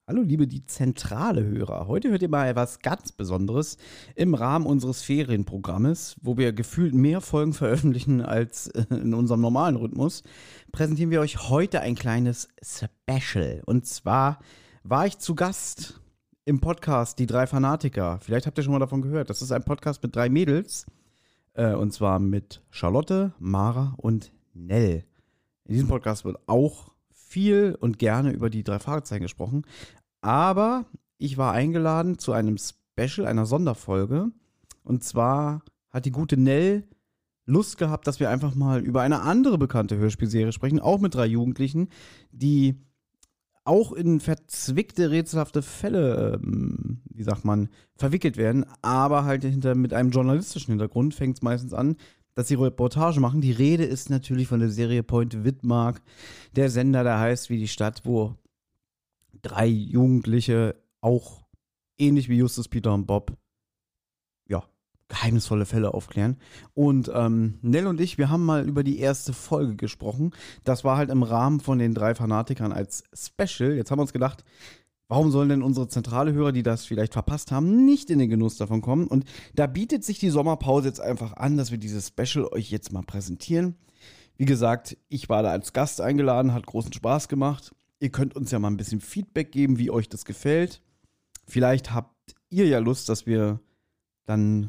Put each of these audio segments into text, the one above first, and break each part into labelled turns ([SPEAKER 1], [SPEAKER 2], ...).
[SPEAKER 1] Hallo liebe die zentrale Hörer. Heute hört ihr mal etwas ganz Besonderes im Rahmen unseres Ferienprogrammes, wo wir gefühlt mehr Folgen veröffentlichen als in unserem normalen Rhythmus. Präsentieren wir euch heute ein kleines Special. Und zwar war ich zu Gast im Podcast Die drei Fanatiker. Vielleicht habt ihr schon mal davon gehört. Das ist ein Podcast mit 3 Mädels. Und zwar mit Charlotte, Mara und Nell. In diesem Podcast wird auch viel und gerne über die 3 Fragezeichen gesprochen. Aber ich war eingeladen zu einem Special, einer Sonderfolge. Und zwar hat die gute Nell Lust gehabt, dass wir einfach mal über eine andere bekannte Hörspielserie sprechen, auch mit 3 Jugendlichen, die auch in verzwickte, rätselhafte Fälle, verwickelt werden, aber halt mit einem journalistischen Hintergrund fängt es meistens an, dass sie Reportage machen. Die Rede ist natürlich von der Serie Point Widmark, der Sender, der heißt wie die Stadt, wo 3 Jugendliche auch ähnlich wie Justus, Peter und Bob, geheimnisvolle Fälle aufklären. Und Nell und ich, wir haben mal über die erste Folge gesprochen. Das war halt im Rahmen von den 3 Fanatikern als Special. Jetzt haben wir uns gedacht, warum sollen denn unsere zentrale Hörer, die das vielleicht verpasst haben, nicht in den Genuss davon kommen? Und da bietet sich die Sommerpause jetzt einfach an, dass wir dieses Special euch jetzt mal präsentieren. Wie gesagt, ich war da als Gast eingeladen, hat großen Spaß gemacht. Ihr könnt uns ja mal ein bisschen Feedback geben, wie euch das gefällt. Vielleicht habt ihr ja Lust, dass wir dann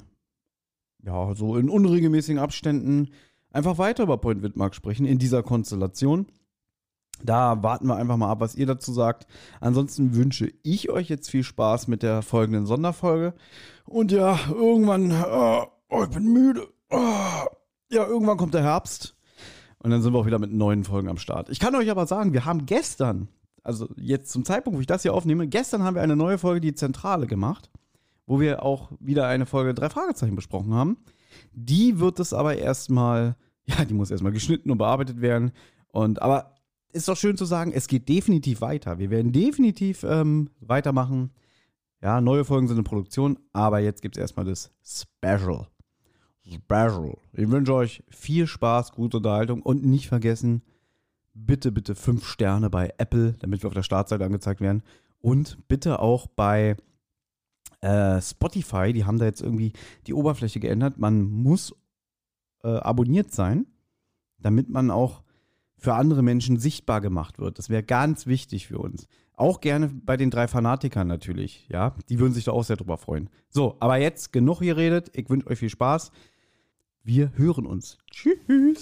[SPEAKER 1] so in unregelmäßigen Abständen einfach weiter über Point Widmark sprechen, in dieser Konstellation. Da warten wir einfach mal ab, was ihr dazu sagt. Ansonsten wünsche ich euch jetzt viel Spaß mit der folgenden Sonderfolge. Und ja, irgendwann, ich bin müde. Irgendwann kommt der Herbst. Und dann sind wir auch wieder mit neuen Folgen am Start. Ich kann euch aber sagen, wir haben gestern, also jetzt zum Zeitpunkt, wo ich das hier aufnehme, gestern haben wir eine neue Folge, die Zentrale, gemacht, wo wir auch wieder eine Folge 3 Fragezeichen besprochen haben. Die wird es aber erstmal, die muss erstmal geschnitten und bearbeitet werden. Aber ist doch schön zu sagen, es geht definitiv weiter. Wir werden definitiv weitermachen. Ja, neue Folgen sind in Produktion, aber jetzt gibt es erstmal das Special. Ich wünsche euch viel Spaß, gute Unterhaltung und nicht vergessen, bitte 5 Sterne bei Apple, damit wir auf der Startseite angezeigt werden. Und bitte auch bei Spotify, die haben da jetzt irgendwie die Oberfläche geändert. Man muss abonniert sein, damit man auch für andere Menschen sichtbar gemacht wird. Das wäre ganz wichtig für uns. Auch gerne bei den 3 Fanatikern natürlich, ja. Die würden sich da auch sehr drüber freuen. So, aber jetzt genug geredet. Ich wünsche euch viel Spaß. Wir hören uns. Tschüss.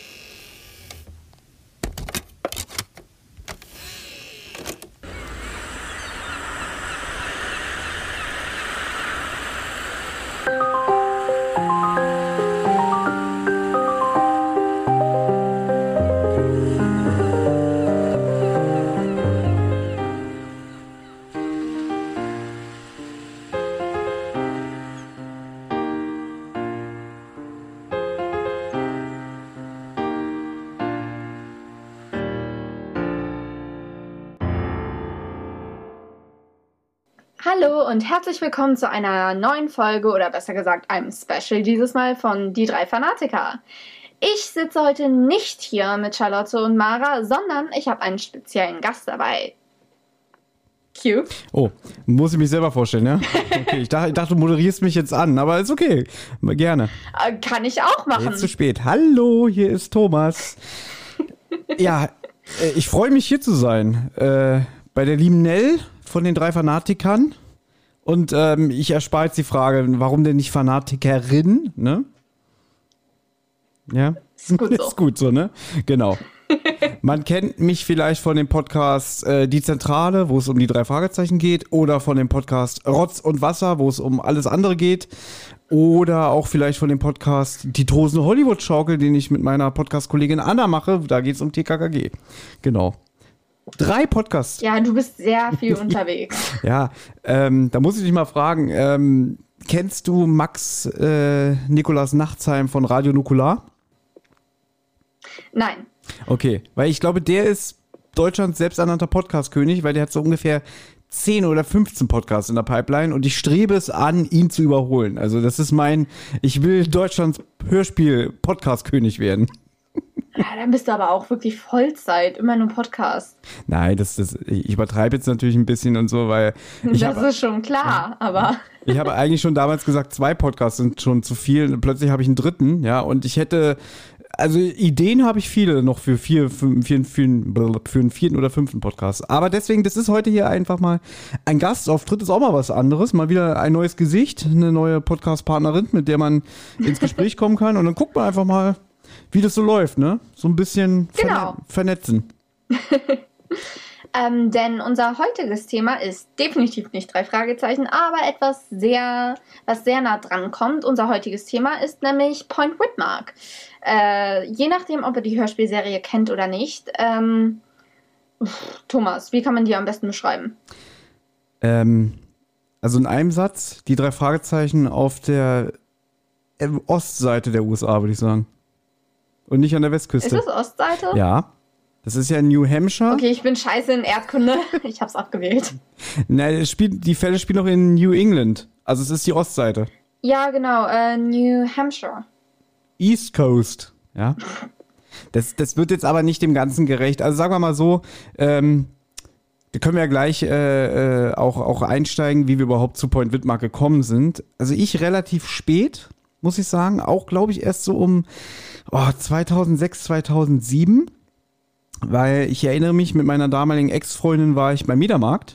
[SPEAKER 2] Hallo und herzlich willkommen zu einer neuen Folge oder besser gesagt einem Special dieses Mal von Die 3 Fanatiker. Ich sitze heute nicht hier mit Charlotte und Mara, sondern ich habe einen speziellen Gast dabei. Q.
[SPEAKER 1] Oh, muss ich mich selber vorstellen, ja? Okay, ich dachte, du moderierst mich jetzt an, aber ist okay. Gerne.
[SPEAKER 2] Kann ich auch machen.
[SPEAKER 1] Jetzt zu spät. Hallo, hier ist Thomas. Ja, ich freue mich hier zu sein. Bei der lieben Nell von den 3 Fanatikern. Und ich erspare jetzt die Frage, warum denn nicht Fanatikerin, ne? Ja?
[SPEAKER 2] Ist gut so.
[SPEAKER 1] Ist gut so, ne? Genau. Man kennt mich vielleicht von dem Podcast Die Zentrale, wo es um die 3 Fragezeichen geht, oder von dem Podcast Rotz und Wasser, wo es um alles andere geht, oder auch vielleicht von dem Podcast Die tosende Hollywood-Schaukel, den ich mit meiner Podcast-Kollegin Anna mache, da geht es um TKKG. Genau. 3 Podcasts.
[SPEAKER 2] Ja, du bist sehr viel unterwegs.
[SPEAKER 1] Ja, da muss ich dich mal fragen, kennst du Max Nikolas Nachtsheim von Radio Nukular?
[SPEAKER 2] Nein.
[SPEAKER 1] Okay, weil ich glaube, der ist Deutschlands selbsternannter Podcast-König, weil der hat so ungefähr 10 oder 15 Podcasts in der Pipeline und ich strebe es an, ihn zu überholen. Also das ist ich will Deutschlands Hörspiel-Podcast-König werden.
[SPEAKER 2] Ja, dann bist du aber auch wirklich Vollzeit, immer nur Podcast.
[SPEAKER 1] Nein, ich übertreibe jetzt natürlich ein bisschen und so, weil
[SPEAKER 2] Das ist schon klar, aber
[SPEAKER 1] ich habe eigentlich schon damals gesagt, 2 Podcasts sind schon zu viel. Plötzlich habe ich einen dritten, ja, und ich hätte, also Ideen habe ich viele noch für einen 4. oder 5. Podcast. Aber deswegen, das ist heute hier einfach mal ein Gastauftritt, ist auch mal was anderes. Mal wieder ein neues Gesicht, eine neue Podcast-Partnerin, mit der man ins Gespräch kommen kann. Und dann guckt man einfach mal, wie das so läuft, ne? So ein bisschen
[SPEAKER 2] Genau.
[SPEAKER 1] vernetzen.
[SPEAKER 2] Denn unser heutiges Thema ist definitiv nicht 3 Fragezeichen, aber etwas was sehr nah dran kommt. Unser heutiges Thema ist nämlich Point Whitmark. Je nachdem, ob ihr die Hörspielserie kennt oder nicht. Thomas, wie kann man die am besten beschreiben?
[SPEAKER 1] Also in einem Satz, die 3 Fragezeichen auf der Ostseite der USA, würde ich sagen. Und nicht an der Westküste.
[SPEAKER 2] Ist das Ostseite?
[SPEAKER 1] Ja. Das ist ja in New Hampshire.
[SPEAKER 2] Okay, ich bin scheiße in Erdkunde. Ich hab's abgewählt.
[SPEAKER 1] Nein, die Fälle spielen noch in New England. Also es ist die Ostseite.
[SPEAKER 2] Ja, genau. New Hampshire.
[SPEAKER 1] East Coast. Ja. Das wird jetzt aber nicht dem Ganzen gerecht. Also sagen wir mal so, da können wir ja gleich auch einsteigen, wie wir überhaupt zu Point Whitmark gekommen sind. Also ich relativ spät, muss ich sagen. Auch, glaube ich, erst so um 2006, 2007. Weil ich erinnere mich, mit meiner damaligen Ex-Freundin war ich beim Mediamarkt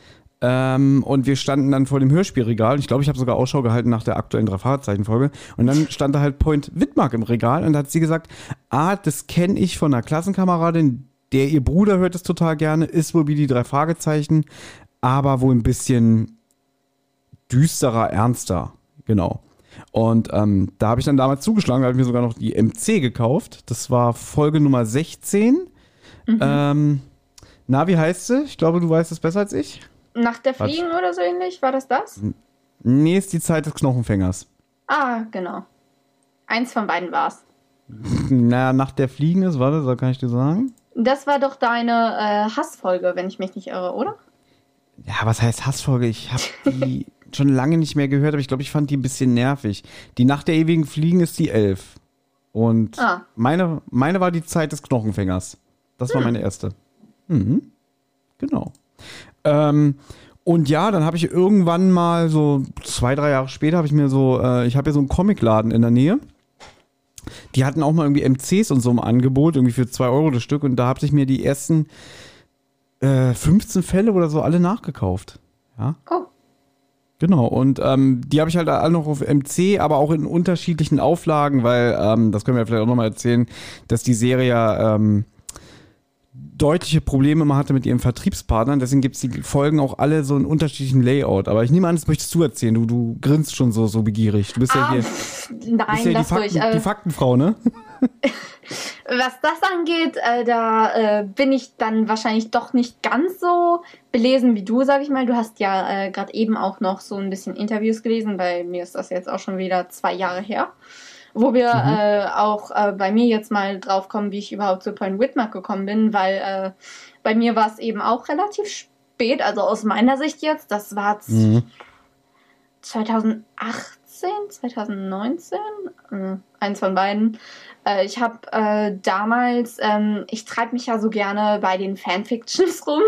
[SPEAKER 1] und wir standen dann vor dem Hörspielregal. Ich glaube, ich habe sogar Ausschau gehalten nach der aktuellen 3-Fragezeichen-Folge. Und dann stand da halt Point Whitmark im Regal und da hat sie gesagt, das kenne ich von einer Klassenkameradin, ihr Bruder hört es total gerne, ist wohl wie die 3 Fragezeichen, aber wohl ein bisschen düsterer, ernster. Genau. Und da habe ich dann damals zugeschlagen, da habe ich mir sogar noch die MC gekauft. Das war Folge Nummer 16.
[SPEAKER 2] Mhm.
[SPEAKER 1] Wie heißt sie? Ich glaube, du weißt es besser als ich.
[SPEAKER 2] Nacht der Fliegen oder so ähnlich? War das?
[SPEAKER 1] Nee, ist die Zeit des Knochenfängers.
[SPEAKER 2] Ah, genau. Eins von beiden war's.
[SPEAKER 1] Nacht der Fliegen ist, warte, so kann ich dir sagen.
[SPEAKER 2] Das war doch deine Hassfolge, wenn ich mich nicht irre, oder?
[SPEAKER 1] Ja, was heißt Hassfolge? Ich habe die schon lange nicht mehr gehört, aber ich glaube, ich fand die ein bisschen nervig. Die Nacht der ewigen Fliegen ist die 11. Und meine war die Zeit des Knochenfängers. Das war meine erste. Mhm. Genau. Und ja, dann habe ich irgendwann mal so 2, 3 Jahre später habe ich mir ich habe ja so einen Comicladen in der Nähe. Die hatten auch mal irgendwie MCs und so im Angebot, irgendwie für 2 Euro das Stück. Und da habe ich mir die ersten 15 Fälle oder so alle nachgekauft. Ja.
[SPEAKER 2] Oh.
[SPEAKER 1] Genau, und die habe ich halt alle noch auf MC, aber auch in unterschiedlichen Auflagen, weil, das können wir vielleicht auch nochmal erzählen, dass die Serie ja deutliche Probleme immer hatte mit ihren Vertriebspartnern, deswegen gibt es die Folgen auch alle so in unterschiedlichen Layout. Aber ich nehme an, das möchtest du erzählen, du grinst schon so begierig. Du bist ja hier,
[SPEAKER 2] nein,
[SPEAKER 1] die Faktenfrau, ne?
[SPEAKER 2] Was das angeht, da bin ich dann wahrscheinlich doch nicht ganz so belesen wie du, sag ich mal. Du hast ja gerade eben auch noch so ein bisschen Interviews gelesen. Bei mir ist das jetzt auch schon wieder 2 Jahre her. Wo wir auch bei mir jetzt mal drauf kommen, wie ich überhaupt zu Point Whitmark gekommen bin, weil bei mir war es eben auch relativ spät, also aus meiner Sicht jetzt, das war 2018, 2019, eins von beiden. Ich habe damals, ich treibe mich ja so gerne bei den Fanfictions rum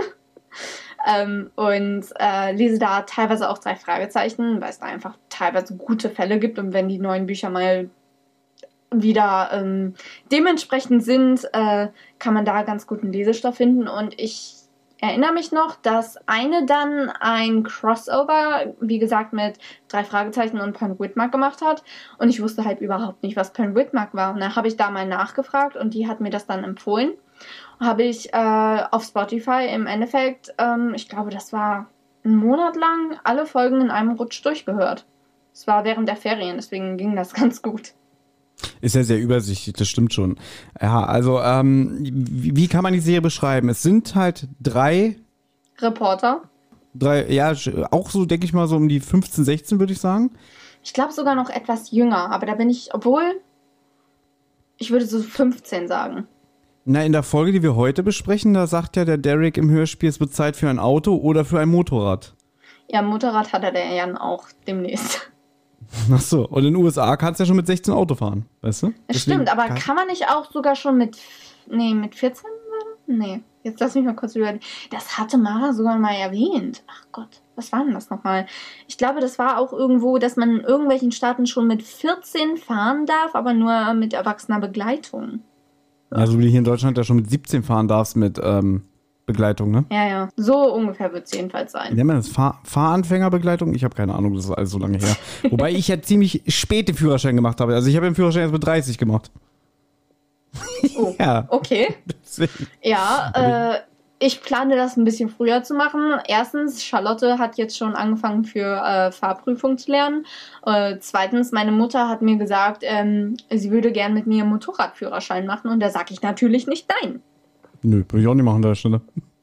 [SPEAKER 2] und lese da teilweise auch 3 Fragezeichen, weil es da einfach teilweise gute Fälle gibt und wenn die neuen Bücher mal wieder dementsprechend sind, kann man da ganz guten Lesestoff finden und ich erinnere mich noch, dass eine dann ein Crossover, wie gesagt, mit 3 Fragezeichen und Point Whitmark gemacht hat und ich wusste halt überhaupt nicht, was Point Whitmark war und dann habe ich da mal nachgefragt und die hat mir das dann empfohlen. Habe ich auf Spotify im Endeffekt, ich glaube, das war 1 Monat lang alle Folgen in einem Rutsch durchgehört. Es war während der Ferien, deswegen ging das ganz gut.
[SPEAKER 1] Ist ja sehr übersichtlich, das stimmt schon. Ja, also wie kann man die Serie beschreiben? Es sind halt 3
[SPEAKER 2] Reporter.
[SPEAKER 1] Ja, auch so, denke ich mal, so um die 15, 16 würde ich sagen.
[SPEAKER 2] Ich glaube sogar noch etwas jünger, aber da bin ich, ich würde so 15 sagen.
[SPEAKER 1] In der Folge, die wir heute besprechen, da sagt ja der Derek im Hörspiel, es wird Zeit für ein Auto oder für ein Motorrad.
[SPEAKER 2] Ja, Motorrad hat er ja dann auch demnächst.
[SPEAKER 1] Achso, und in den USA kannst du ja schon mit 16 Auto fahren, weißt du?
[SPEAKER 2] Das stimmt, aber kann man nicht auch sogar schon mit 14? Nee, jetzt lass mich mal kurz überlegen. Das hatte Mara sogar mal erwähnt. Ach Gott, was war denn das nochmal? Ich glaube, das war auch irgendwo, dass man in irgendwelchen Staaten schon mit 14 fahren darf, aber nur mit erwachsener Begleitung.
[SPEAKER 1] Ja, so wie hier in Deutschland ja schon mit 17 fahren darfst mit Begleitung, ne?
[SPEAKER 2] Ja. So ungefähr wird es jedenfalls sein.
[SPEAKER 1] Nennt man das Fahranfängerbegleitung? Ich habe keine Ahnung, das ist alles so lange her. Wobei ich ja ziemlich spät den Führerschein gemacht habe. Also ich habe den Führerschein erst mit 30 gemacht.
[SPEAKER 2] Oh,
[SPEAKER 1] ja.
[SPEAKER 2] Okay.
[SPEAKER 1] Deswegen.
[SPEAKER 2] Ja, ich plane das ein bisschen früher zu machen. Erstens, Charlotte hat jetzt schon angefangen für Fahrprüfung zu lernen. Zweitens, meine Mutter hat mir gesagt, sie würde gern mit mir einen Motorradführerschein machen und da sage ich natürlich nicht nein.
[SPEAKER 1] Nö, würde ich auch nicht machen an der Stelle.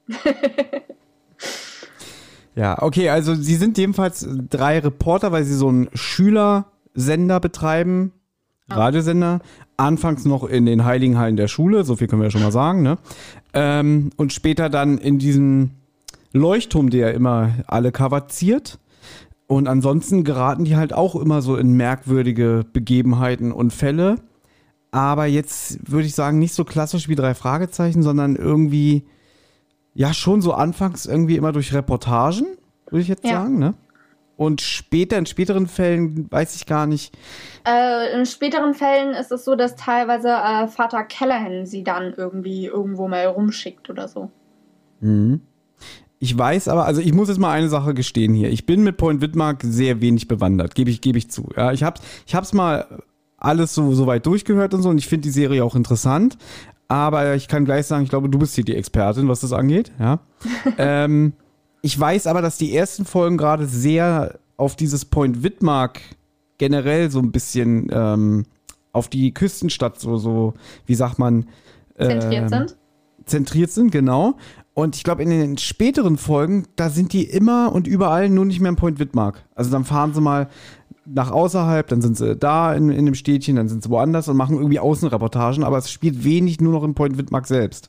[SPEAKER 1] Ja, okay, also sie sind jedenfalls 3 Reporter, weil sie so einen Schülersender betreiben, Radiosender, anfangs noch in den Heiligen Hallen der Schule, so viel können wir ja schon mal sagen, ne? Und später dann in diesem Leuchtturm, der immer alle kavaziert. Und ansonsten geraten die halt auch immer so in merkwürdige Begebenheiten und Fälle. Aber jetzt würde ich sagen, nicht so klassisch wie 3 Fragezeichen, sondern irgendwie, ja, schon so anfangs irgendwie immer durch Reportagen, würde ich jetzt sagen, ne? Und später, in späteren Fällen, weiß ich gar nicht.
[SPEAKER 2] In späteren Fällen ist es so, dass teilweise Vater Callahan sie dann irgendwie irgendwo mal rumschickt oder so.
[SPEAKER 1] Mhm. Ich weiß aber, also ich muss jetzt mal eine Sache gestehen hier. Ich bin mit Point Widmark sehr wenig bewandert, gebe ich zu. Ja, ich hab's mal alles so weit durchgehört und so und ich finde die Serie auch interessant. Aber ich kann gleich sagen, ich glaube, du bist hier die Expertin, was das angeht. Ja. Ich weiß aber, dass die ersten Folgen gerade sehr auf dieses Point Widmark generell so ein bisschen auf die Küstenstadt so wie sagt man, zentriert sind, genau. Und ich glaube, in den späteren Folgen, da sind die immer und überall nur nicht mehr in Point Widmark. Also dann fahren sie mal nach außerhalb, dann sind sie da in dem Städtchen, dann sind sie woanders und machen irgendwie Außenreportagen, aber es spielt wenig nur noch in Point Widmark selbst.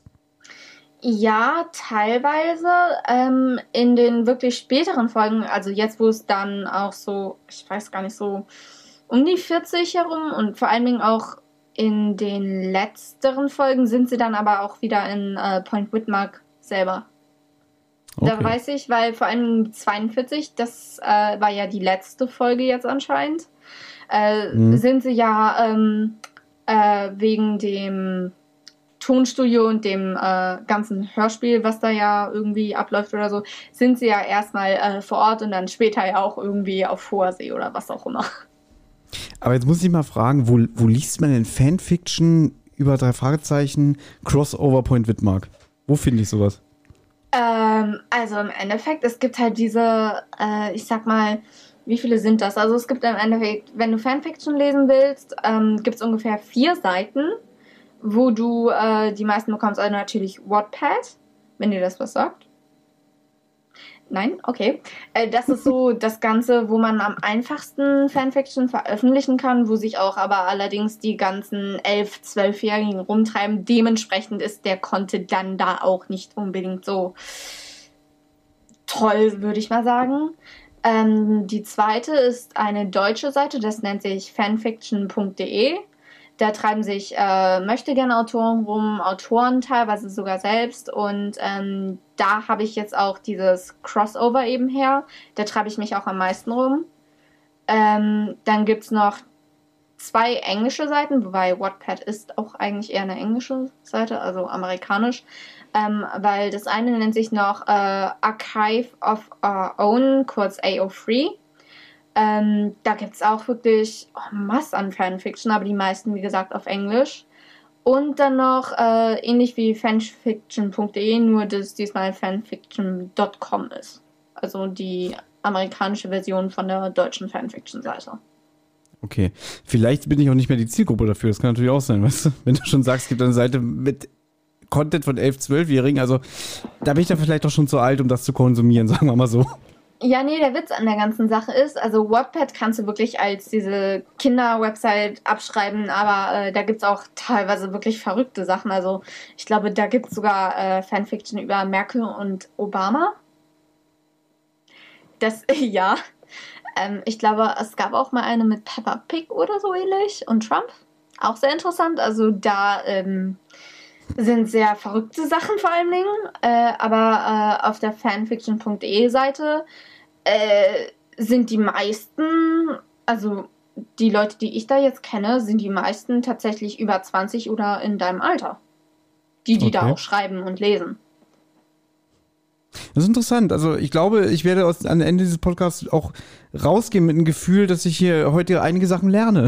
[SPEAKER 2] Ja, teilweise. In den wirklich späteren Folgen, also jetzt, wo es dann auch so, ich weiß gar nicht, so um die 40 herum und vor allen Dingen auch in den letzteren Folgen sind sie dann aber auch wieder in Point Widmark selber. Okay. Da weiß ich, weil vor allem 42, das war ja die letzte Folge jetzt anscheinend, sind sie ja wegen dem Tonstudio und dem ganzen Hörspiel, was da ja irgendwie abläuft oder so, sind sie ja erstmal vor Ort und dann später ja auch irgendwie auf hoher See oder was auch immer.
[SPEAKER 1] Aber jetzt muss ich mal fragen, wo liest man denn Fanfiction über 3 Fragezeichen Crossover Point Widmark? Wo finde ich sowas?
[SPEAKER 2] Also im Endeffekt, es gibt halt diese, ich sag mal, wie viele sind das? Also es gibt im Endeffekt, wenn du Fanfiction lesen willst, gibt es ungefähr 4 Seiten, wo du die meisten bekommst. Also natürlich Wattpad, wenn dir das was sagt. Nein? Okay. Das ist so das Ganze, wo man am einfachsten Fanfiction veröffentlichen kann, wo sich auch aber allerdings die ganzen 11-, 12-Jährigen rumtreiben. Dementsprechend ist der Content dann da auch nicht unbedingt so toll, würde ich mal sagen. Die zweite ist eine deutsche Seite, das nennt sich fanfiction.de. Da treiben sich Möchtegern-Autoren rum, Autoren teilweise sogar selbst. Und da habe ich jetzt auch dieses Crossover eben her. Da treibe ich mich auch am meisten rum. Dann gibt es noch 2 englische Seiten, wobei Wattpad ist auch eigentlich eher eine englische Seite, also amerikanisch. Weil das eine nennt sich noch Archive of Our Own, kurz AO3. Da gibt es auch wirklich Masse an Fanfiction, aber die meisten, wie gesagt, auf Englisch. Und dann noch ähnlich wie fanfiction.de, nur dass diesmal fanfiction.com ist. Also die amerikanische Version von der deutschen Fanfiction-Seite.
[SPEAKER 1] Okay, vielleicht bin ich auch nicht mehr die Zielgruppe dafür, das kann natürlich auch sein, weißt du? Wenn du schon sagst, es gibt eine Seite mit Content von 11-, 12-Jährigen, also da bin ich dann vielleicht doch schon zu alt, um das zu konsumieren, sagen wir mal so.
[SPEAKER 2] Ja, nee, der Witz an der ganzen Sache ist, also Wattpad kannst du wirklich als diese Kinder-Website abschreiben, aber da gibt es auch teilweise wirklich verrückte Sachen. Also ich glaube, da gibt es sogar Fanfiction über Merkel und Obama. Das, ja. Ich glaube, es gab auch mal eine mit Peppa Pig oder so ähnlich und Trump. Auch sehr interessant. Also da sind sehr verrückte Sachen vor allen Dingen. Aber auf der fanfiction.de Seite sind die meisten, also die Leute, die ich da jetzt kenne, sind die meisten tatsächlich über 20 oder in deinem Alter. Die da auch schreiben und lesen.
[SPEAKER 1] Das ist interessant. Also ich glaube, ich werde am Ende dieses Podcasts auch rausgehen mit dem Gefühl, dass ich hier heute einige Sachen lerne.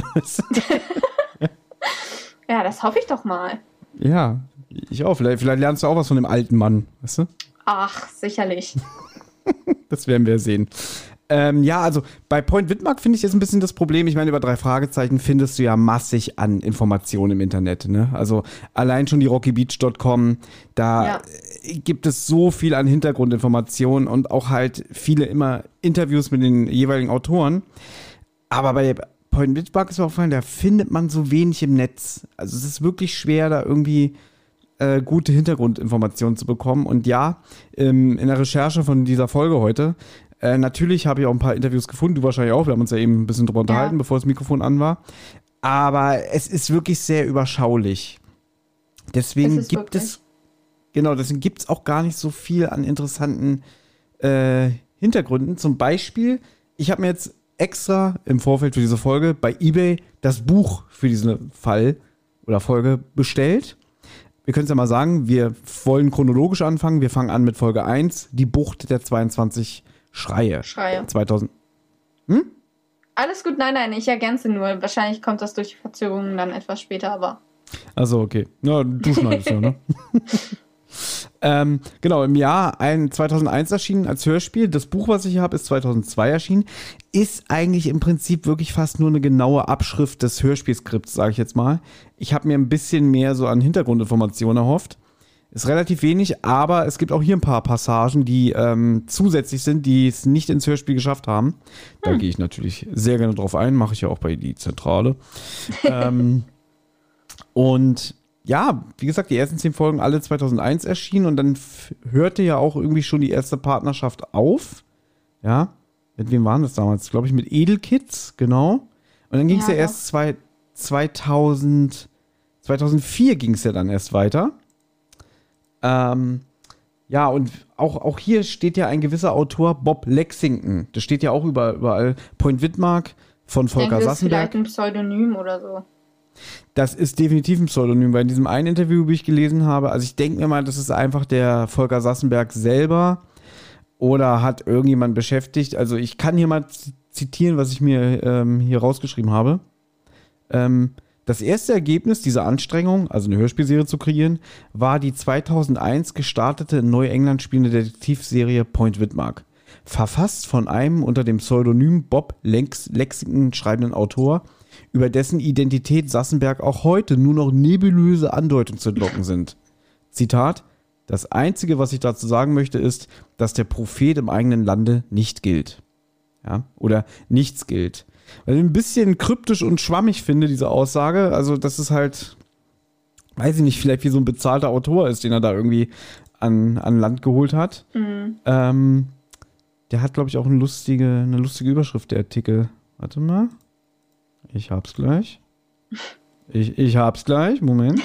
[SPEAKER 2] Ja, das hoffe ich doch mal.
[SPEAKER 1] Ja, ich auch. Vielleicht lernst du auch was von dem alten Mann, weißt du?
[SPEAKER 2] Ach, sicherlich.
[SPEAKER 1] Das werden wir sehen. Ja, also bei Point Widmark finde ich jetzt ein bisschen das Problem. Ich meine, über 3 Fragezeichen findest du ja massig an Informationen im Internet. Ne? Also allein schon die rockybeach.com, da gibt es so viel an Hintergrundinformationen und auch halt viele immer Interviews mit den jeweiligen Autoren. Aber bei Point Widmark ist mir aufgefallen, da findet man so wenig im Netz. Also es ist wirklich schwer, da irgendwie gute Hintergrundinformationen zu bekommen. Und ja, in der Recherche von dieser Folge heute natürlich habe ich auch ein paar Interviews gefunden, du wahrscheinlich auch, wir haben uns ja eben ein bisschen drüber unterhalten, bevor das Mikrofon an war. Aber es ist wirklich sehr überschaulich. Deswegen gibt es auch gar nicht so viel an interessanten Hintergründen. Zum Beispiel, ich habe mir jetzt extra im Vorfeld für diese Folge bei eBay das Buch für diesen Fall oder Folge bestellt. Wir können es ja mal sagen, wir wollen chronologisch anfangen. Wir fangen an mit Folge 1, die Bucht der 22 Schreie. 2000.
[SPEAKER 2] Alles gut, nein, ich ergänze nur. Wahrscheinlich kommt das durch die Verzögerung dann etwas später, aber.
[SPEAKER 1] Also okay. Ja, du schneidest ja, ne? Genau, im Jahr 2001 erschienen als Hörspiel. Das Buch, was ich habe, ist 2002 erschienen. Ist eigentlich im Prinzip wirklich fast nur eine genaue Abschrift des Hörspielskripts, sage ich jetzt mal. Ich habe mir ein bisschen mehr so an Hintergrundinformationen erhofft. Ist relativ wenig, aber es gibt auch hier ein paar Passagen, die zusätzlich sind, die es nicht ins Hörspiel geschafft haben. Da gehe ich natürlich sehr gerne drauf ein, mache ich ja auch bei die Zentrale. Und ja, wie gesagt, die ersten 10 Folgen alle 2001 erschienen und dann hörte ja auch irgendwie schon die erste Partnerschaft auf. Ja, mit wem waren das damals? Glaube ich mit Edelkids, genau. Und dann ging es ja erst 2004 ging es ja dann erst weiter. Ja, und auch hier steht ja ein gewisser Autor, Bob Lexington. Das steht ja auch überall. Point Widmark von Volker Sassenberg. Das ist vielleicht
[SPEAKER 2] ein Pseudonym oder so.
[SPEAKER 1] Das ist definitiv ein Pseudonym, weil in diesem einen Interview, wie ich gelesen habe, also ich denke mir mal, das ist einfach der Volker Sassenberg selber oder hat irgendjemand beschäftigt. Also ich kann hier mal zitieren, was ich mir hier rausgeschrieben habe. Das erste Ergebnis dieser Anstrengung, also eine Hörspielserie zu kreieren, war die 2001 gestartete in Neuengland spielende Detektivserie Point Widmark. Verfasst von einem unter dem Pseudonym Bob Lexington schreibenden Autor, über dessen Identität Sassenberg auch heute nur noch nebulöse Andeutungen zu entlocken sind. Zitat: Das Einzige, was ich dazu sagen möchte, ist, dass der Prophet im eigenen Lande nicht gilt. Ja, oder nichts gilt. Weil ich ein bisschen kryptisch und schwammig finde, diese Aussage. Also, dass es halt, weiß ich nicht, vielleicht wie so ein bezahlter Autor ist, den er da irgendwie an Land geholt hat. Mhm. Der hat, glaube ich, auch eine lustige Überschrift, der Artikel. Warte mal. Ich hab's gleich. Ich hab's gleich. Moment.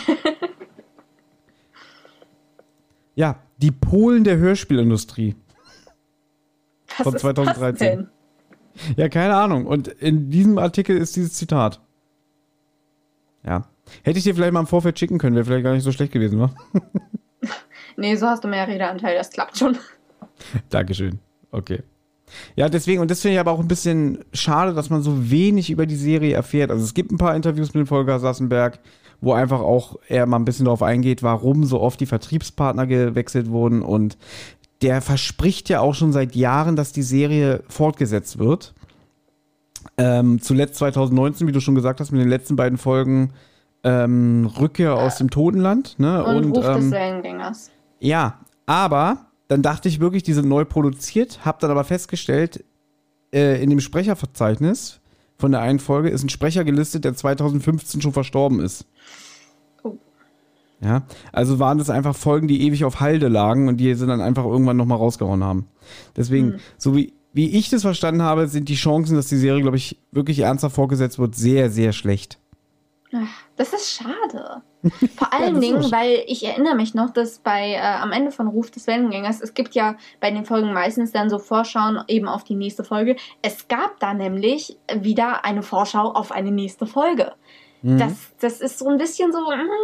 [SPEAKER 1] Ja, die Polen der Hörspielindustrie. Von 2013. Was denn? Ja, keine Ahnung. Und in diesem Artikel ist dieses Zitat. Ja. Hätte ich dir vielleicht mal im Vorfeld schicken können, wäre vielleicht gar nicht so schlecht gewesen, wa?
[SPEAKER 2] Nee, so hast du mehr Redeanteil, das klappt schon.
[SPEAKER 1] Dankeschön. Okay. Ja, deswegen, und das finde ich aber auch ein bisschen schade, dass man so wenig über die Serie erfährt. Also es gibt ein paar Interviews mit dem Volker Sassenberg, wo einfach auch er mal ein bisschen darauf eingeht, warum so oft die Vertriebspartner gewechselt wurden, und der verspricht ja auch schon seit Jahren, dass die Serie fortgesetzt wird. Zuletzt 2019, wie du schon gesagt hast, mit den letzten beiden Folgen Rückkehr aus dem Totenland. Ne?
[SPEAKER 2] Und Ruf des Wellengängers.
[SPEAKER 1] Ja, aber dann dachte ich wirklich, die sind neu produziert, hab dann aber festgestellt, in dem Sprecherverzeichnis von der einen Folge ist ein Sprecher gelistet, der 2015 schon verstorben ist. Oh. Ja, also waren das einfach Folgen, die ewig auf Halde lagen und die sie dann einfach irgendwann nochmal rausgehauen haben. Deswegen, so wie wie ich das verstanden habe, sind die Chancen, dass die Serie, glaube ich, wirklich ernsthaft fortgesetzt wird, sehr, sehr schlecht.
[SPEAKER 2] Das ist schade. Vor allen Dingen, weil ich erinnere mich noch, dass am Ende von Ruf des Wellengängers, es gibt ja bei den Folgen meistens dann so Vorschauen eben auf die nächste Folge. Es gab da nämlich wieder eine Vorschau auf eine nächste Folge. Das ist so ein bisschen so.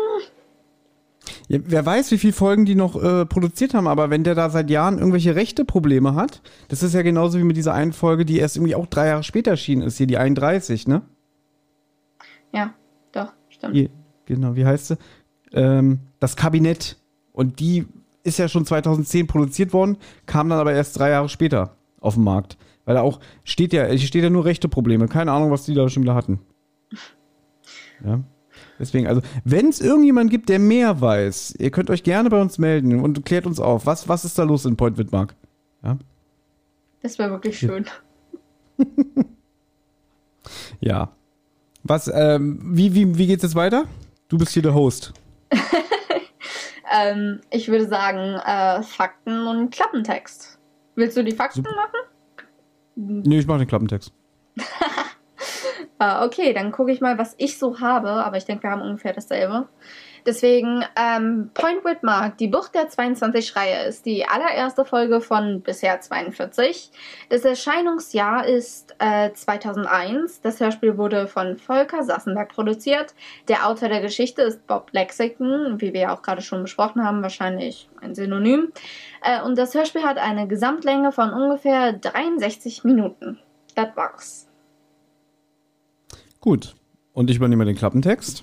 [SPEAKER 1] Ja, wer weiß, wie viele Folgen die noch produziert haben, aber wenn der da seit Jahren irgendwelche Rechte-Probleme hat, das ist ja genauso wie mit dieser einen Folge, die erst irgendwie auch 3 Jahre später erschienen ist, hier die 31, ne?
[SPEAKER 2] Ja, doch, stimmt.
[SPEAKER 1] Genau, wie heißt sie? Das Kabinett. Und die ist ja schon 2010 produziert worden, kam dann aber erst 3 Jahre später auf den Markt. Weil da auch steht ja nur Rechte-Probleme. Keine Ahnung, was die da schon wieder hatten. Ja. Deswegen, also, wenn es irgendjemand gibt, der mehr weiß, ihr könnt euch gerne bei uns melden und klärt uns auf. Was ist da los in Point Widmark? Ja?
[SPEAKER 2] Das wäre wirklich schön.
[SPEAKER 1] Ja. Wie geht's jetzt weiter? Du bist hier der Host.
[SPEAKER 2] Ich würde sagen, Fakten und Klappentext. Willst du die Fakten machen?
[SPEAKER 1] Nee, ich mache den Klappentext.
[SPEAKER 2] Okay, dann gucke ich mal, was ich so habe, aber ich denke, wir haben ungefähr dasselbe. Deswegen, Point Widmark, die Bucht der 22 Schreie, ist die allererste Folge von bisher 42. Das Erscheinungsjahr ist 2001. Das Hörspiel wurde von Volker Sassenberg produziert. Der Autor der Geschichte ist Bob Lexington, wie wir ja auch gerade schon besprochen haben, wahrscheinlich ein Synonym. Und das Hörspiel hat eine Gesamtlänge von ungefähr 63 Minuten. Das war's.
[SPEAKER 1] Gut, und ich übernehme den Klappentext.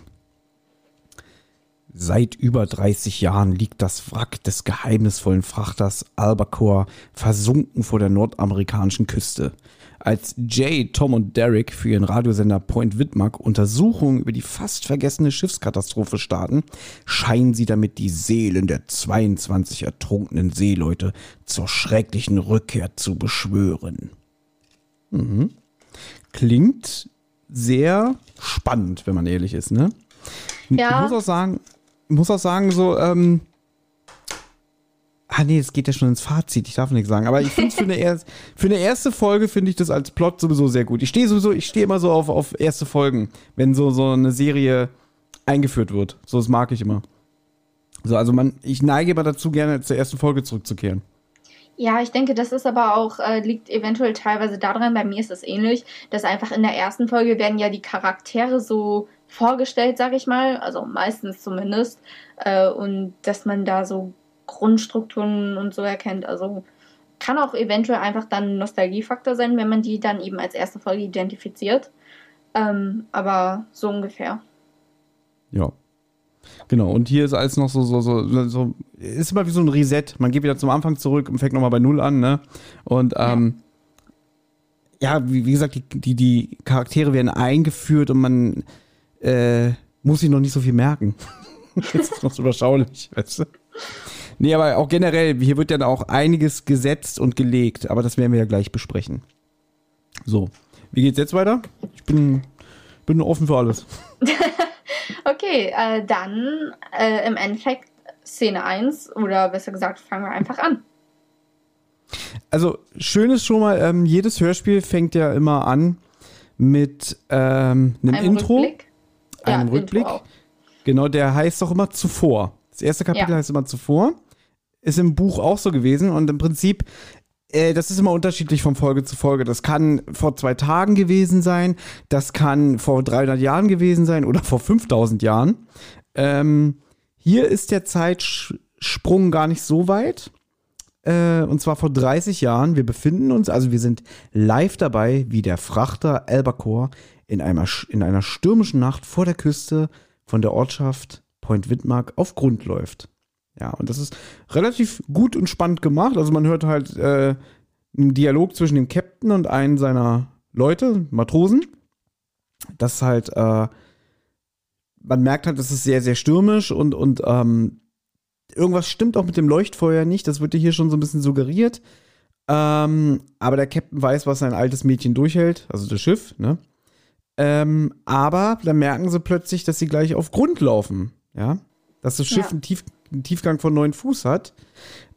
[SPEAKER 1] Seit über 30 Jahren liegt das Wrack des geheimnisvollen Frachters Albacore versunken vor der nordamerikanischen Küste. Als Jay, Tom und Derek für ihren Radiosender Point Widmark Untersuchungen über die fast vergessene Schiffskatastrophe starten, scheinen sie damit die Seelen der 22 ertrunkenen Seeleute zur schrecklichen Rückkehr zu beschwören. Klingt sehr spannend, wenn man ehrlich ist, ne?
[SPEAKER 2] Ja.
[SPEAKER 1] Ich muss auch sagen, so, es geht ja schon ins Fazit, ich darf nichts sagen, aber ich finde es für eine erste Folge finde ich das als Plot sowieso sehr gut. Ich stehe immer so auf erste Folgen, wenn so eine Serie eingeführt wird. So, das mag ich immer. So, also ich neige immer dazu, gerne zur ersten Folge zurückzukehren.
[SPEAKER 2] Ja, ich denke, das ist aber auch, liegt eventuell teilweise daran, bei mir ist es ähnlich, dass einfach in der ersten Folge werden ja die Charaktere so vorgestellt, sag ich mal, also meistens zumindest, und dass man da so Grundstrukturen und so erkennt, also kann auch eventuell einfach dann ein Nostalgiefaktor sein, wenn man die dann eben als erste Folge identifiziert, aber so ungefähr.
[SPEAKER 1] Ja. Genau, und hier ist alles noch so, ist immer wie so ein Reset. Man geht wieder zum Anfang zurück und fängt nochmal bei Null an, ne? Und wie gesagt, die Charaktere werden eingeführt und man muss sich noch nicht so viel merken. Das ist noch so überschaulich, weißt du? Nee, aber auch generell, hier wird dann auch einiges gesetzt und gelegt, aber das werden wir ja gleich besprechen. So, wie geht's jetzt weiter? Ich bin offen für alles.
[SPEAKER 2] Okay, dann im Endeffekt Szene 1 oder besser gesagt, fangen wir einfach an.
[SPEAKER 1] Also, schön ist schon mal, jedes Hörspiel fängt ja immer an mit einem Intro.
[SPEAKER 2] Rückblick.
[SPEAKER 1] Einem Rückblick.
[SPEAKER 2] Intro auch.
[SPEAKER 1] Genau, der heißt doch immer zuvor. Das erste Kapitel heißt immer zuvor. Ist im Buch auch so gewesen und im Prinzip, das ist immer unterschiedlich von Folge zu Folge. Das kann vor 2 Tagen gewesen sein, das kann vor 300 Jahren gewesen sein oder vor 5000 Jahren. Hier ist der Zeitsprung gar nicht so weit. Und zwar vor 30 Jahren. Wir befinden uns, also wir sind live dabei, wie der Frachter Albacore in einer stürmischen Nacht vor der Küste von der Ortschaft Point Widmark auf Grund läuft. Ja, und das ist relativ gut und spannend gemacht. Also man hört halt einen Dialog zwischen dem Captain und einem seiner Leute, Matrosen. Das halt, man merkt halt, das ist sehr, sehr stürmisch und irgendwas stimmt auch mit dem Leuchtfeuer nicht. Das wird dir hier schon so ein bisschen suggeriert. Aber der Captain weiß, was sein altes Mädchen durchhält, also das Schiff, ne? Aber dann merken sie plötzlich, dass sie gleich auf Grund laufen, ja? Dass das Schiff einen Tiefgang von 9 Fuß hat.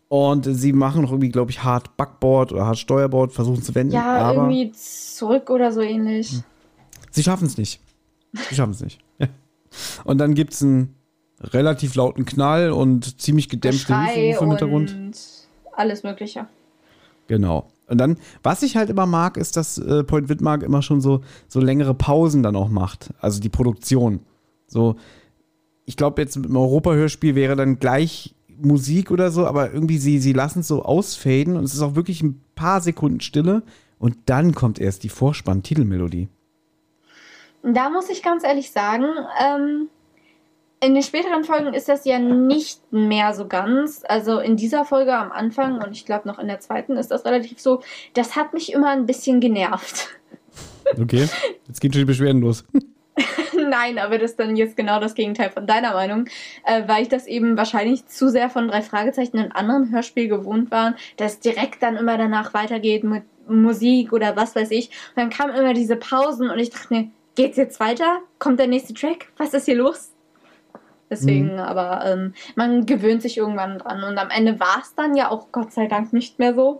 [SPEAKER 1] Und sie machen noch irgendwie, glaube ich, hart Backboard oder hart Steuerboard, versuchen zu wenden.
[SPEAKER 2] Ja,
[SPEAKER 1] aber
[SPEAKER 2] irgendwie zurück oder so ähnlich.
[SPEAKER 1] sie schaffen es nicht. Sie schaffen es nicht. Und dann gibt es einen relativ lauten Knall und ziemlich gedämpfte
[SPEAKER 2] Geschrei
[SPEAKER 1] Hilferufe im Hintergrund.
[SPEAKER 2] und alles Mögliche.
[SPEAKER 1] Genau. Und dann, was ich halt immer mag, ist, dass Point Vidmark immer schon so längere Pausen dann auch macht. Also die Produktion. So, ich glaube, jetzt im Europa-Hörspiel wäre dann gleich Musik oder so, aber irgendwie sie lassen es so ausfaden und es ist auch wirklich ein paar Sekunden Stille und dann kommt erst die Vorspann-Titelmelodie.
[SPEAKER 2] Da muss ich ganz ehrlich sagen, in den späteren Folgen ist das ja nicht mehr so ganz. Also in dieser Folge am Anfang und ich glaube noch in der zweiten ist das relativ so. Das hat mich immer ein bisschen genervt.
[SPEAKER 1] Okay, jetzt geht schon die Beschwerden los.
[SPEAKER 2] Nein, aber das ist dann jetzt genau das Gegenteil von deiner Meinung, weil ich das eben wahrscheinlich zu sehr von 3 Fragezeichen in anderen Hörspielen gewohnt war, dass direkt dann immer danach weitergeht mit Musik oder was weiß ich. Und dann kamen immer diese Pausen und ich dachte mir, geht's jetzt weiter? Kommt der nächste Track? Was ist hier los? Deswegen, aber man gewöhnt sich irgendwann dran und am Ende war es dann ja auch Gott sei Dank nicht mehr so.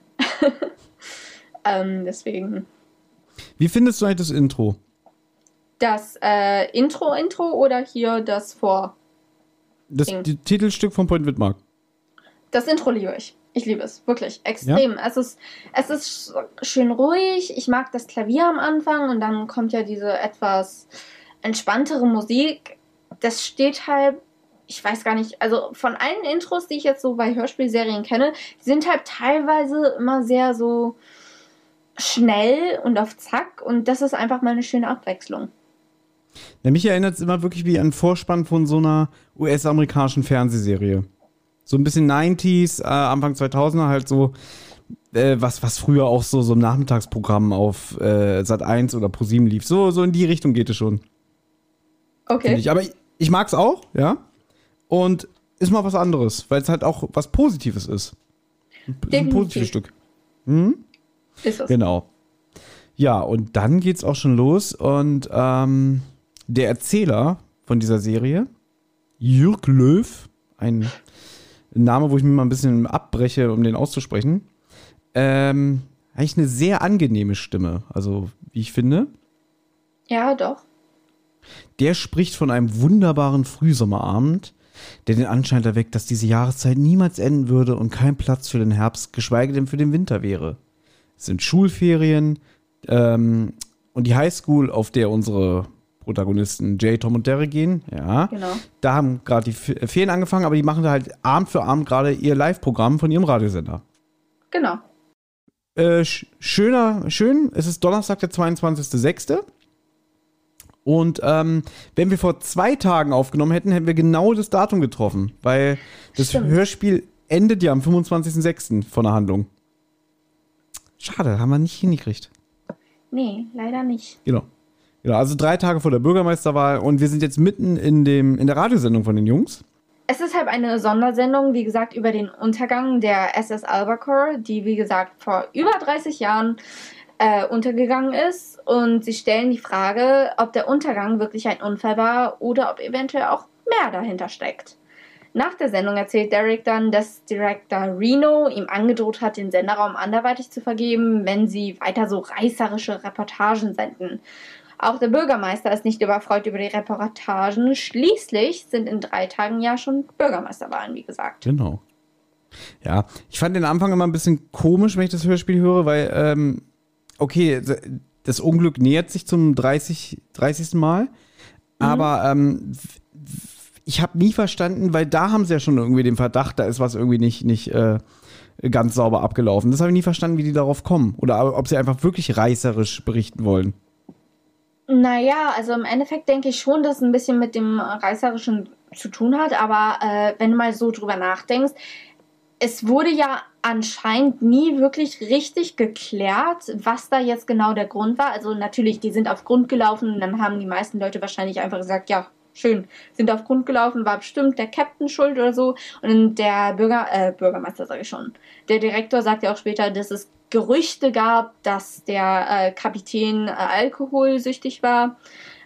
[SPEAKER 2] Deswegen.
[SPEAKER 1] Wie findest du eigentlich das Intro?
[SPEAKER 2] Das Intro oder hier das Vor?
[SPEAKER 1] Das Titelstück von Point Vidmark.
[SPEAKER 2] Das Intro liebe ich. Ich liebe es, wirklich, extrem. Ja? Es ist schön ruhig. Ich mag das Klavier am Anfang und dann kommt ja diese etwas entspanntere Musik. Das steht halt, ich weiß gar nicht, also von allen Intros, die ich jetzt so bei Hörspielserien kenne, sind halt teilweise immer sehr so schnell und auf Zack und das ist einfach mal eine schöne Abwechslung.
[SPEAKER 1] Ja, mich erinnert es immer wirklich wie an Vorspann von so einer US-amerikanischen Fernsehserie. So ein bisschen 90s, Anfang 2000er halt so, was früher auch so ein Nachmittagsprogramm auf Sat.1 oder ProSieben lief. So in die Richtung geht es schon.
[SPEAKER 2] Okay.
[SPEAKER 1] Aber ich mag es auch, ja. Und ist mal was anderes, weil es halt auch was Positives ist. Ist ein positives Stück.
[SPEAKER 2] Ist es.
[SPEAKER 1] Genau. Ja, und dann geht's auch schon los und der Erzähler von dieser Serie, Jürg Löw, ein Name, wo ich mir mal ein bisschen abbreche, um den auszusprechen, eigentlich eine sehr angenehme Stimme, also wie ich finde.
[SPEAKER 2] Ja, doch.
[SPEAKER 1] Der spricht von einem wunderbaren Frühsommerabend, der den Anschein erweckt, dass diese Jahreszeit niemals enden würde und kein Platz für den Herbst, geschweige denn für den Winter wäre. Es sind Schulferien und die Highschool, auf der unsere Protagonisten Jay, Tom und Derek gehen, ja.
[SPEAKER 2] Genau.
[SPEAKER 1] Da haben gerade die Ferien angefangen, aber die machen da halt Abend für Abend gerade ihr Live-Programm von ihrem Radiosender.
[SPEAKER 2] Genau.
[SPEAKER 1] Schön, es ist Donnerstag, der 22.06. Und wenn wir vor 2 Tagen aufgenommen hätten, hätten wir genau das Datum getroffen, weil das
[SPEAKER 2] Stimmt.
[SPEAKER 1] Hörspiel endet ja am 25.06. von der Handlung. Schade, haben wir nicht hingekriegt.
[SPEAKER 2] Nee, leider nicht.
[SPEAKER 1] Genau, also 3 Tage vor der Bürgermeisterwahl und wir sind jetzt mitten in der Radiosendung von den Jungs.
[SPEAKER 2] Es ist halt eine Sondersendung, wie gesagt, über den Untergang der SS Albacore, die, wie gesagt, vor über 30 Jahren untergegangen ist. Und sie stellen die Frage, ob der Untergang wirklich ein Unfall war oder ob eventuell auch mehr dahinter steckt. Nach der Sendung erzählt Derek dann, dass Director Reno ihm angedroht hat, den Senderraum anderweitig zu vergeben, wenn sie weiter so reißerische Reportagen senden. Auch der Bürgermeister ist nicht überfreut über die Reportagen. Schließlich sind in 3 Tagen ja schon Bürgermeisterwahlen, wie gesagt.
[SPEAKER 1] Genau. Ja, ich fand den Anfang immer ein bisschen komisch, wenn ich das Hörspiel höre, weil, okay, das Unglück nähert sich zum 30. Mal, aber ich habe nie verstanden, weil da haben sie ja schon irgendwie den Verdacht, da ist was irgendwie nicht ganz sauber abgelaufen. Das habe ich nie verstanden, wie die darauf kommen. Oder ob sie einfach wirklich reißerisch berichten wollen.
[SPEAKER 2] Naja, also im Endeffekt denke ich schon, dass es ein bisschen mit dem Reißerischen zu tun hat, aber wenn du mal so drüber nachdenkst, es wurde ja anscheinend nie wirklich richtig geklärt, was da jetzt genau der Grund war. Also natürlich, die sind auf Grund gelaufen und dann haben die meisten Leute wahrscheinlich einfach gesagt, ja, schön, sind auf Grund gelaufen, war bestimmt der Captain schuld oder so. Und der Bürgermeister, sage ich schon, der Direktor sagt ja auch später, dass es Gerüchte gab, dass der Kapitän alkoholsüchtig war.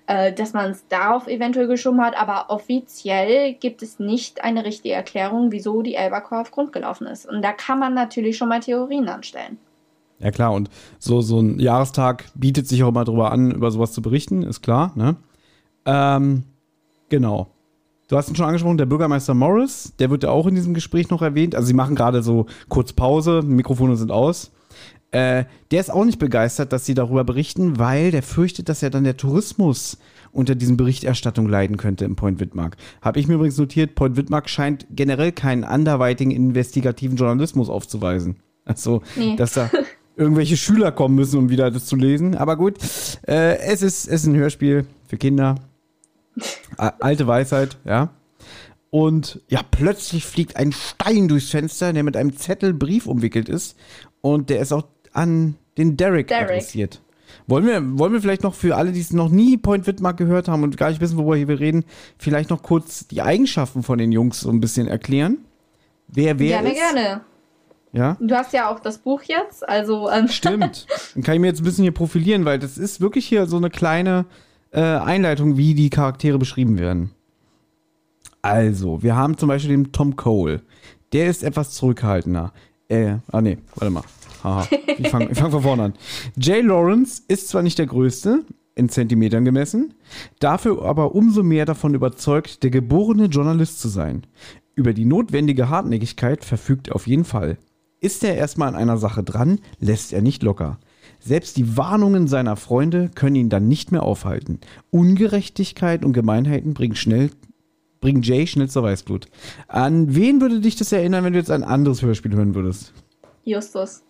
[SPEAKER 2] dass man es darauf eventuell geschoben hat, aber offiziell gibt es nicht eine richtige Erklärung, wieso die Elbacore auf Grund gelaufen ist. Und da kann man natürlich schon mal Theorien anstellen.
[SPEAKER 1] Ja klar, und so ein Jahrestag bietet sich auch mal drüber an, über sowas zu berichten, ist klar, ne? Genau. Du hast ihn schon angesprochen, der Bürgermeister Morris, der wird ja auch in diesem Gespräch noch erwähnt. Also sie machen gerade so kurz Pause, Mikrofone sind aus. Der ist auch nicht begeistert, dass sie darüber berichten, weil der fürchtet, dass ja dann der Tourismus unter diesen Berichterstattungen leiden könnte im Point Witmark. Habe ich mir übrigens notiert, Point Witmark scheint generell keinen anderweitigen investigativen Journalismus aufzuweisen. Also, dass da irgendwelche Schüler kommen müssen, um wieder das zu lesen. Aber gut, es ist ein Hörspiel für Kinder. Alte Weisheit, ja. Und ja, plötzlich fliegt ein Stein durchs Fenster, der mit einem Zettel Brief umwickelt ist. Und der ist auch an den Derek adressiert. Wollen wir vielleicht noch für alle, die es noch nie Point Witmark gehört haben und gar nicht wissen, worüber wir reden, vielleicht noch kurz die Eigenschaften von den Jungs so ein bisschen erklären? Wer
[SPEAKER 2] gerne,
[SPEAKER 1] ist?
[SPEAKER 2] Gerne.
[SPEAKER 1] Ja?
[SPEAKER 2] Du hast ja auch das Buch jetzt, also...
[SPEAKER 1] Stimmt. Dann kann ich mir jetzt ein bisschen hier profilieren, weil das ist wirklich hier so eine kleine Einleitung, wie die Charaktere beschrieben werden. Also, wir haben zum Beispiel den Tom Cole. Der ist etwas zurückhaltender. Warte mal. Haha. Ich fang von vorne an. Jay Lawrence ist zwar nicht der Größte, in Zentimetern gemessen, dafür aber umso mehr davon überzeugt, der geborene Journalist zu sein. Über die notwendige Hartnäckigkeit verfügt er auf jeden Fall. Ist er erstmal an einer Sache dran, lässt er nicht locker. Selbst die Warnungen seiner Freunde können ihn dann nicht mehr aufhalten. Ungerechtigkeit und Gemeinheiten bringen Jay schnell zur Weißblut. An wen würde dich das erinnern, wenn du jetzt ein anderes Hörspiel hören würdest?
[SPEAKER 2] Justus.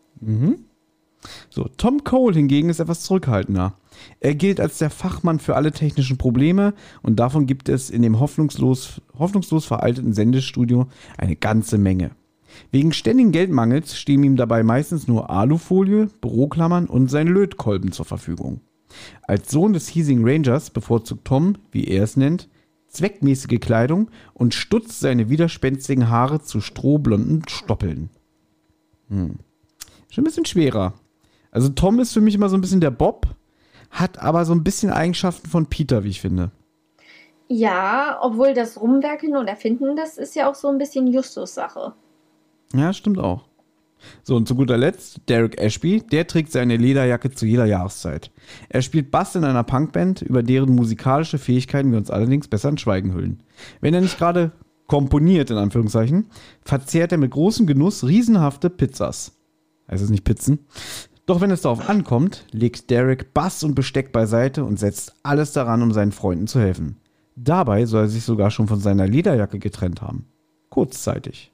[SPEAKER 1] So, Tom Cole hingegen ist etwas zurückhaltender. Er gilt als der Fachmann für alle technischen Probleme und davon gibt es in dem hoffnungslos veralteten Sendestudio eine ganze Menge. Wegen ständigen Geldmangels stehen ihm dabei meistens nur Alufolie, Büroklammern und sein Lötkolben zur Verfügung. Als Sohn des hiesigen Rangers bevorzugt Tom, wie er es nennt, zweckmäßige Kleidung und stutzt seine widerspenstigen Haare zu strohblonden Stoppeln. Schon ein bisschen schwerer. Also Tom ist für mich immer so ein bisschen der Bob, hat aber so ein bisschen Eigenschaften von Peter, wie ich finde.
[SPEAKER 2] Ja, obwohl das Rumwerkeln und Erfinden, das ist ja auch so ein bisschen Justus-Sache.
[SPEAKER 1] Ja, stimmt auch. So, und zu guter Letzt, Derek Ashby, der trägt seine Lederjacke zu jeder Jahreszeit. Er spielt Bass in einer Punkband, über deren musikalische Fähigkeiten wir uns allerdings besser in Schweigen hüllen. Wenn er nicht gerade komponiert, in Anführungszeichen, verzehrt er mit großem Genuss riesenhafte Pizzas. Heißt es nicht Pizzen? Doch wenn es darauf ankommt, legt Derek Bass und Besteck beiseite und setzt alles daran, um seinen Freunden zu helfen. Dabei soll er sich sogar schon von seiner Lederjacke getrennt haben. Kurzzeitig.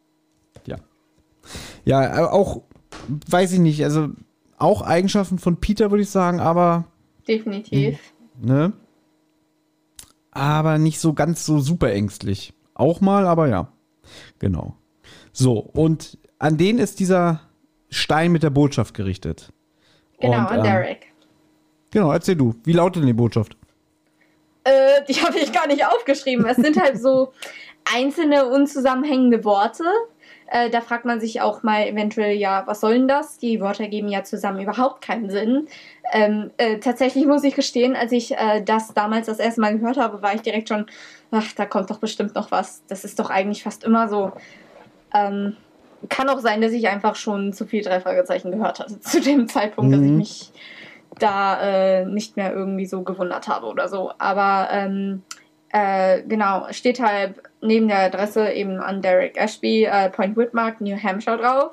[SPEAKER 1] Ja, auch, weiß ich nicht, also auch Eigenschaften von Peter, würde ich sagen, aber...
[SPEAKER 2] Definitiv.
[SPEAKER 1] Ne? Aber nicht so ganz so super ängstlich. Auch mal, aber ja. Genau. So, und an den ist dieser Stein mit der Botschaft gerichtet.
[SPEAKER 2] Genau,
[SPEAKER 1] und,
[SPEAKER 2] an Derek.
[SPEAKER 1] Genau, erzähl du. Wie lautet denn die Botschaft?
[SPEAKER 2] Die habe ich gar nicht aufgeschrieben. Es sind halt so einzelne unzusammenhängende Worte. Da fragt man sich auch mal eventuell, ja, was soll denn das? Die Worte geben ja zusammen überhaupt keinen Sinn. Tatsächlich muss ich gestehen, als ich das damals das erste Mal gehört habe, war ich direkt schon, ach, da kommt doch bestimmt noch was. Das ist doch eigentlich fast immer so. Kann auch sein, dass ich einfach schon zu viel drei Fragezeichen gehört hatte zu dem Zeitpunkt, dass ich mich da nicht mehr irgendwie so gewundert habe oder so. Aber genau, steht halt neben der Adresse eben an Derek Ashby, Point Witmark, New Hampshire drauf.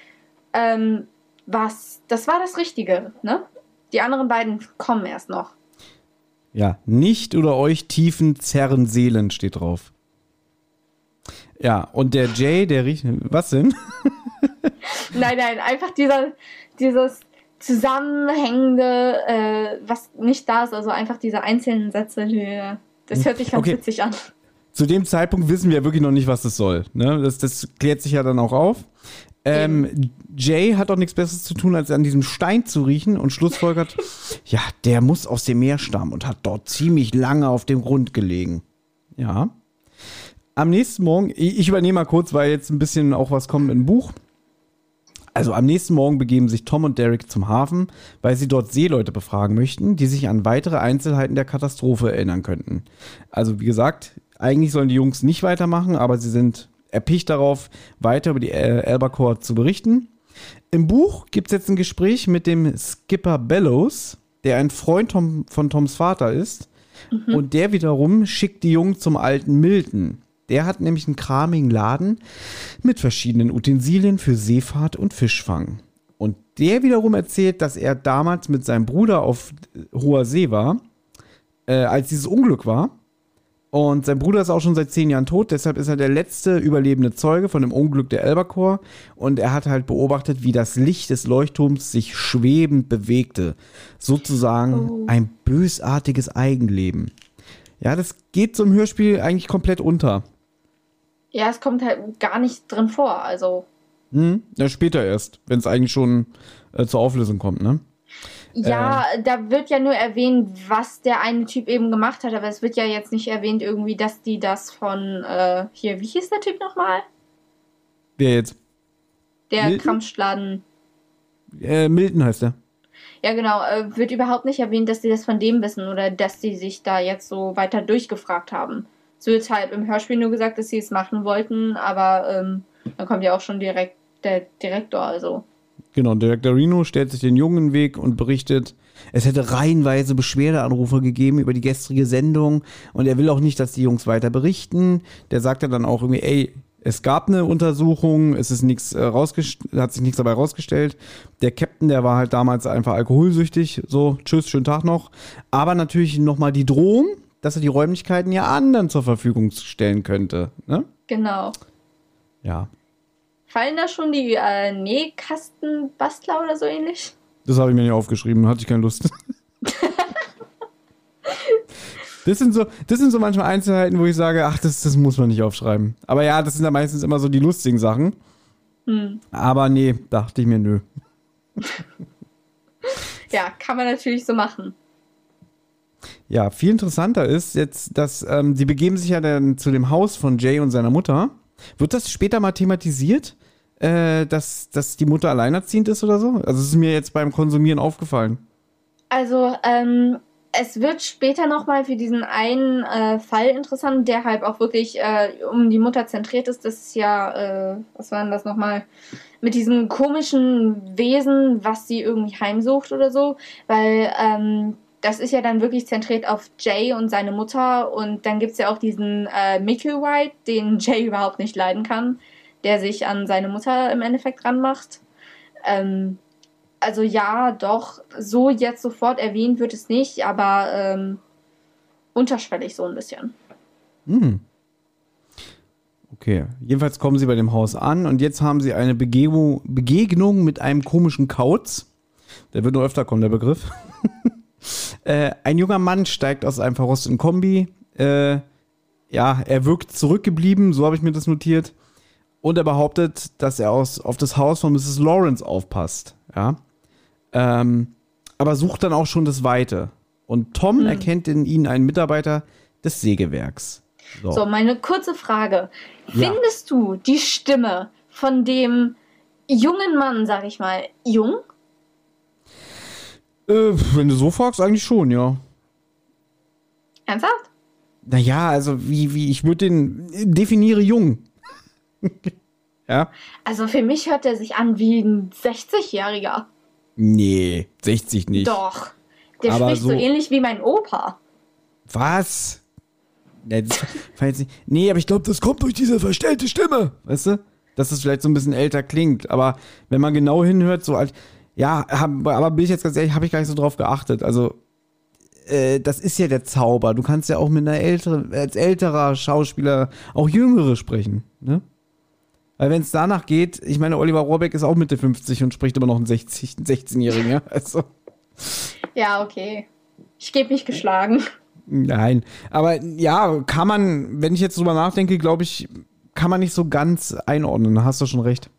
[SPEAKER 2] Das war das Richtige, ne? Die anderen beiden kommen erst noch.
[SPEAKER 1] Ja, nicht oder euch tiefen zerren Seelen steht drauf. Ja, und der Jay, der riecht... Was denn?
[SPEAKER 2] Nein, einfach dieses zusammenhängende, was nicht da ist, also einfach diese einzelnen Sätze, das hört sich ganz witzig an. Zu
[SPEAKER 1] dem Zeitpunkt wissen wir wirklich noch nicht, was das soll. Ne? Das klärt sich ja dann auch auf. Jay hat auch nichts Besseres zu tun, als an diesem Stein zu riechen und schlussfolgert, ja, der muss aus dem Meer stammen und hat dort ziemlich lange auf dem Grund gelegen. Ja. Am nächsten Morgen, ich übernehme mal kurz, weil jetzt ein bisschen auch was kommt im Buch. Also am nächsten Morgen begeben sich Tom und Derek zum Hafen, weil sie dort Seeleute befragen möchten, die sich an weitere Einzelheiten der Katastrophe erinnern könnten. Also wie gesagt, eigentlich sollen die Jungs nicht weitermachen, aber sie sind erpicht darauf, weiter über die Albacore zu berichten. Im Buch gibt es jetzt ein Gespräch mit dem Skipper Bellows, der ein Freund von Toms Vater ist. Und der wiederum schickt die Jungs zum alten Milton. Der hat nämlich einen kramigen Laden mit verschiedenen Utensilien für Seefahrt und Fischfang. Und der wiederum erzählt, dass er damals mit seinem Bruder auf hoher See war, als dieses Unglück war. Und sein Bruder ist auch schon seit 10 Jahren tot, deshalb ist er der letzte überlebende Zeuge von dem Unglück der Albacore. Und er hat halt beobachtet, wie das Licht des Leuchtturms sich schwebend bewegte. Sozusagen ein bösartiges Eigenleben. Ja, das geht so im Hörspiel eigentlich komplett unter.
[SPEAKER 2] Ja, es kommt halt gar nicht drin vor, also.
[SPEAKER 1] Ja, später erst, wenn es eigentlich schon zur Auflösung kommt, ne?
[SPEAKER 2] Ja, da wird ja nur erwähnt, was der eine Typ eben gemacht hat, aber es wird ja jetzt nicht erwähnt irgendwie, dass die das von, hier, wie hieß der Typ nochmal?
[SPEAKER 1] Wer jetzt?
[SPEAKER 2] Der
[SPEAKER 1] Milton?
[SPEAKER 2] Kramschladen.
[SPEAKER 1] Milton heißt er.
[SPEAKER 2] Ja, genau, wird überhaupt nicht erwähnt, dass die das von dem wissen oder dass die sich da jetzt so weiter durchgefragt haben. Es wird halt im Hörspiel nur gesagt, dass sie es machen wollten, aber dann kommt ja auch schon direkt der Direktor, also.
[SPEAKER 1] Genau, Direktor Reno stellt sich den Jungen in den Weg und berichtet, es hätte reihenweise Beschwerdeanrufe gegeben über die gestrige Sendung und er will auch nicht, dass die Jungs weiter berichten. Der sagt dann auch irgendwie, ey, es gab eine Untersuchung, es ist nichts hat sich nichts dabei rausgestellt. Der Captain, der war halt damals einfach alkoholsüchtig, so, tschüss, schönen Tag noch. Aber natürlich nochmal die Drohung, dass er die Räumlichkeiten ja anderen zur Verfügung stellen könnte, ne?
[SPEAKER 2] Genau.
[SPEAKER 1] Ja. Fallen
[SPEAKER 2] da schon die Nähkastenbastler oder so ähnlich?
[SPEAKER 1] Das habe ich mir nicht aufgeschrieben, hatte ich keine Lust. Das sind so manchmal Einzelheiten, wo ich sage, ach, das muss man nicht aufschreiben. Aber ja, das sind ja meistens immer so die lustigen Sachen. Aber nee, dachte ich mir, nö.
[SPEAKER 2] Ja, kann man natürlich so machen.
[SPEAKER 1] Ja, viel interessanter ist jetzt, dass die begeben sich ja dann zu dem Haus von Jay und seiner Mutter. Wird das später mal thematisiert, dass die Mutter alleinerziehend ist oder so? Also es ist mir jetzt beim Konsumieren aufgefallen.
[SPEAKER 2] Also, es wird später nochmal für diesen einen Fall interessant, der halt auch wirklich um die Mutter zentriert ist. Das ist ja, was war denn das nochmal? Mit diesem komischen Wesen, was sie irgendwie heimsucht oder so. Weil das ist ja dann wirklich zentriert auf Jay und seine Mutter. Und dann gibt es ja auch diesen Micklewhite, den Jay überhaupt nicht leiden kann, der sich an seine Mutter im Endeffekt ranmacht. Also ja, doch, so jetzt sofort erwähnt wird es nicht, aber unterschwellig so ein bisschen.
[SPEAKER 1] Okay, jedenfalls kommen sie bei dem Haus an und jetzt haben sie eine Begegnung mit einem komischen Kauz. Der wird nur öfter kommen, der Begriff. Ein junger Mann steigt aus einem verrosteten Kombi. Er wirkt zurückgeblieben, so habe ich mir das notiert. Und er behauptet, dass er auf das Haus von Mrs. Lawrence aufpasst. Ja. Aber sucht dann auch schon das Weite. Und Tom erkennt in ihnen einen Mitarbeiter des Sägewerks.
[SPEAKER 2] So, meine kurze Frage. Ja. Findest du die Stimme von dem jungen Mann, sag ich mal, jung?
[SPEAKER 1] Wenn du so fragst, eigentlich schon, ja.
[SPEAKER 2] Ernsthaft?
[SPEAKER 1] Naja, also wie ich würde definiere jung. Ja.
[SPEAKER 2] Also für mich hört er sich an wie ein 60-Jähriger.
[SPEAKER 1] Nee, 60 nicht.
[SPEAKER 2] Doch. Der aber spricht so ähnlich wie mein Opa.
[SPEAKER 1] Was? Nee, aber ich glaube, das kommt durch diese verstellte Stimme. Weißt du? Dass es vielleicht so ein bisschen älter klingt. Aber wenn man genau hinhört, so alt. Ja, aber bin ich jetzt ganz ehrlich, habe ich gar nicht so drauf geachtet. Also, das ist ja der Zauber. Du kannst ja auch mit als älterer Schauspieler auch Jüngere sprechen. Ne? Weil wenn es danach geht, ich meine, Oliver Rohrbeck ist auch Mitte 50 und spricht immer noch einen 16-Jährigen. Ja? Also.
[SPEAKER 2] Ja, okay. Ich gebe mich geschlagen.
[SPEAKER 1] Nein, aber ja, kann man, wenn ich jetzt drüber nachdenke, glaube ich, kann man nicht so ganz einordnen. Da hast du schon recht.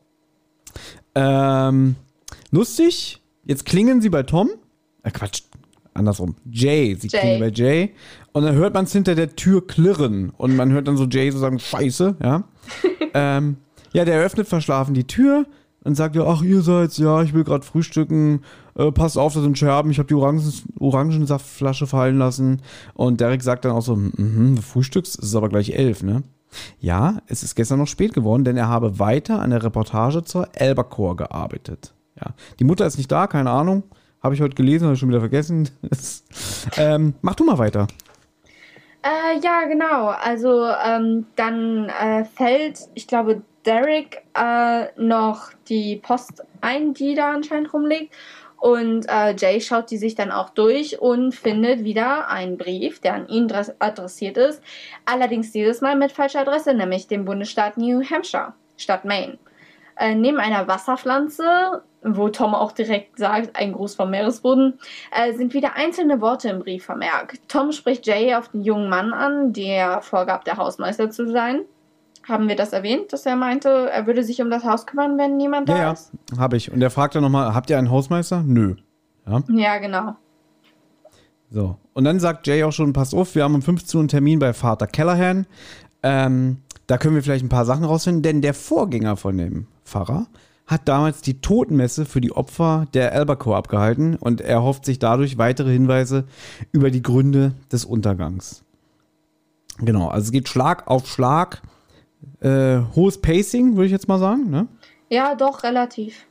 [SPEAKER 1] Lustig, jetzt klingeln sie bei Tom. Quatsch, andersrum. Jay, sie klingeln bei Jay. Und dann hört man es hinter der Tür klirren. Und man hört dann so Jay so sagen, Scheiße, ja. Der eröffnet verschlafen die Tür. Dann sagt er, ach, ihr seid's, ja, ich will gerade frühstücken, passt auf, da sind Scherben, ich habe die Orangensaftflasche fallen lassen. Und Derek sagt dann auch so, du frühstückst, es ist aber gleich 11, ne? Ja, es ist gestern noch spät geworden, denn er habe weiter an der Reportage zur Albacore gearbeitet. Ja, die Mutter ist nicht da, keine Ahnung, habe ich heute gelesen, habe ich schon wieder vergessen. Mach du mal weiter.
[SPEAKER 2] Ja, genau. Also dann fällt, ich glaube, Derek noch die Post ein, die da anscheinend rumliegt. Und Jay schaut die sich dann auch durch und findet wieder einen Brief, der an ihn adressiert ist. Allerdings dieses Mal mit falscher Adresse, nämlich dem Bundesstaat New Hampshire, statt Maine. Neben einer Wasserpflanze, wo Tom auch direkt sagt, ein Gruß vom Meeresboden, sind wieder einzelne Worte im Brief vermerkt. Tom spricht Jay auf den jungen Mann an, der vorgab, der Hausmeister zu sein. Haben wir das erwähnt, dass er meinte, er würde sich um das Haus kümmern, wenn niemand da ist?
[SPEAKER 1] Ja, habe ich. Und er fragt dann nochmal, habt ihr einen Hausmeister? Nö.
[SPEAKER 2] Ja, genau.
[SPEAKER 1] So, und dann sagt Jay auch schon, pass auf, wir haben um 15 Uhr einen Termin bei Vater Callahan. Da können wir vielleicht ein paar Sachen rausfinden, denn der Vorgänger von dem Pfarrer hat damals die Totenmesse für die Opfer der Albacore abgehalten und er hofft sich dadurch weitere Hinweise über die Gründe des Untergangs. Genau, also es geht Schlag auf Schlag. Hohes Pacing, würde ich jetzt mal sagen, ne?
[SPEAKER 2] Ja, doch, relativ.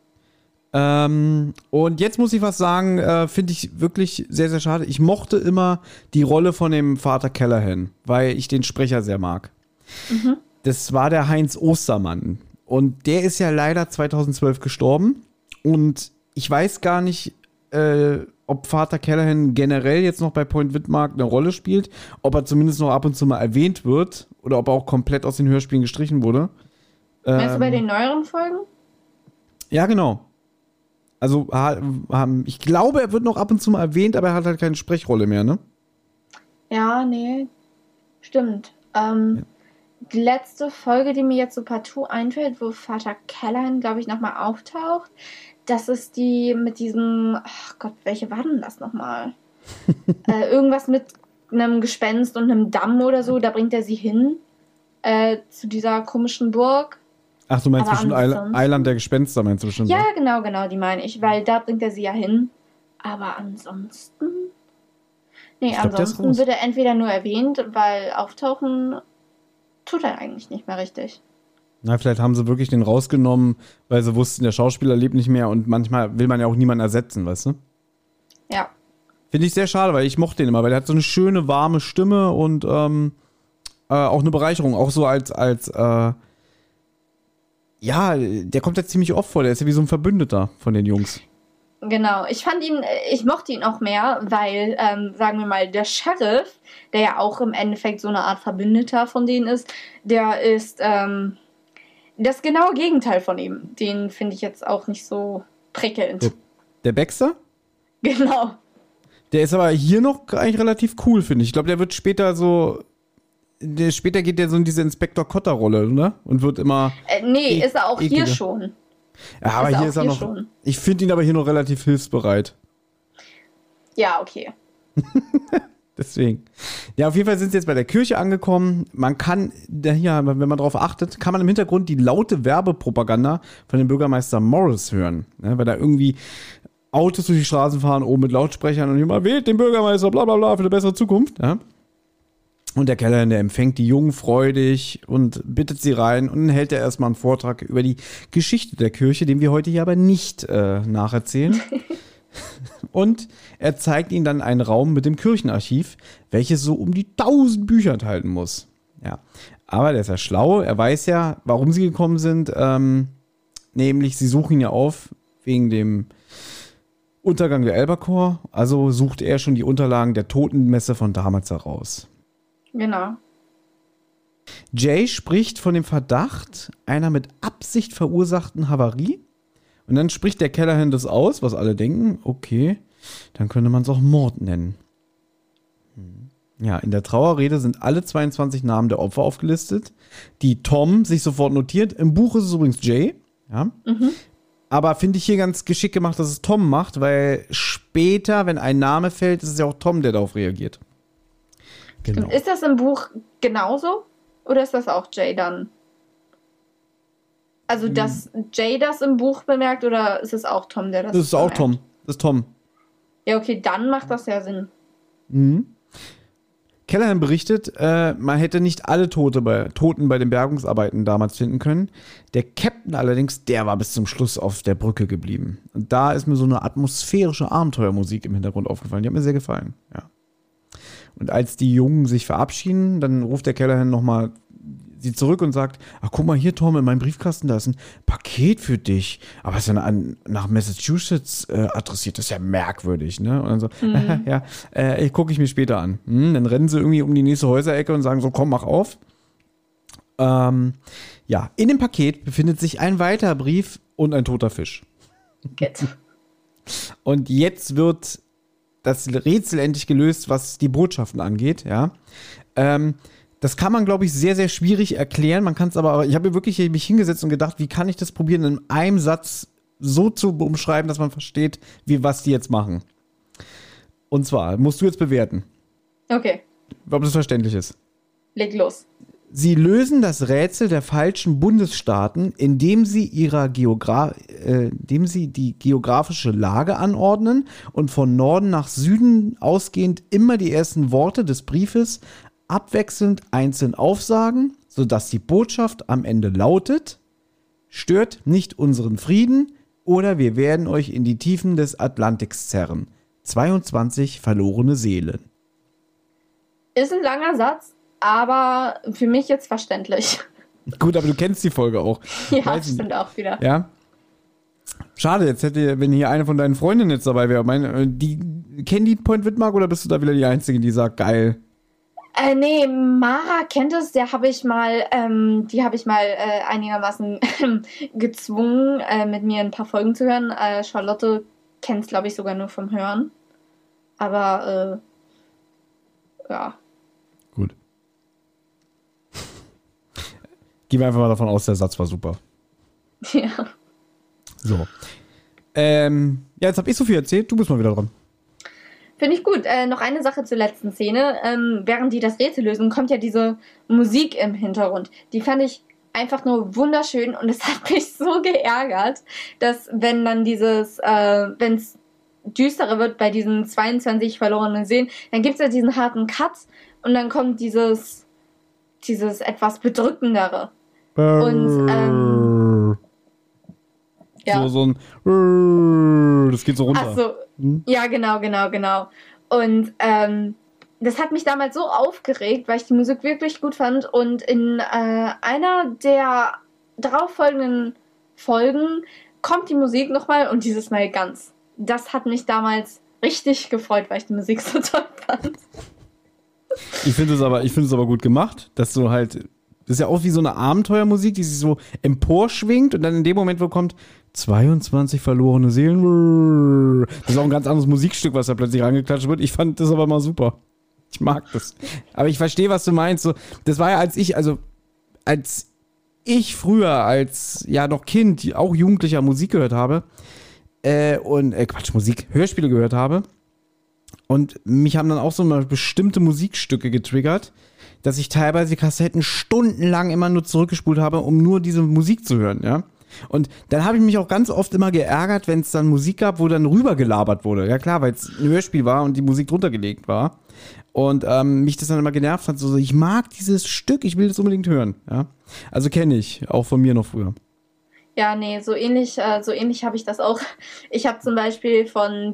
[SPEAKER 1] Und jetzt muss ich was sagen, finde ich wirklich sehr, sehr schade. Ich mochte immer die Rolle von dem Vater Callahan, weil ich den Sprecher sehr mag. Mhm. Das war der Heinz Ostermann. Und der ist ja leider 2012 gestorben. Und ich weiß gar nicht, ob Vater Callahan generell jetzt noch bei Point Widmark eine Rolle spielt, ob er zumindest noch ab und zu mal erwähnt wird oder ob er auch komplett aus den Hörspielen gestrichen wurde.
[SPEAKER 2] Meinst du bei den neueren Folgen?
[SPEAKER 1] Ja, genau. Also, ich glaube, er wird noch ab und zu mal erwähnt, aber er hat halt keine Sprechrolle mehr, ne?
[SPEAKER 2] Ja, nee. Stimmt. Die letzte Folge, die mir jetzt so partout einfällt, wo Vater Callahan, glaube ich, nochmal auftaucht, das ist die mit diesem, ach Gott, welche war denn das nochmal? Irgendwas mit einem Gespenst und einem Damm oder so, da bringt er sie hin, zu dieser komischen Burg.
[SPEAKER 1] Ach, du meinst bestimmt Eiland der Gespenster, meinst du bestimmt?
[SPEAKER 2] Ja, genau, die meine ich, weil da bringt er sie ja hin. Aber ansonsten? Nee, ansonsten wird er entweder nur erwähnt, weil auftauchen tut er eigentlich nicht mehr richtig.
[SPEAKER 1] Na, vielleicht haben sie wirklich den rausgenommen, weil sie wussten, der Schauspieler lebt nicht mehr und manchmal will man ja auch niemanden ersetzen, weißt du?
[SPEAKER 2] Ja.
[SPEAKER 1] Finde ich sehr schade, weil ich mochte den immer, weil der hat so eine schöne, warme Stimme und auch eine Bereicherung, auch so als ja, der kommt ja ziemlich oft vor, der ist ja wie so ein Verbündeter von den Jungs.
[SPEAKER 2] Genau, ich mochte ihn auch mehr, weil, sagen wir mal, der Sheriff, der ja auch im Endeffekt so eine Art Verbündeter von denen ist, der ist das genaue Gegenteil von ihm. Den finde ich jetzt auch nicht so prickelnd.
[SPEAKER 1] Der Baxter?
[SPEAKER 2] Genau.
[SPEAKER 1] Der ist aber hier noch eigentlich relativ cool, finde ich. Ich glaube, der wird später so... Später geht der so in diese Inspektor-Cotter-Rolle, ne? Und wird immer...
[SPEAKER 2] nee, ist er auch ekliger. Hier schon.
[SPEAKER 1] Ja, aber hier ist er noch... Schon. Ich finde ihn aber hier noch relativ hilfsbereit.
[SPEAKER 2] Ja, okay.
[SPEAKER 1] Deswegen. Ja, auf jeden Fall sind sie jetzt bei der Kirche angekommen. Man kann, hier, wenn man darauf achtet, kann man im Hintergrund die laute Werbepropaganda von dem Bürgermeister Morris hören. Ne? Weil da irgendwie Autos durch die Straßen fahren, oben mit Lautsprechern und immer wählt den Bürgermeister, bla bla bla, für eine bessere Zukunft. Ja? Und der Callahan, der empfängt die Jungen freudig und bittet sie rein und dann hält er erstmal einen Vortrag über die Geschichte der Kirche, den wir heute hier aber nicht nacherzählen. Und er zeigt ihnen dann einen Raum mit dem Kirchenarchiv, welches so um die 1000 Bücher enthalten muss. Ja, aber der ist ja schlau, er weiß ja, warum sie gekommen sind, nämlich sie suchen ihn ja auf wegen dem Untergang der Albacore, also sucht er schon die Unterlagen der Totenmesse von damals heraus.
[SPEAKER 2] Genau.
[SPEAKER 1] Jay spricht von dem Verdacht einer mit Absicht verursachten Havarie. Und dann spricht der Callahan das aus, was alle denken, okay, dann könnte man es auch Mord nennen. Ja, in der Trauerrede sind alle 22 Namen der Opfer aufgelistet, die Tom sich sofort notiert. Im Buch ist es übrigens Jay. Ja. Mhm. Aber finde ich hier ganz geschickt gemacht, dass es Tom macht, weil später, wenn ein Name fällt, ist es ja auch Tom, der darauf reagiert.
[SPEAKER 2] Genau. Ist das im Buch genauso? Oder ist das auch Jay dann? Also, dass Jay das im Buch bemerkt oder ist es auch Tom, der das
[SPEAKER 1] Das ist auch
[SPEAKER 2] bemerkt?
[SPEAKER 1] Tom. Das ist Tom.
[SPEAKER 2] Ja, okay, dann macht das ja Sinn.
[SPEAKER 1] Callahan berichtet, man hätte nicht alle Toten bei den Bergungsarbeiten damals finden können. Der Captain allerdings, der war bis zum Schluss auf der Brücke geblieben. Und da ist mir so eine atmosphärische Abenteuermusik im Hintergrund aufgefallen. Die hat mir sehr gefallen. Ja. Und als die Jungen sich verabschieden, dann ruft der Callahan nochmal sie zurück und sagt, ach guck mal hier, Tom, in meinem Briefkasten, da ist ein Paket für dich. Aber es ist ja nach Massachusetts adressiert. Das ist ja merkwürdig, ne? Und dann so, ja, gucke ich mir später an. Dann rennen sie irgendwie um die nächste Häuserecke und sagen so, komm, mach auf. Ja, in dem Paket befindet sich ein weiterer Brief und ein toter Fisch.
[SPEAKER 2] Gut.
[SPEAKER 1] Und jetzt wird das Rätsel endlich gelöst, was die Botschaften angeht, ja. Das kann man, glaube ich, sehr, sehr schwierig erklären. Man kann es aber, ich habe mir wirklich mich hingesetzt und gedacht, wie kann ich das probieren, in einem Satz so zu umschreiben, dass man versteht, was die jetzt machen. Und zwar, musst du jetzt bewerten,
[SPEAKER 2] Okay,
[SPEAKER 1] ob das verständlich ist.
[SPEAKER 2] leg los.
[SPEAKER 1] Sie lösen das Rätsel der falschen Bundesstaaten, indem sie die geografische Lage anordnen und von Norden nach Süden ausgehend immer die ersten Worte des Briefes abwechselnd einzeln aufsagen, sodass die Botschaft am Ende lautet: Stört nicht unseren Frieden oder wir werden euch in die Tiefen des Atlantiks zerren. 22 verlorene Seelen.
[SPEAKER 2] Ist ein langer Satz, aber für mich jetzt verständlich.
[SPEAKER 1] Gut, aber du kennst die Folge auch.
[SPEAKER 2] Ja,
[SPEAKER 1] Weiß ich
[SPEAKER 2] stimmt auch wieder.
[SPEAKER 1] Ja. Schade, jetzt wenn hier eine von deinen Freundinnen jetzt dabei wäre. Kennen die Point Widmark oder bist du da wieder die Einzige, die sagt, geil?
[SPEAKER 2] Nee, Mara kennt es, die habe ich mal einigermaßen gezwungen, mit mir ein paar Folgen zu hören. Charlotte kennt es, glaube ich, sogar nur vom Hören. Aber, ja.
[SPEAKER 1] Gut. Gehen wir einfach mal davon aus, der Satz war super.
[SPEAKER 2] Ja.
[SPEAKER 1] So. Ja, jetzt habe ich so viel erzählt, du bist mal wieder dran.
[SPEAKER 2] Finde ich gut. Noch eine Sache zur letzten Szene. Während die das Rätsel lösen, kommt ja diese Musik im Hintergrund. Die fand ich einfach nur wunderschön und es hat mich so geärgert, dass wenn dann wenn es düsterer wird bei diesen 22 verlorenen Seelen, dann gibt es ja diesen harten Cut und dann kommt dieses etwas bedrückendere. Und, ja.
[SPEAKER 1] So ein das geht so runter.
[SPEAKER 2] Ach so, ja, genau. Und das hat mich damals so aufgeregt, weil ich die Musik wirklich gut fand. Und in einer der darauffolgenden Folgen kommt die Musik nochmal und dieses Mal ganz. Das hat mich damals richtig gefreut, weil ich die Musik so toll fand.
[SPEAKER 1] Ich finde es aber gut gemacht, dass du halt, das ist ja auch wie so eine Abenteuermusik, die sich so emporschwingt und dann in dem Moment, wo kommt 22 verlorene Seelen. Das ist auch ein ganz anderes Musikstück, was da plötzlich rangeklatscht wird. Ich fand das aber mal super. Ich mag das. Aber ich verstehe, was du meinst. So, das war ja, als ich früher als noch Kind, auch Jugendlicher Musik gehört habe, Hörspiele gehört habe. Und mich haben dann auch so mal bestimmte Musikstücke getriggert, dass ich teilweise die Kassetten stundenlang immer nur zurückgespult habe, um nur diese Musik zu hören, ja. Und dann habe ich mich auch ganz oft immer geärgert, wenn es dann Musik gab, wo dann rübergelabert wurde. Ja klar, weil es ein Hörspiel war und die Musik drunter gelegt war. Und mich das dann immer genervt hat. So, ich mag dieses Stück, ich will das unbedingt hören. Ja? Also kenne ich, auch von mir noch früher.
[SPEAKER 2] Ja, nee, so ähnlich habe ich das auch. Ich habe zum Beispiel von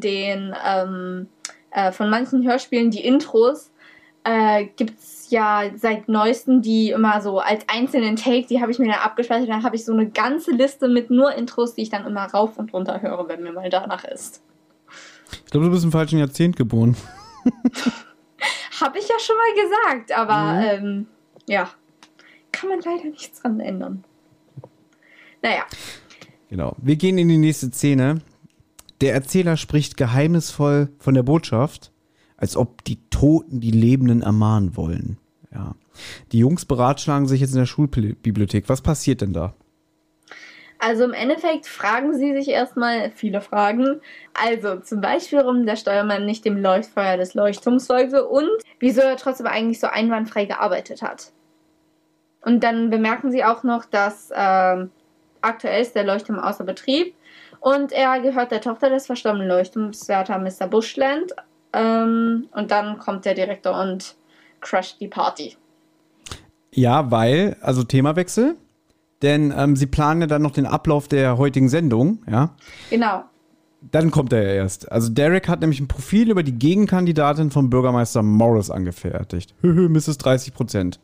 [SPEAKER 2] manchen Hörspielen die Intros, gibt's ja seit neuestem die immer so als einzelnen Take, die habe ich mir dann abgespeichert. Dann habe ich so eine ganze Liste mit nur Intros, die ich dann immer rauf und runter höre, wenn mir mal danach ist.
[SPEAKER 1] Ich glaube, du bist im falschen Jahrzehnt geboren.
[SPEAKER 2] Habe ich ja schon mal gesagt, aber ja, kann man leider nichts dran ändern. Naja.
[SPEAKER 1] Genau. Wir gehen in die nächste Szene. Der Erzähler spricht geheimnisvoll von der Botschaft, als ob die Toten die Lebenden ermahnen wollen. Ja. Die Jungs beratschlagen sich jetzt in der Schulbibliothek. Was passiert denn da?
[SPEAKER 2] Also im Endeffekt fragen sie sich erstmal viele Fragen. Also zum Beispiel, warum der Steuermann nicht dem Leuchtfeuer des Leuchtturms folgte und wieso er trotzdem eigentlich so einwandfrei gearbeitet hat. Und dann bemerken sie auch noch, dass aktuell ist der Leuchtturm außer Betrieb und er gehört der Tochter des verstorbenen Leuchtturmswärter Mr. Bushland. Und dann kommt der Direktor und crasht die Party.
[SPEAKER 1] Ja, weil, also Themawechsel, denn sie planen ja dann noch den Ablauf der heutigen Sendung, ja.
[SPEAKER 2] Genau.
[SPEAKER 1] Dann kommt er ja erst. Also Derek hat nämlich ein Profil über die Gegenkandidatin von Bürgermeister Morris angefertigt. Mrs. 30%.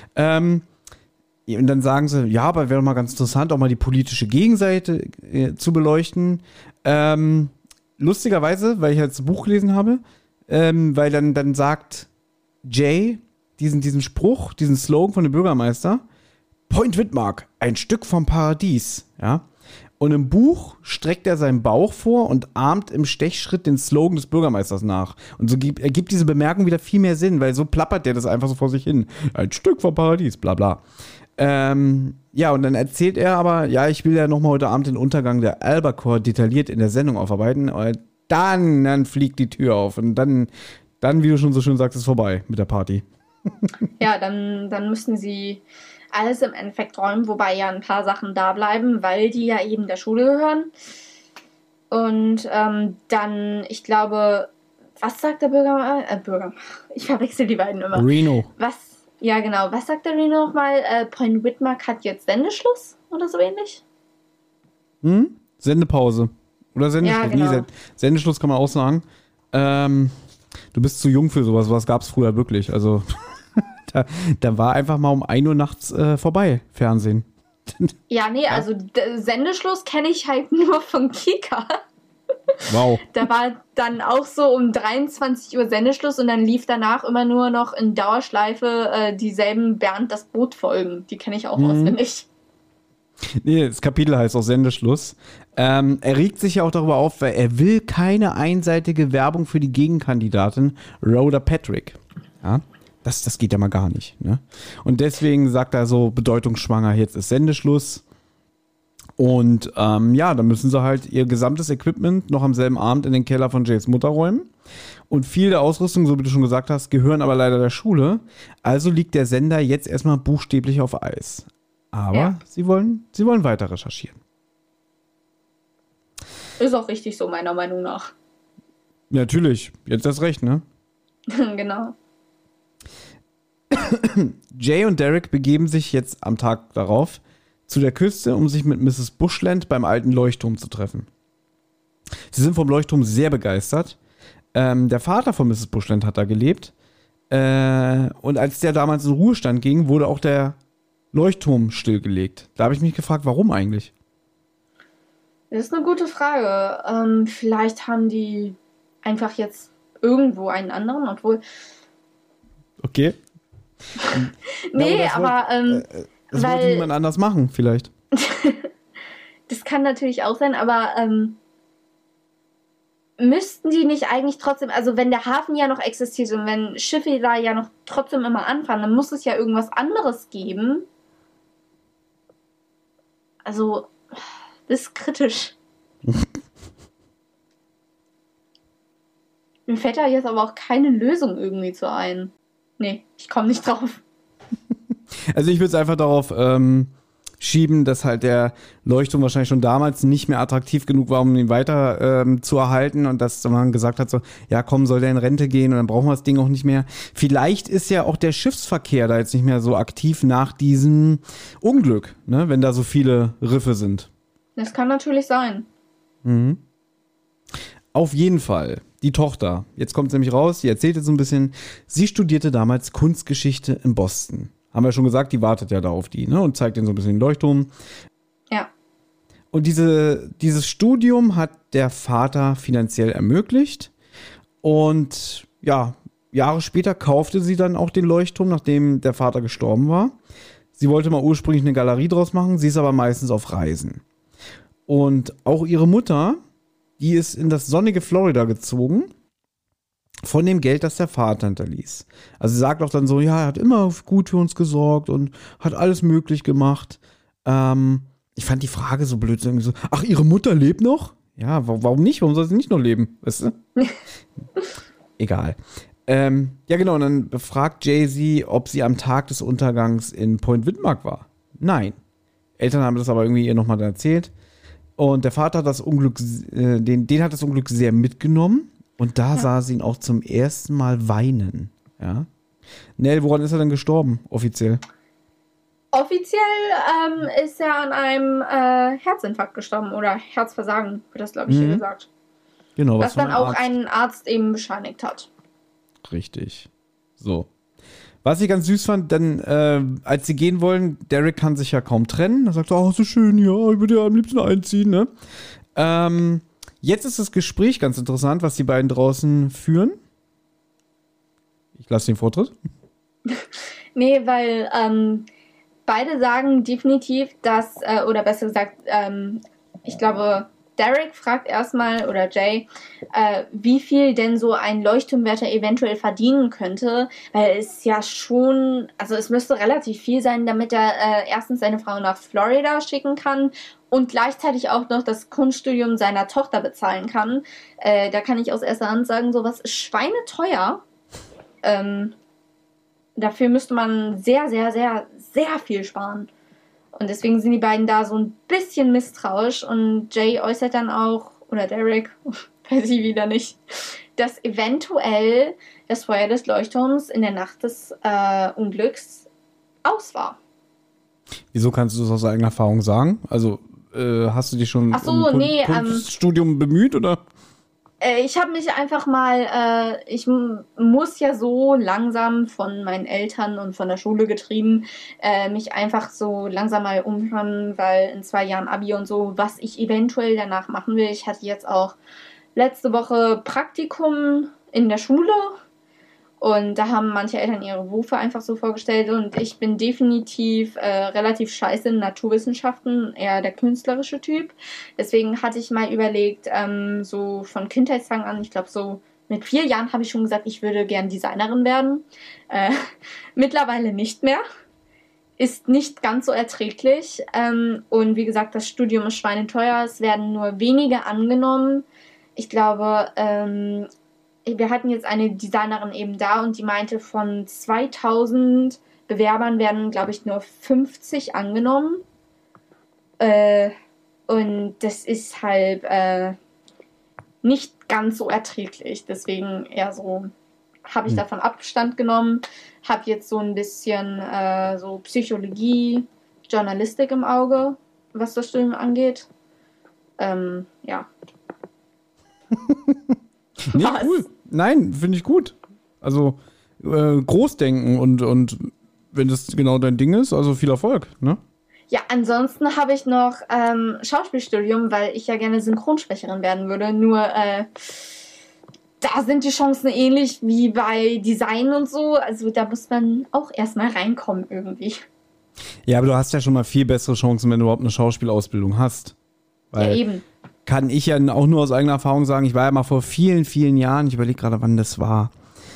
[SPEAKER 1] Und dann sagen sie, ja, aber wäre doch mal ganz interessant, auch mal die politische Gegenseite zu beleuchten. Lustigerweise, weil ich jetzt das Buch gelesen habe, weil dann sagt Jay diesen Spruch, diesen Slogan von dem Bürgermeister, Point Widmark, ein Stück vom Paradies, ja. Und im Buch streckt er seinen Bauch vor und ahmt im Stechschritt den Slogan des Bürgermeisters nach. Und so ergibt diese Bemerkung wieder viel mehr Sinn, weil so plappert der das einfach so vor sich hin. Ein Stück vom Paradies, bla bla. Ja, und dann erzählt er aber, ja, ich will ja nochmal heute Abend den Untergang der Albacore detailliert in der Sendung aufarbeiten. Und dann fliegt die Tür auf. Und dann, wie du schon so schön sagst, ist vorbei mit der Party.
[SPEAKER 2] Ja, dann müssen sie alles im Endeffekt räumen, wobei ja ein paar Sachen da bleiben, weil die ja eben der Schule gehören. Und dann, ich glaube, was sagt der Bürger? Ich verwechsel die beiden immer.
[SPEAKER 1] Reno.
[SPEAKER 2] Ja, genau. Was sagt der Reno nochmal? Point Widmark hat jetzt Sendeschluss oder so ähnlich?
[SPEAKER 1] Sendepause. Oder Sendeschluss.
[SPEAKER 2] Ja, genau.
[SPEAKER 1] Nee, Sendeschluss kann man auch sagen. Du bist zu jung für sowas. Was gab es früher wirklich? Also, da war einfach mal um 1 Uhr nachts vorbei, Fernsehen.
[SPEAKER 2] Ja, nee, also Sendeschluss kenne ich halt nur von Kika.
[SPEAKER 1] Wow.
[SPEAKER 2] Da war dann auch so um 23 Uhr Sendeschluss und dann lief danach immer nur noch in Dauerschleife dieselben Bernd das Boot Folgen. Die kenne ich auch auswendig.
[SPEAKER 1] Nee, das Kapitel heißt auch Sendeschluss. Er regt sich ja auch darüber auf, weil er will keine einseitige Werbung für die Gegenkandidatin Rhoda Patrick. Ja, das geht ja mal gar nicht. Ne? Und deswegen sagt er so bedeutungsschwanger, jetzt ist Sendeschluss. Und ja, dann müssen sie halt ihr gesamtes Equipment noch am selben Abend in den Keller von Jays Mutter räumen. Und viel der Ausrüstung, so wie du schon gesagt hast, gehören aber leider der Schule. Also liegt der Sender jetzt erstmal buchstäblich auf Eis. Aber
[SPEAKER 2] ja,
[SPEAKER 1] sie wollen weiter recherchieren.
[SPEAKER 2] Ist auch richtig so, meiner Meinung nach.
[SPEAKER 1] Natürlich, jetzt erst recht, ne?
[SPEAKER 2] Genau.
[SPEAKER 1] Jay und Derek begeben sich jetzt am Tag darauf zu der Küste, um sich mit Mrs. Bushland beim alten Leuchtturm zu treffen. Sie sind vom Leuchtturm sehr begeistert. Der Vater von Mrs. Bushland hat da gelebt. Und als der damals in Ruhestand ging, wurde auch der Leuchtturm stillgelegt. Da habe ich mich gefragt, warum eigentlich?
[SPEAKER 2] Das ist eine gute Frage. Vielleicht haben die einfach jetzt irgendwo einen anderen, obwohl...
[SPEAKER 1] Okay.
[SPEAKER 2] Nee, aber...
[SPEAKER 1] das wollte niemand anders machen, vielleicht.
[SPEAKER 2] Das kann natürlich auch sein, aber müssten die nicht eigentlich trotzdem, also wenn der Hafen ja noch existiert und wenn Schiffe da ja noch trotzdem immer anfahren, dann muss es ja irgendwas anderes geben. Also, das ist kritisch. Mir fällt da jetzt aber auch keine Lösung irgendwie zu ein. Nee, ich komme nicht drauf.
[SPEAKER 1] Also ich würde es einfach darauf schieben, dass halt der Leuchtturm wahrscheinlich schon damals nicht mehr attraktiv genug war, um ihn weiter zu erhalten und dass man gesagt hat so, ja komm, soll der in Rente gehen und dann brauchen wir das Ding auch nicht mehr. Vielleicht ist ja auch der Schiffsverkehr da jetzt nicht mehr so aktiv nach diesem Unglück, ne, wenn da so viele Riffe sind.
[SPEAKER 2] Das kann natürlich sein.
[SPEAKER 1] Mhm. Auf jeden Fall. Die Tochter, jetzt kommt es nämlich raus, sie erzählt jetzt so ein bisschen, sie studierte damals Kunstgeschichte in Boston. Haben wir schon gesagt, die wartet ja da auf die, ne? Und zeigt ihnen so ein bisschen den Leuchtturm.
[SPEAKER 2] Ja.
[SPEAKER 1] Und dieses Studium hat der Vater finanziell ermöglicht. Und ja, Jahre später kaufte sie dann auch den Leuchtturm, nachdem der Vater gestorben war. Sie wollte mal ursprünglich eine Galerie draus machen, sie ist aber meistens auf Reisen. Und auch ihre Mutter, die ist in das sonnige Florida gezogen. Von dem Geld, das der Vater hinterließ. Also sie sagt auch dann so, ja, er hat immer gut für uns gesorgt und hat alles möglich gemacht. Ich fand die Frage so blöd, so, ach, ihre Mutter lebt noch? Ja, warum nicht? Warum soll sie nicht noch leben? Weißt du? Egal. Ja, genau, und dann befragt Jay sie, ob sie am Tag des Untergangs in Point Widmark war. Nein. Eltern haben das aber irgendwie ihr nochmal erzählt. Und der Vater hat das Unglück, den hat das Unglück sehr mitgenommen. Und da sah sie ihn auch zum ersten Mal weinen. Ja. Nell, woran ist er denn gestorben, offiziell?
[SPEAKER 2] Offiziell ist er an einem Herzinfarkt gestorben oder Herzversagen, wird das, glaube ich, hier gesagt.
[SPEAKER 1] Genau,
[SPEAKER 2] was dann auch ein Arzt eben bescheinigt hat.
[SPEAKER 1] Richtig. So. Was ich ganz süß fand, denn als sie gehen wollen, Derek kann sich ja kaum trennen. Er sagt so, so schön, ja, ich würde ja am liebsten einziehen, ne? Jetzt ist das Gespräch ganz interessant, was die beiden draußen führen. Ich lasse den Vortritt.
[SPEAKER 2] Nee, weil beide sagen definitiv, dass, oder besser gesagt, ich glaube, Derek fragt erstmal, oder Jay, wie viel denn so ein Leuchtturmwärter eventuell verdienen könnte, weil es ja schon, also es müsste relativ viel sein, damit er erstens seine Frau nach Florida schicken kann und gleichzeitig auch noch das Kunststudium seiner Tochter bezahlen kann. Da kann ich aus erster Hand sagen, sowas ist schweineteuer. Dafür müsste man sehr, sehr, sehr, sehr viel sparen. Und deswegen sind die beiden da so ein bisschen misstrauisch. Und Jay äußert dann auch, oder Derek, weiß ich wieder nicht, dass eventuell das Feuer des Leuchtturms in der Nacht des Unglücks aus war.
[SPEAKER 1] Wieso kannst du das aus eigener Erfahrung sagen? Also hast du dich schon Kunststudium bemüht, oder?
[SPEAKER 2] Ich habe mich einfach mal, ich muss ja so langsam von meinen Eltern und von der Schule getrieben, mich einfach so langsam mal umhören, weil in 2 Jahren Abi und so, was ich eventuell danach machen will. Ich hatte jetzt auch letzte Woche Praktikum in der Schule und da haben manche Eltern ihre Berufe einfach so vorgestellt und ich bin definitiv relativ scheiße in Naturwissenschaften, eher der künstlerische Typ. Deswegen hatte ich mal überlegt, so von Kindheitstagen an, ich glaube so mit 4 Jahren habe ich schon gesagt, ich würde gern Designerin werden. Mittlerweile nicht mehr. Ist nicht ganz so erträglich. Und wie gesagt, das Studium ist schweineteuer. Es werden nur wenige angenommen. Ich glaube, wir hatten jetzt eine Designerin eben da und die meinte, von 2000 Bewerbern werden, glaube ich, nur 50 angenommen. Und das ist halt nicht ganz so erträglich. Deswegen eher so habe ich davon Abstand genommen. Habe jetzt so ein bisschen so Psychologie, Journalistik im Auge, was das Studium angeht. Ja.
[SPEAKER 1] Nee, cool. Nein, finde ich gut. Also Großdenken und wenn das genau dein Ding ist, also viel Erfolg, ne?
[SPEAKER 2] Ja, ansonsten habe ich noch Schauspielstudium, weil ich ja gerne Synchronsprecherin werden würde. Nur da sind die Chancen ähnlich wie bei Design und so. Also da muss man auch erstmal reinkommen irgendwie.
[SPEAKER 1] Ja, aber du hast ja schon mal viel bessere Chancen, wenn du überhaupt eine Schauspielausbildung hast. Weil
[SPEAKER 2] ja, eben.
[SPEAKER 1] Kann ich ja auch nur aus eigener Erfahrung sagen, ich war ja mal vor vielen, vielen Jahren, ich überlege gerade, wann das war,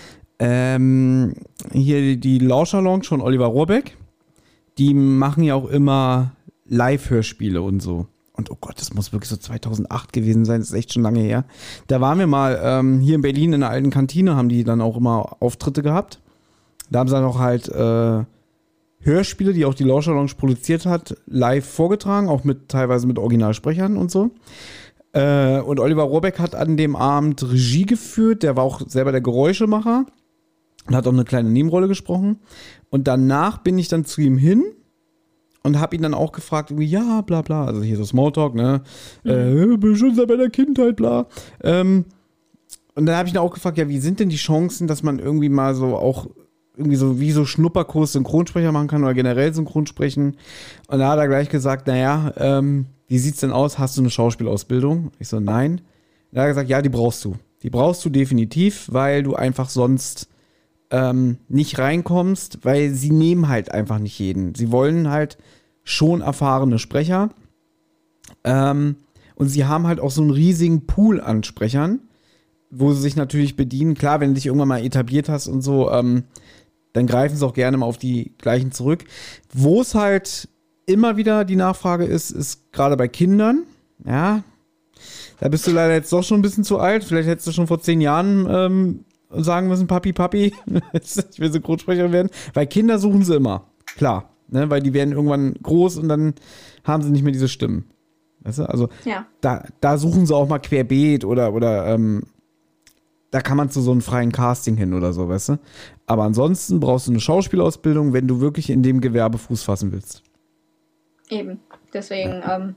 [SPEAKER 1] hier die Lauscher-Lounge von Oliver Rohrbeck, die machen ja auch immer Live-Hörspiele und so. Und oh Gott, das muss wirklich so 2008 gewesen sein, das ist echt schon lange her. Da waren wir mal hier in Berlin in der alten Kantine, haben die dann auch immer Auftritte gehabt. Da haben sie dann auch halt Hörspiele, die auch die Lauscher Lounge produziert hat, live vorgetragen, auch teilweise mit Originalsprechern und so. Und Oliver Rohrbeck hat an dem Abend Regie geführt, der war auch selber der Geräuschemacher und hat auch eine kleine Nebenrolle gesprochen. Und danach bin ich dann zu ihm hin und habe ihn dann auch gefragt, irgendwie, ja, bla bla, also hier so Smalltalk, ne, bin schon seit meiner Kindheit, bla. Und dann habe ich ihn auch gefragt, ja, wie sind denn die Chancen, dass man irgendwie mal so auch irgendwie so wie so Schnupperkurs Synchronsprecher machen kann oder generell Synchronsprechen. Und da hat er gleich gesagt, naja, wie sieht's denn aus? Hast du eine Schauspielausbildung? Ich so, nein. Da hat er gesagt, ja, die brauchst du. Die brauchst du definitiv, weil du einfach sonst nicht reinkommst, weil sie nehmen halt einfach nicht jeden. Sie wollen halt schon erfahrene Sprecher. Und sie haben halt auch so einen riesigen Pool an Sprechern, wo sie sich natürlich bedienen. Klar, wenn du dich irgendwann mal etabliert hast und so, dann greifen sie auch gerne mal auf die gleichen zurück. Wo es halt immer wieder die Nachfrage ist gerade bei Kindern. Ja, da bist du leider jetzt doch schon ein bisschen zu alt. Vielleicht hättest du schon vor 10 Jahren sagen müssen, Papi, ich will Synchronsprecher werden. Weil Kinder suchen sie immer. Klar. Ne? Weil die werden irgendwann groß und dann haben sie nicht mehr diese Stimmen. Weißt du? Also da suchen sie auch mal querbeet oder da kann man zu so einem freien Casting hin oder so, weißt du? Aber ansonsten brauchst du eine Schauspielausbildung, wenn du wirklich in dem Gewerbe Fuß fassen willst.
[SPEAKER 2] Eben. Deswegen,
[SPEAKER 1] ja,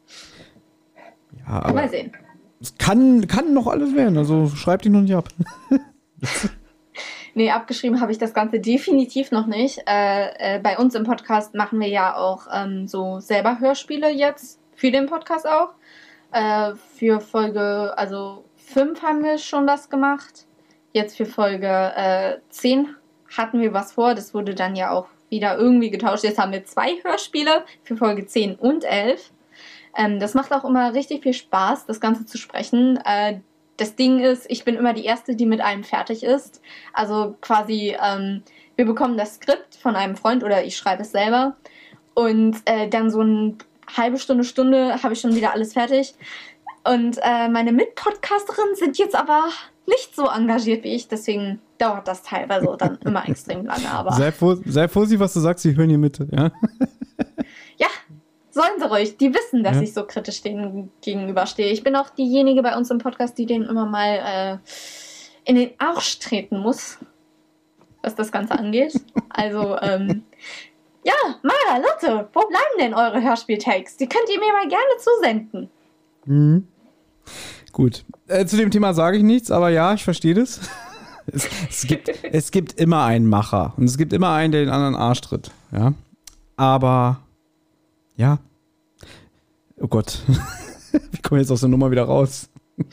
[SPEAKER 1] aber
[SPEAKER 2] mal sehen.
[SPEAKER 1] Es kann noch alles werden, also schreib dich noch nicht ab.
[SPEAKER 2] Nee, abgeschrieben habe ich das Ganze definitiv noch nicht. Bei uns im Podcast machen wir ja auch so selber Hörspiele jetzt, für den Podcast auch. Für Folge, also 5 haben wir schon was gemacht. Jetzt für Folge 10 hatten wir was vor. Das wurde dann ja auch wieder irgendwie getauscht. Jetzt haben wir 2 Hörspiele für Folge 10 und 11. Das macht auch immer richtig viel Spaß, das Ganze zu sprechen. Das Ding ist, ich bin immer die Erste, die mit allem fertig ist. Also quasi, wir bekommen das Skript von einem Freund oder ich schreibe es selber. Und dann so eine halbe Stunde habe ich schon wieder alles fertig. Und meine Mitpodcasterinnen sind jetzt aber nicht so engagiert wie ich. Deswegen dauert das teilweise dann immer extrem lange. Aber
[SPEAKER 1] sei vorsichtig, was du sagst, sie hören hier mit. Ja,
[SPEAKER 2] ja, sollen sie ruhig. Die wissen, dass ich so kritisch denen gegenüberstehe. Ich bin auch diejenige bei uns im Podcast, die denen immer mal in den Arsch treten muss, was das Ganze angeht. Also, ja, Mara, Lotte, wo bleiben denn eure Hörspieltakes? Die könnt ihr mir mal gerne zusenden.
[SPEAKER 1] Mhm. Gut. Zu dem Thema sage ich nichts, aber ja, ich verstehe das. Es gibt immer einen Macher und es gibt immer einen, der den anderen Arsch tritt. Ja. Aber ja. Oh Gott. Wir kommen jetzt aus der Nummer wieder raus.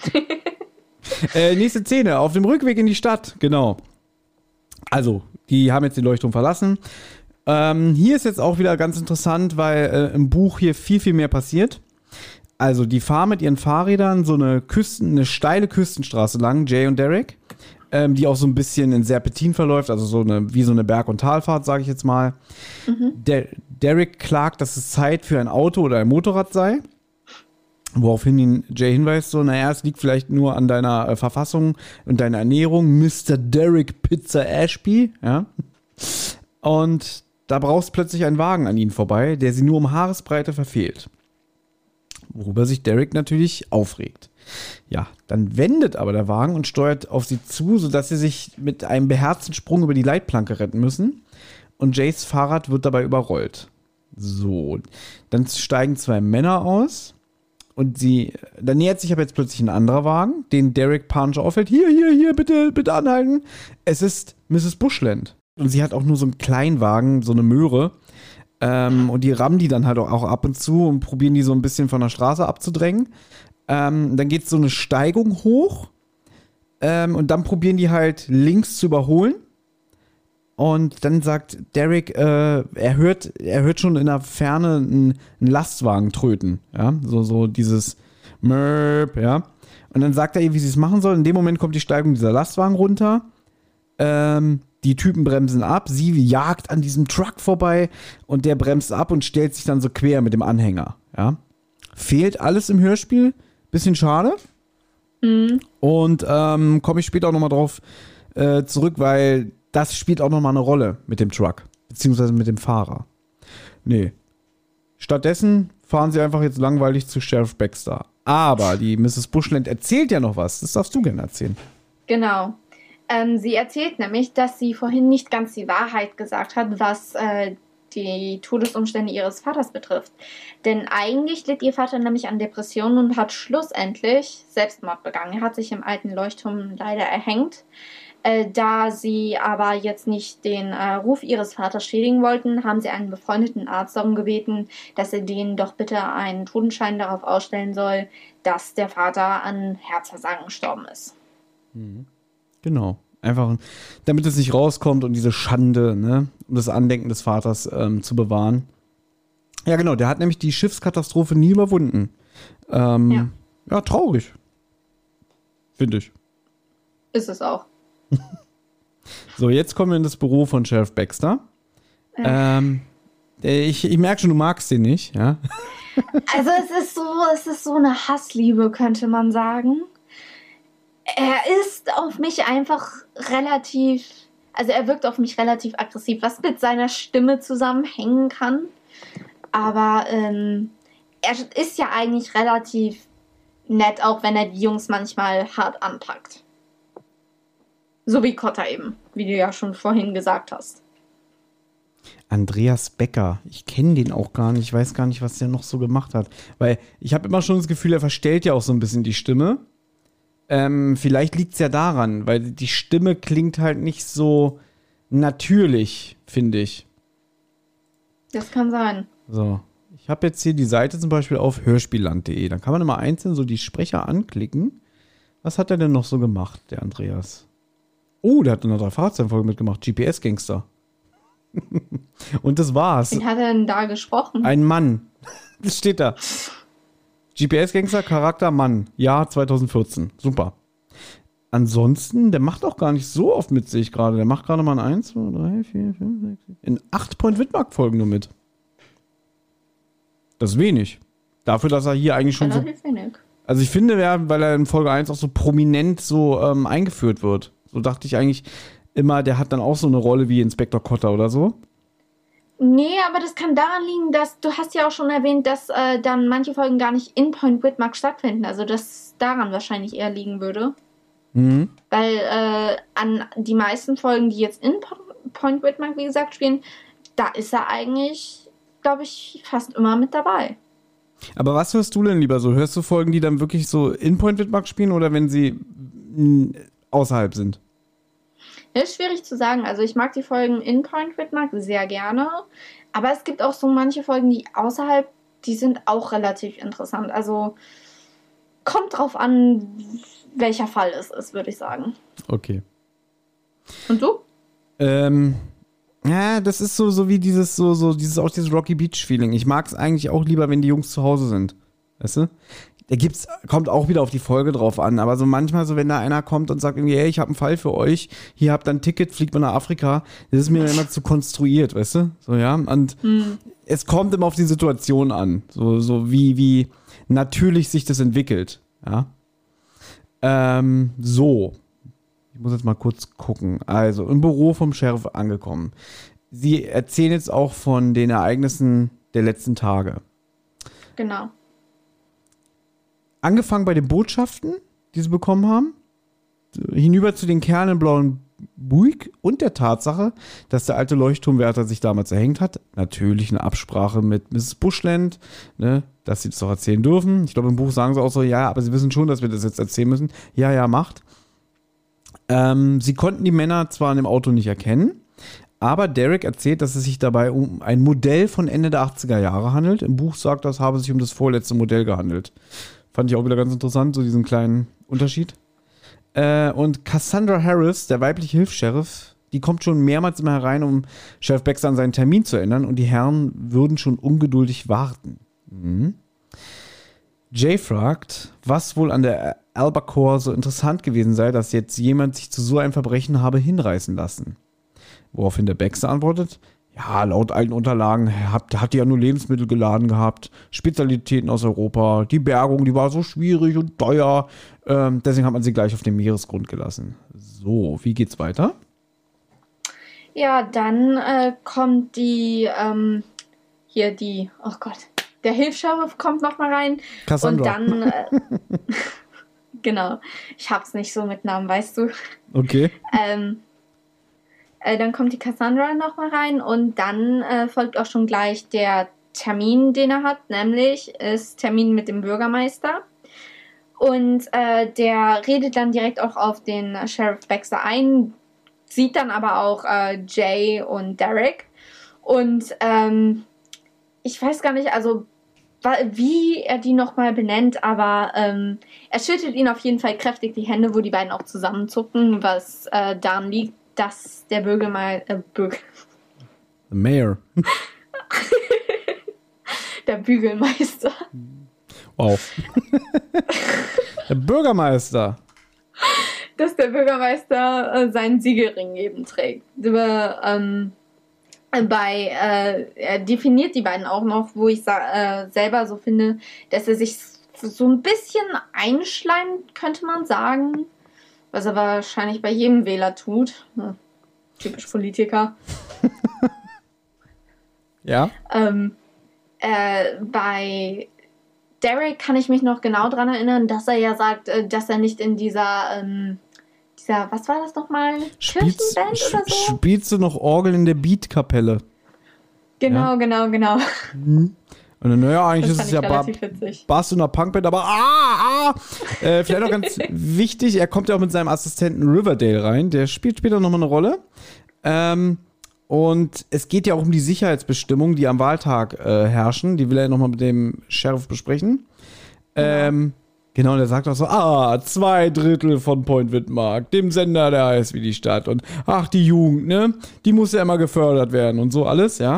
[SPEAKER 1] Nächste Szene, auf dem Rückweg in die Stadt, genau. Also, die haben jetzt den Leuchtturm verlassen. Hier ist jetzt auch wieder ganz interessant, weil im Buch hier viel, viel mehr passiert. Also, die fahren mit ihren Fahrrädern so eine steile Küstenstraße lang, Jay und Derek, die auch so ein bisschen in Serpentin verläuft, also wie so eine Berg- und Talfahrt, sage ich jetzt mal. Mhm. Derek klagt, dass es Zeit für ein Auto oder ein Motorrad sei. Woraufhin ihn Jay hinweist, so, naja, es liegt vielleicht nur an deiner Verfassung und deiner Ernährung, Mr. Derek Pizza Ashby, ja. Und da braust plötzlich ein Wagen an ihnen vorbei, der sie nur um Haaresbreite verfehlt. Worüber sich Derek natürlich aufregt. Ja, dann wendet aber der Wagen und steuert auf sie zu, sodass sie sich mit einem beherzten Sprung über die Leitplanke retten müssen. Und Jays Fahrrad wird dabei überrollt. So, dann steigen 2 Männer aus. Und dann nähert sich aber jetzt plötzlich ein anderer Wagen, den Derek panisch auffällt. Hier, bitte anhalten. Es ist Mrs. Bushland. Und sie hat auch nur so einen Kleinwagen, so eine Möhre. Und die rammen die dann halt auch ab und zu und probieren die so ein bisschen von der Straße abzudrängen. Dann geht so eine Steigung hoch. Und dann probieren die halt links zu überholen. Und dann sagt Derek, er hört schon in der Ferne einen Lastwagen tröten. Ja, so dieses Mörp, ja. Und dann sagt er ihr, wie sie es machen soll. In dem Moment kommt die Steigung dieser Lastwagen runter. Die Typen bremsen ab. Sie jagt an diesem Truck vorbei und der bremst ab und stellt sich dann so quer mit dem Anhänger. Ja. Fehlt alles im Hörspiel. Bisschen schade. Mhm. Und komme ich später auch nochmal drauf zurück, weil das spielt auch nochmal eine Rolle mit dem Truck, beziehungsweise mit dem Fahrer. Nee. Stattdessen fahren sie einfach jetzt langweilig zu Sheriff Baxter. Aber die Mrs. Bushland erzählt ja noch was. Das darfst du gerne erzählen.
[SPEAKER 2] Genau. Sie erzählt nämlich, dass sie vorhin nicht ganz die Wahrheit gesagt hat, was die Todesumstände ihres Vaters betrifft. Denn eigentlich litt ihr Vater nämlich an Depressionen und hat schlussendlich Selbstmord begangen. Er hat sich im alten Leuchtturm leider erhängt. Da sie aber jetzt nicht den Ruf ihres Vaters schädigen wollten, haben sie einen befreundeten Arzt darum gebeten, dass er denen doch bitte einen Totenschein darauf ausstellen soll, dass der Vater an Herzversagen gestorben ist.
[SPEAKER 1] Genau. Einfach, damit es nicht rauskommt und diese Schande, ne, um das Andenken des Vaters zu bewahren. Ja, genau, der hat nämlich die Schiffskatastrophe nie überwunden. Ja, traurig. Finde ich.
[SPEAKER 2] Ist es auch.
[SPEAKER 1] So, jetzt kommen wir in das Büro von Sheriff Baxter. Ich merke schon, du magst den nicht, ja?
[SPEAKER 2] Also es ist so eine Hassliebe, könnte man sagen. Er ist auf mich einfach relativ, Also er wirkt auf mich relativ aggressiv, was mit seiner Stimme zusammenhängen kann. Aber er ist ja eigentlich relativ nett, auch wenn er die Jungs manchmal hart anpackt. So wie Kotter eben, wie du ja schon vorhin gesagt hast.
[SPEAKER 1] Andreas Becker, ich kenne den auch gar nicht, ich weiß gar nicht, was der noch so gemacht hat. Weil ich habe immer schon das Gefühl, er verstellt ja auch so ein bisschen die Stimme. Vielleicht liegt es ja daran, weil die Stimme klingt halt nicht so natürlich, finde ich.
[SPEAKER 2] Das kann sein.
[SPEAKER 1] So, ich habe jetzt hier die Seite zum Beispiel auf hörspielland.de. Dann kann man immer einzeln so die Sprecher anklicken. Was hat er denn noch so gemacht, der Andreas? Oh, der hat in einer 3-Fahrzeugen-Folge mitgemacht. GPS-Gangster. Und das war's.
[SPEAKER 2] Wen hat er denn da gesprochen?
[SPEAKER 1] Ein Mann. Das steht da. GPS-Gangster, Charakter, Mann. Jahr 2014. Super. Ansonsten, der macht auch gar nicht so oft mit, sehe ich gerade. Der macht gerade mal ein 1, 2, 3, 4, 5, 6, 7. In 8 Point-Widmark-Folgen nur mit. Das ist wenig. Dafür, dass er hier eigentlich schon
[SPEAKER 2] relativ wenig.
[SPEAKER 1] Also ich finde, weil er in Folge 1 auch so prominent so eingeführt wird. So dachte ich eigentlich immer, der hat dann auch so eine Rolle wie Inspektor Kotter oder so.
[SPEAKER 2] Nee, aber das kann daran liegen, dass du hast ja auch schon erwähnt, dass dann manche Folgen gar nicht in Point Widmark stattfinden. Also dass daran wahrscheinlich eher liegen würde.
[SPEAKER 1] Mhm.
[SPEAKER 2] Weil an die meisten Folgen, die jetzt in Point Widmark, wie gesagt, spielen, da ist er eigentlich, glaube ich, fast immer mit dabei.
[SPEAKER 1] Aber was hörst du denn lieber so? Hörst du Folgen, die dann wirklich so in Point Widmark spielen oder wenn sie außerhalb sind?
[SPEAKER 2] Das ist schwierig zu sagen. Also ich mag die Folgen in Point Widmark sehr gerne. Aber es gibt auch so manche Folgen, die außerhalb, die sind auch relativ interessant. Also kommt drauf an, welcher Fall es ist, würde ich sagen.
[SPEAKER 1] Okay.
[SPEAKER 2] Und du?
[SPEAKER 1] Ja, das ist so wie dieses Rocky Beach Feeling. Ich mag es eigentlich auch lieber, wenn die Jungs zu Hause sind. Weißt du? Kommt auch wieder auf die Folge drauf an, aber so manchmal so, wenn da einer kommt und sagt irgendwie, hey, ich habe einen Fall für euch, hier habt ihr ein Ticket, fliegt mal nach Afrika, das ist mir dann immer zu konstruiert, weißt du? So, ja, und es kommt immer auf die Situation an, so wie natürlich sich das entwickelt, ja. So. Ich muss jetzt mal kurz gucken. Also, im Büro vom Sheriff angekommen. Sie erzählen jetzt auch von den Ereignissen der letzten Tage.
[SPEAKER 2] Genau.
[SPEAKER 1] Angefangen bei den Botschaften, die sie bekommen haben, hinüber zu den Kerlen im blauen Buick und der Tatsache, dass der alte Leuchtturmwärter sich damals erhängt hat. Natürlich eine Absprache mit Mrs. Bushland, ne, dass sie das doch erzählen dürfen. Ich glaube, im Buch sagen sie auch so, ja, aber sie wissen schon, dass wir das jetzt erzählen müssen. Ja, macht. Sie konnten die Männer zwar in dem Auto nicht erkennen, aber Derek erzählt, dass es sich dabei um ein Modell von Ende der 80er Jahre handelt. Im Buch sagt das, habe sich um das vorletzte Modell gehandelt. Fand ich auch wieder ganz interessant, so diesen kleinen Unterschied. Und Cassandra Harris, der weibliche Hilfs-Sheriff, die kommt schon mehrmals immer herein, um Sheriff Baxter an seinen Termin zu ändern und die Herren würden schon ungeduldig warten. Jay fragt, was wohl an der Albacore so interessant gewesen sei, dass jetzt jemand sich zu so einem Verbrechen habe hinreißen lassen. Woraufhin der Baxter antwortet, ja, laut alten Unterlagen hat die ja nur Lebensmittel geladen gehabt, Spezialitäten aus Europa, die Bergung, die war so schwierig und teuer, deswegen hat man sie gleich auf den Meeresgrund gelassen. So, wie geht's weiter?
[SPEAKER 2] Ja, dann kommt oh Gott, der Hilfs-Sheriff kommt nochmal rein.
[SPEAKER 1] Cassandra.
[SPEAKER 2] Und dann, genau, ich hab's nicht so mit Namen, weißt du.
[SPEAKER 1] Okay.
[SPEAKER 2] Dann kommt die Cassandra nochmal rein und dann folgt auch schon gleich der Termin, den er hat, nämlich ist Termin mit dem Bürgermeister. Und der redet dann direkt auch auf den Sheriff Baxter ein, sieht dann aber auch Jay und Derek. Und ich weiß gar nicht, also wie er die nochmal benennt, aber er schüttelt ihnen auf jeden Fall kräftig die Hände, wo die beiden auch zusammenzucken, was daran liegt, dass der
[SPEAKER 1] Mayor.
[SPEAKER 2] Der Bügelmeister.
[SPEAKER 1] Wow. Der Bürgermeister.
[SPEAKER 2] Dass der Bürgermeister seinen Siegelring eben trägt. Er definiert die beiden auch noch, wo ich selber so finde, dass er sich so ein bisschen einschleimt, könnte man sagen. Was er wahrscheinlich bei jedem Wähler tut. Typisch Politiker.
[SPEAKER 1] Ja.
[SPEAKER 2] Bei Derek kann ich mich noch genau dran erinnern, dass er ja sagt, dass er nicht in dieser, was war das nochmal? Kirchenband oder so?
[SPEAKER 1] Spielst du noch Orgel in der Beatkapelle?
[SPEAKER 2] Genau.
[SPEAKER 1] Mhm. Und dann, naja, eigentlich ist es ja Bass in einer Punkband, aber vielleicht auch ganz wichtig, er kommt ja auch mit seinem Assistenten Riverdale rein, der spielt später nochmal eine Rolle. Und es geht ja auch um die Sicherheitsbestimmungen, die am Wahltag herrschen. Die will er nochmal mit dem Sheriff besprechen. Genau, und er sagt auch so, 2/3 von Point Widmark, dem Sender, der heißt wie die Stadt. Und die Jugend, ne? Die muss ja immer gefördert werden und so alles, ja.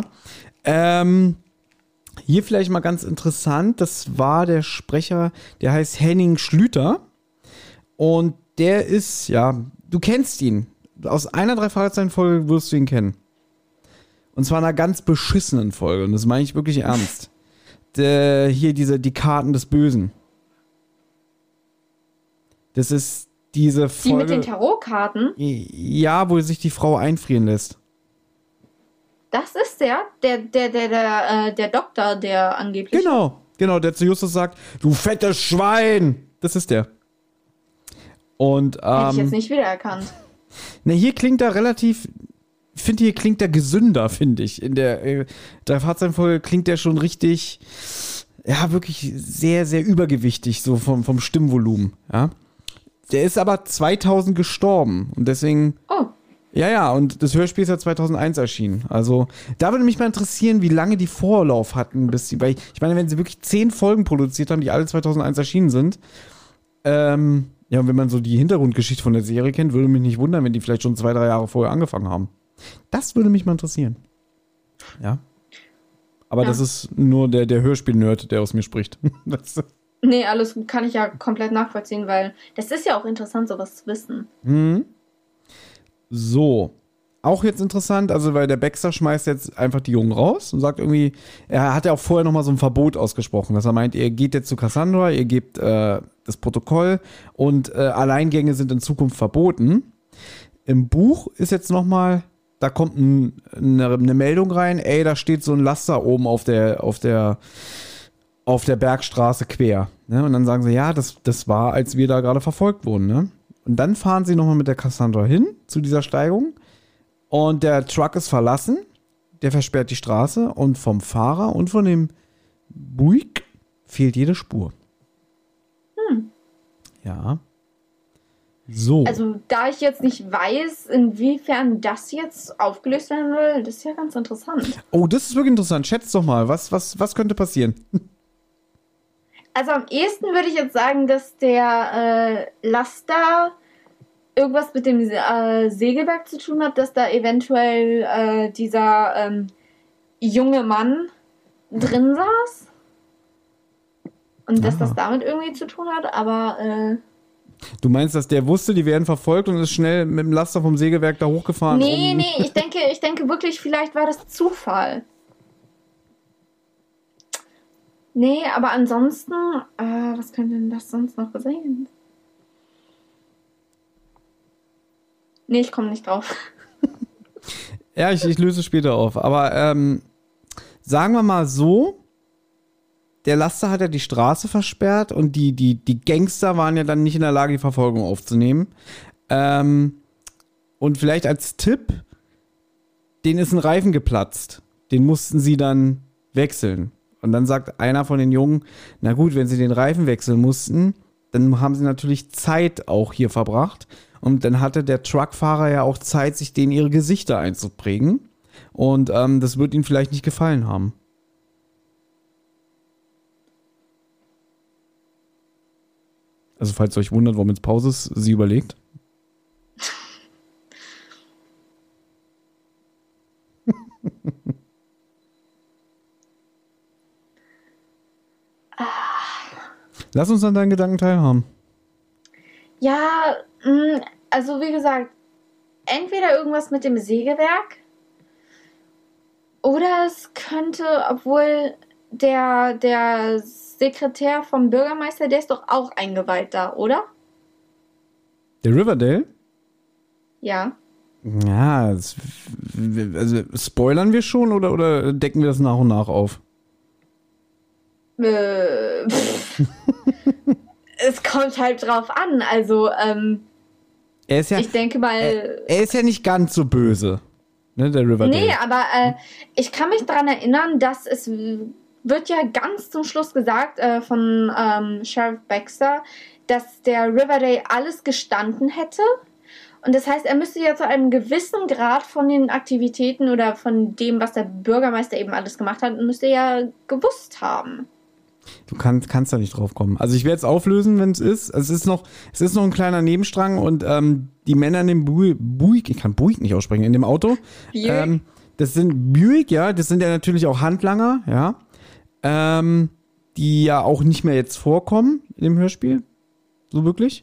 [SPEAKER 1] Hier vielleicht mal ganz interessant, das war der Sprecher, der heißt Henning Schlüter. Und der ist, ja, du kennst ihn. Aus einer 3-Fragezeichen-Folge wirst du ihn kennen. Und zwar einer ganz beschissenen Folge. Und das meine ich wirklich ernst. Hier die Karten des Bösen. Das ist diese Folge.
[SPEAKER 2] Die mit den Tarotkarten?
[SPEAKER 1] Ja, wo sich die Frau einfrieren lässt.
[SPEAKER 2] Das ist der Doktor, der angeblich.
[SPEAKER 1] Genau, der zu Justus sagt, du fettes Schwein. Das ist der. Und,
[SPEAKER 2] hätte ich jetzt nicht wiedererkannt.
[SPEAKER 1] Na, hier klingt er relativ, hier klingt er gesünder, finde ich. In der 3-Fragezeichen-Folge klingt der schon richtig, ja, wirklich sehr, sehr übergewichtig, so vom Stimmvolumen, ja. Der ist aber 2000 gestorben und deswegen.
[SPEAKER 2] Oh.
[SPEAKER 1] Ja, und das Hörspiel ist ja 2001 erschienen. Also, da würde mich mal interessieren, wie lange die Vorlauf hatten, weil ich meine, wenn sie wirklich 10 Folgen produziert haben, die alle 2001 erschienen sind, ja, und wenn man so die Hintergrundgeschichte von der Serie kennt, würde mich nicht wundern, wenn die vielleicht schon 2-3 Jahre vorher angefangen haben. Das würde mich mal interessieren. Ja. Aber das ist nur der Hörspiel-Nerd, der aus mir spricht.
[SPEAKER 2] Nee, alles kann ich ja komplett nachvollziehen, weil das ist ja auch interessant, sowas zu wissen.
[SPEAKER 1] Mhm. So. Auch jetzt interessant, also weil der Baxter schmeißt jetzt einfach die Jungen raus und sagt irgendwie, er hat ja auch vorher nochmal so ein Verbot ausgesprochen, dass er meint, ihr geht jetzt zu Cassandra, ihr gebt das Protokoll und Alleingänge sind in Zukunft verboten. Im Buch ist jetzt nochmal, da kommt eine Meldung rein, da steht so ein Laster oben auf der Bergstraße quer. Ne? Und dann sagen sie, ja, das war, als wir da gerade verfolgt wurden. Ne? Und dann fahren sie nochmal mit der Cassandra hin zu dieser Steigung. Und der Truck ist verlassen. Der versperrt die Straße. Und vom Fahrer und von dem Buick fehlt jede Spur. Ja. So.
[SPEAKER 2] Also, da ich jetzt nicht weiß, inwiefern das jetzt aufgelöst werden will, das ist ja ganz interessant.
[SPEAKER 1] Oh, das ist wirklich interessant. Schätzt doch mal, was könnte passieren?
[SPEAKER 2] Also am ehesten würde ich jetzt sagen, dass der Laster irgendwas mit dem Sägewerk zu tun hat, dass da eventuell dieser junge Mann drin saß. Und dass das damit irgendwie zu tun hat, aber
[SPEAKER 1] Du meinst, dass der wusste, die werden verfolgt und ist schnell mit dem Laster vom Sägewerk da hochgefahren?
[SPEAKER 2] Nee, ich denke wirklich, vielleicht war das Zufall. Nee, aber ansonsten, was könnte denn das sonst noch sein? Nee, ich komme nicht drauf.
[SPEAKER 1] Ja, ich löse es später auf. Aber sagen wir mal so, der Laster hat ja die Straße versperrt und die Gangster waren ja dann nicht in der Lage, die Verfolgung aufzunehmen. Und vielleicht als Tipp, denen ist ein Reifen geplatzt. Den mussten sie dann wechseln. Und dann sagt einer von den Jungen, na gut, wenn sie den Reifen wechseln mussten, dann haben sie natürlich Zeit auch hier verbracht. Und dann hatte der Truckfahrer ja auch Zeit, sich denen ihre Gesichter einzuprägen. Und das wird ihnen vielleicht nicht gefallen haben. Also falls ihr euch wundert, warum jetzt Pause ist, sie überlegt. Lass uns an deinen Gedanken teilhaben.
[SPEAKER 2] Ja, also wie gesagt, entweder irgendwas mit dem Sägewerk oder es könnte, obwohl der Sekretär vom Bürgermeister, der ist doch auch eingeweiht da, oder?
[SPEAKER 1] Der Riverdale?
[SPEAKER 2] Ja.
[SPEAKER 1] Ja, also spoilern wir schon oder decken wir das nach und nach auf?
[SPEAKER 2] Es kommt halt drauf an. Also,
[SPEAKER 1] Er ist ja,
[SPEAKER 2] ich denke mal.
[SPEAKER 1] er ist ja nicht ganz so böse, ne, der Riverdale.
[SPEAKER 2] Nee, aber ich kann mich daran erinnern, dass es wird ja ganz zum Schluss gesagt von Sheriff Baxter, dass der Riverdale alles gestanden hätte. Und das heißt, er müsste ja zu einem gewissen Grad von den Aktivitäten oder von dem, was der Bürgermeister eben alles gemacht hat, müsste er ja gewusst haben.
[SPEAKER 1] Du kannst da nicht drauf kommen. Also ich werde es auflösen, wenn es ist. Es ist noch ein kleiner Nebenstrang und die Männer in dem Buick, ich kann Buick nicht aussprechen, in dem Auto. Das sind Buick, ja, das sind ja natürlich auch Handlanger, ja. Die ja auch nicht mehr jetzt vorkommen in dem Hörspiel. So wirklich.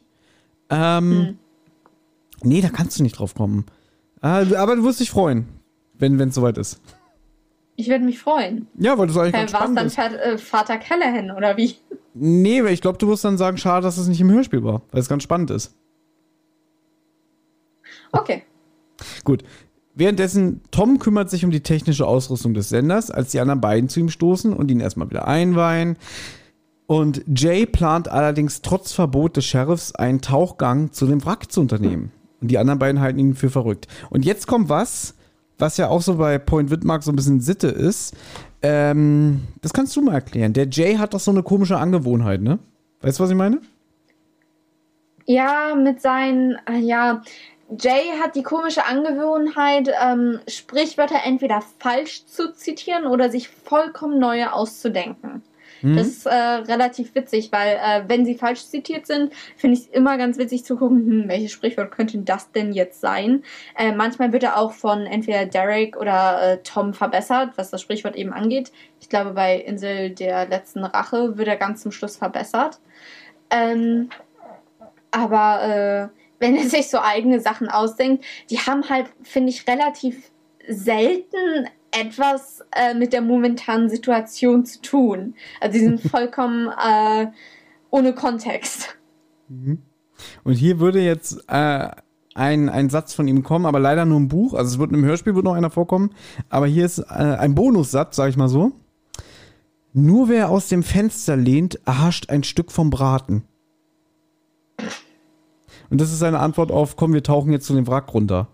[SPEAKER 1] Nee, da kannst du nicht drauf kommen. Aber du wirst dich freuen, wenn es soweit ist.
[SPEAKER 2] Ich würde mich freuen.
[SPEAKER 1] Ja, weil das eigentlich ganz spannend ist.
[SPEAKER 2] War es dann Vater Callahan, oder wie?
[SPEAKER 1] Nee, weil ich glaube, du wirst dann sagen, schade, dass es nicht im Hörspiel war, weil es ganz spannend ist.
[SPEAKER 2] Okay.
[SPEAKER 1] Gut. Währenddessen, Tom kümmert sich um die technische Ausrüstung des Senders, als die anderen beiden zu ihm stoßen und ihn erstmal wieder einweihen. Und Jay plant allerdings trotz Verbot des Sheriffs einen Tauchgang zu dem Wrack zu unternehmen. Und die anderen beiden halten ihn für verrückt. Und jetzt kommt was ja auch so bei Point Widmark so ein bisschen Sitte ist. Das kannst du mal erklären. Der Jay hat doch so eine komische Angewohnheit, ne? Weißt du, was ich meine?
[SPEAKER 2] Ja, mit seinen, Jay hat die komische Angewohnheit, Sprichwörter entweder falsch zu zitieren oder sich vollkommen neue auszudenken. Das ist relativ witzig, weil wenn sie falsch zitiert sind, finde ich es immer ganz witzig zu gucken, welches Sprichwort könnte das denn jetzt sein. Manchmal wird er auch von entweder Derek oder Tom verbessert, was das Sprichwort eben angeht. Ich glaube, bei Insel der letzten Rache wird er ganz zum Schluss verbessert. Aber wenn er sich so eigene Sachen ausdenkt, die haben halt, finde ich, relativ selten etwas mit der momentanen Situation zu tun. Also die sind vollkommen ohne Kontext.
[SPEAKER 1] Und hier würde jetzt ein Satz von ihm kommen, aber leider nur im Buch. Also es wird im Hörspiel wird noch einer vorkommen. Aber hier ist ein Bonussatz, sag ich mal so. Nur wer aus dem Fenster lehnt, erhascht ein Stück vom Braten. Und das ist seine Antwort auf, komm, wir tauchen jetzt zu dem Wrack runter.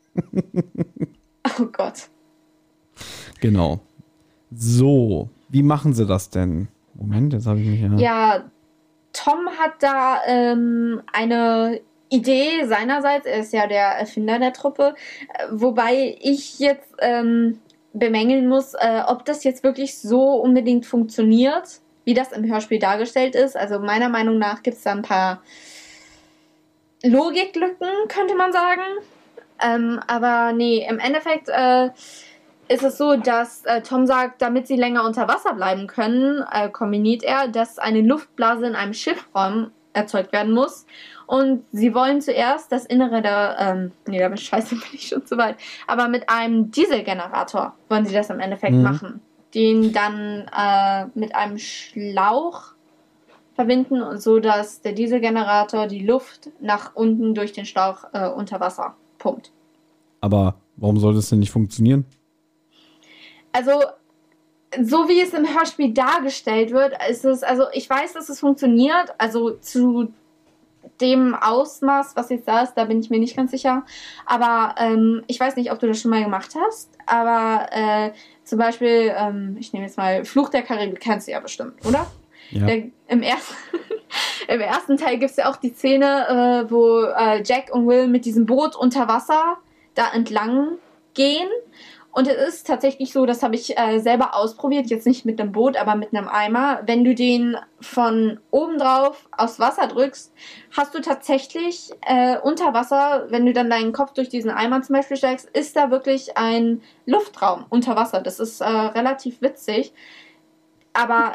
[SPEAKER 2] Oh Gott.
[SPEAKER 1] Genau. So, wie machen sie das denn? Moment, jetzt habe ich mich ja...
[SPEAKER 2] Ja, Tom hat da eine Idee seinerseits. Er ist ja der Erfinder der Truppe. Wobei ich jetzt bemängeln muss, ob das jetzt wirklich so unbedingt funktioniert, wie das im Hörspiel dargestellt ist. Also meiner Meinung nach gibt es da ein paar Logiklücken, könnte man sagen. Aber nee, im Endeffekt ist es so, dass Tom sagt, damit sie länger unter Wasser bleiben können, kombiniert er, dass eine Luftblase in einem Schiffraum erzeugt werden muss. Und sie wollen zuerst das Innere der, damit scheiße bin ich schon zu weit, aber mit einem Dieselgenerator wollen sie das im Endeffekt machen. Den dann mit einem Schlauch verbinden, so dass der Dieselgenerator die Luft nach unten durch den Schlauch unter Wasser pumpt.
[SPEAKER 1] Aber warum soll das denn nicht funktionieren?
[SPEAKER 2] Also, so wie es im Hörspiel dargestellt wird, ist es, also ich weiß, dass es funktioniert, also zu dem Ausmaß, was jetzt da ist, da bin ich mir nicht ganz sicher, aber ich weiß nicht, ob du das schon mal gemacht hast, aber zum Beispiel, ich nehme jetzt mal Fluch der Karibik, kennst du ja bestimmt, oder?
[SPEAKER 1] Ja.
[SPEAKER 2] Im ersten Teil gibt es ja auch die Szene, wo Jack und Will mit diesem Boot unter Wasser da entlang gehen. Und es ist tatsächlich so, das habe ich selber ausprobiert, jetzt nicht mit einem Boot, aber mit einem Eimer. Wenn du den von oben drauf aufs Wasser drückst, hast du tatsächlich unter Wasser, wenn du dann deinen Kopf durch diesen Eimer zum Beispiel steigst, ist da wirklich ein Luftraum unter Wasser. Das ist relativ witzig. Aber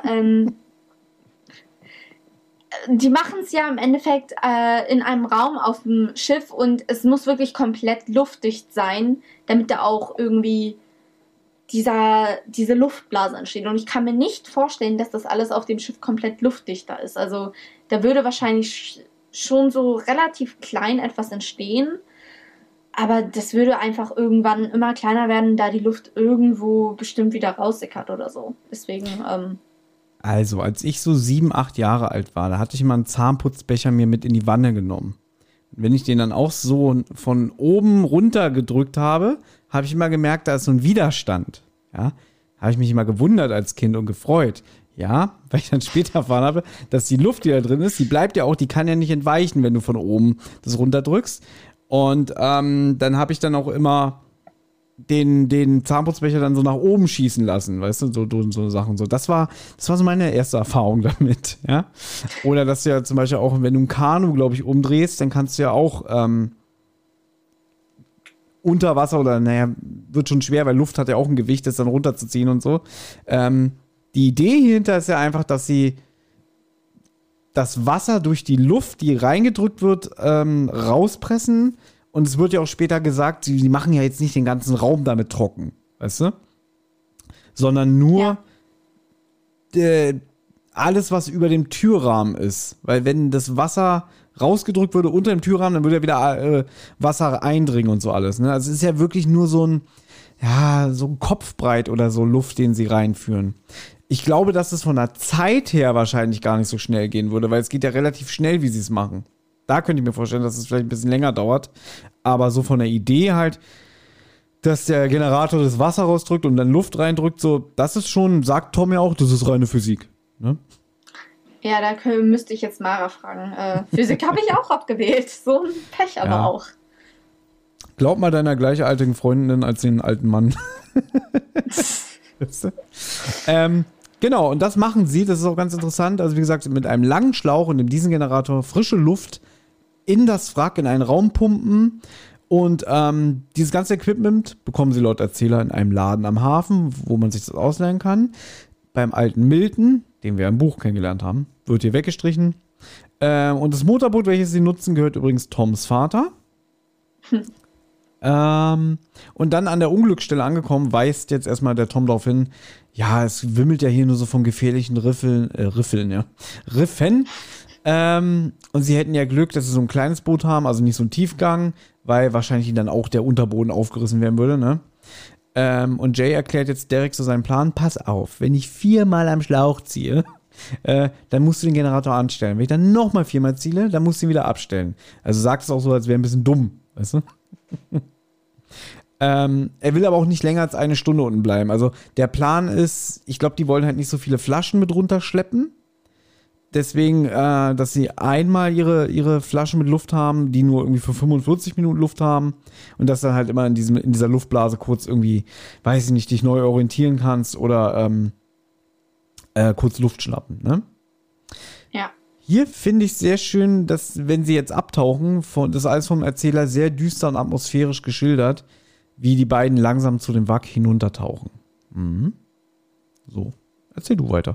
[SPEAKER 2] die machen es ja im Endeffekt in einem Raum auf dem Schiff und es muss wirklich komplett luftdicht sein, damit da auch irgendwie diese Luftblase entsteht. Und ich kann mir nicht vorstellen, dass das alles auf dem Schiff komplett luftdichter ist. Also da würde wahrscheinlich schon so relativ klein etwas entstehen. Aber das würde einfach irgendwann immer kleiner werden, da die Luft irgendwo bestimmt wieder raussickert oder so. Deswegen,
[SPEAKER 1] Also, als ich so 7, 8 Jahre alt war, da hatte ich mal einen Zahnputzbecher mir mit in die Wanne genommen. Wenn ich den dann auch so von oben runter gedrückt habe, habe ich immer gemerkt, da ist so ein Widerstand. Ja, habe ich mich immer gewundert als Kind und gefreut. Ja, weil ich dann später erfahren habe, dass die Luft, die da drin ist, die bleibt ja auch, die kann ja nicht entweichen, wenn du von oben das runterdrückst. Und dann habe ich dann auch immer den Zahnputzbecher dann so nach oben schießen lassen, weißt du, so Sachen. So. Das war so meine erste Erfahrung damit, ja. Oder dass du ja zum Beispiel auch, wenn du ein Kanu, glaube ich, umdrehst, dann kannst du ja auch unter Wasser oder, naja, wird schon schwer, weil Luft hat ja auch ein Gewicht, das dann runterzuziehen und so. Die Idee hierhinter ist ja einfach, dass sie das Wasser durch die Luft, die reingedrückt wird, rauspressen. Und es wird ja auch später gesagt, sie machen ja jetzt nicht den ganzen Raum damit trocken, weißt du? Sondern nur alles, was über dem Türrahmen ist. Weil wenn das Wasser rausgedrückt würde unter dem Türrahmen, dann würde ja wieder Wasser eindringen und so alles. Ne? Also es ist ja wirklich nur so ein Kopfbreit oder so Luft, den sie reinführen. Ich glaube, dass es von der Zeit her wahrscheinlich gar nicht so schnell gehen würde, weil es geht ja relativ schnell, wie sie es machen. Da könnte ich mir vorstellen, dass es vielleicht ein bisschen länger dauert. Aber so von der Idee halt, dass der Generator das Wasser rausdrückt und dann Luft reindrückt, so, das ist schon, sagt Tom ja auch, das ist reine Physik. Ne?
[SPEAKER 2] Ja, da müsste ich jetzt Mara fragen. Physik habe ich auch abgewählt. So ein Pech aber auch.
[SPEAKER 1] Glaub mal deiner gleichaltrigen Freundin als den alten Mann. Weißt du? Genau, und das machen sie, das ist auch ganz interessant. Also wie gesagt, mit einem langen Schlauch und in diesem Generator frische Luft in das Wrack, in einen Raum pumpen. Und dieses ganze Equipment bekommen sie laut Erzähler in einem Laden am Hafen, wo man sich das ausleihen kann. Beim alten Milton, den wir im Buch kennengelernt haben, wird hier weggestrichen. Und das Motorboot, welches sie nutzen, gehört übrigens Toms Vater. Und dann an der Unglücksstelle angekommen, weist jetzt erstmal der Tom darauf hin, ja, es wimmelt ja hier nur so von gefährlichen Riffen. Und sie hätten ja Glück, dass sie so ein kleines Boot haben, also nicht so einen Tiefgang, weil wahrscheinlich ihnen dann auch der Unterboden aufgerissen werden würde, ne? Und Jay erklärt jetzt Derek so seinen Plan, pass auf, wenn ich 4-mal am Schlauch ziehe, dann musst du den Generator anstellen. Wenn ich dann nochmal 4-mal ziehe, dann musst du ihn wieder abstellen. Also sagt es auch so, als wäre ein bisschen dumm, weißt du? Er will aber auch nicht länger als 1 Stunde unten bleiben. Also der Plan ist, ich glaube, die wollen halt nicht so viele Flaschen mit runterschleppen. Deswegen, dass sie einmal ihre Flaschen mit Luft haben, die nur irgendwie für 45 Minuten Luft haben und dass dann halt immer in dieser Luftblase kurz irgendwie, weiß ich nicht, dich neu orientieren kannst oder kurz Luft schnappen, ne?
[SPEAKER 2] Ja.
[SPEAKER 1] Hier finde ich sehr schön, dass, wenn sie jetzt abtauchen, das ist alles vom Erzähler sehr düster und atmosphärisch geschildert, wie die beiden langsam zu dem Wrack hinuntertauchen. Mhm. So, erzähl du weiter.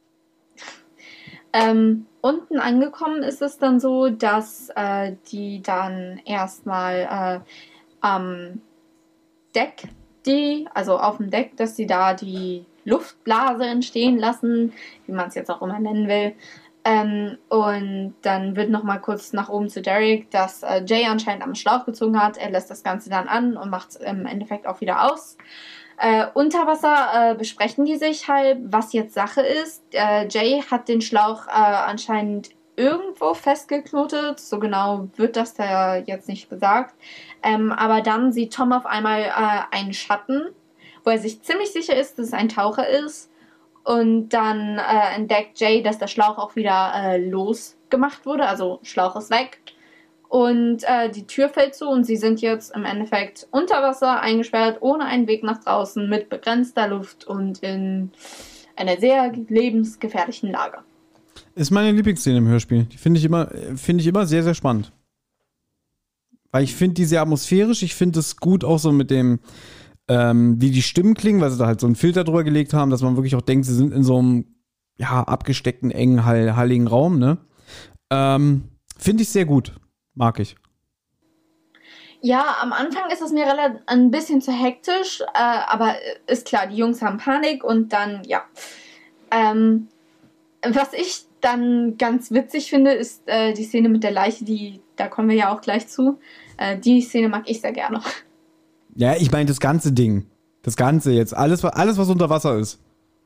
[SPEAKER 2] Unten angekommen ist es dann so, dass die dann erstmal am Deck, also auf dem Deck, dass sie da die Luftblase entstehen lassen, wie man es jetzt auch immer nennen will. Und dann wird nochmal kurz nach oben zu Derek, dass Jay anscheinend am Schlauch gezogen hat. Er lässt das Ganze dann an und macht es im Endeffekt auch wieder aus. Unter Wasser besprechen die sich halt, was jetzt Sache ist. Jay hat den Schlauch anscheinend irgendwo festgeknotet. So genau wird das da jetzt nicht gesagt. Aber dann sieht Tom auf einmal einen Schatten, wo er sich ziemlich sicher ist, dass es ein Taucher ist. Und dann entdeckt Jay, dass der Schlauch auch wieder losgemacht wurde. Also Schlauch ist weg. Und die Tür fällt zu und sie sind jetzt im Endeffekt unter Wasser eingesperrt, ohne einen Weg nach draußen, mit begrenzter Luft und in einer sehr lebensgefährlichen Lage.
[SPEAKER 1] Ist meine Lieblingsszene im Hörspiel. Die finde ich immer sehr, sehr spannend. Weil ich finde die sehr atmosphärisch. Ich finde es gut auch so mit dem, wie die Stimmen klingen, weil sie da halt so einen Filter drüber gelegt haben, dass man wirklich auch denkt, sie sind in so einem, abgesteckten, engen, halligen Raum, ne? Finde ich sehr gut. Mag ich.
[SPEAKER 2] Ja, am Anfang ist es mir ein bisschen zu hektisch, aber ist klar, die Jungs haben Panik und dann, ja. Was ich dann ganz witzig finde, ist die Szene mit der Leiche, da kommen wir ja auch gleich zu. Die Szene mag ich sehr gerne.
[SPEAKER 1] Ja, ich meine das ganze Ding. Das Ganze jetzt. Alles, was unter Wasser ist.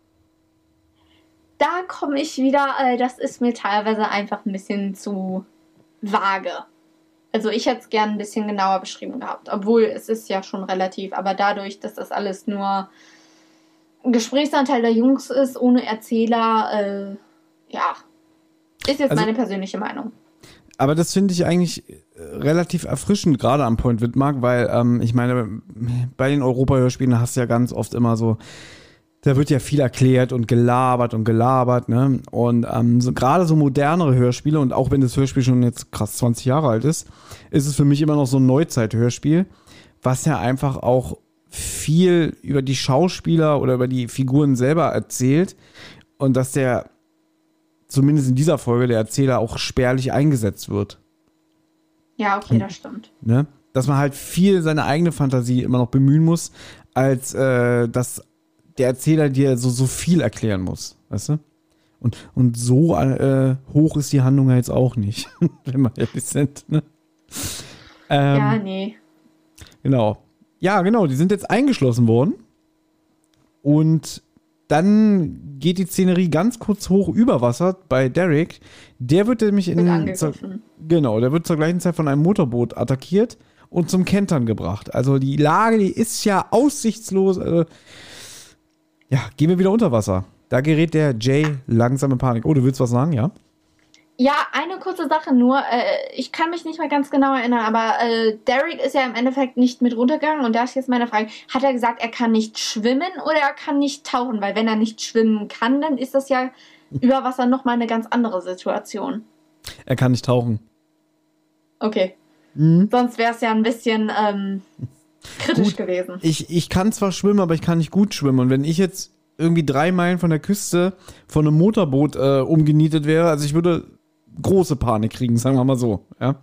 [SPEAKER 2] Da komme ich wieder, das ist mir teilweise einfach ein bisschen zu vage. Also ich hätte es gern ein bisschen genauer beschrieben gehabt. Obwohl, es ist ja schon relativ. Aber dadurch, dass das alles nur ein Gesprächsanteil der Jungs ist, ohne Erzähler, ja, ist jetzt meine persönliche Meinung.
[SPEAKER 1] Aber das finde ich eigentlich relativ erfrischend, gerade am Point Widmark, weil ich meine, bei den Europa-Hörspielen hast du ja ganz oft immer so, da wird ja viel erklärt und gelabert, ne? Und gerade so modernere Hörspiele, und auch wenn das Hörspiel schon jetzt krass 20 Jahre alt ist es für mich immer noch so ein Neuzeit-Hörspiel, was ja einfach auch viel über die Schauspieler oder über die Figuren selber erzählt und dass der, zumindest in dieser Folge, der Erzähler auch spärlich eingesetzt wird.
[SPEAKER 2] Ja, okay, das stimmt.
[SPEAKER 1] Ne? Dass man halt viel seine eigene Fantasie immer noch bemühen muss, als dass der Erzähler dir so viel erklären muss, weißt du? Und so hoch ist die Handlung ja jetzt auch nicht, wenn wir ehrlich sind. Ne?
[SPEAKER 2] Ja, nee.
[SPEAKER 1] Genau. Ja, genau, die sind jetzt eingeschlossen worden. Und dann geht die Szenerie ganz kurz hoch über Wasser bei Derek. Der wird nämlich der wird zur gleichen Zeit von einem Motorboot attackiert und zum Kentern gebracht. Also die Lage, die ist ja aussichtslos. Ja, gehen wir wieder unter Wasser. Da gerät der Jay langsam in Panik. Oh, du willst was sagen, ja?
[SPEAKER 2] Ja, eine kurze Sache nur. Ich kann mich nicht mehr ganz genau erinnern, aber Derek ist ja im Endeffekt nicht mit runtergegangen. Und da ist jetzt meine Frage, hat er gesagt, er kann nicht schwimmen oder er kann nicht tauchen? Weil wenn er nicht schwimmen kann, dann ist das ja über Wasser nochmal eine ganz andere Situation.
[SPEAKER 1] Er kann nicht tauchen.
[SPEAKER 2] Okay. Sonst wäre es ja ein bisschen kritisch gewesen.
[SPEAKER 1] Ich kann zwar schwimmen, aber ich kann nicht gut schwimmen. Und wenn ich jetzt irgendwie 3 Meilen von der Küste von einem Motorboot umgenietet wäre, also ich würde große Panik kriegen, sagen wir mal so, ja.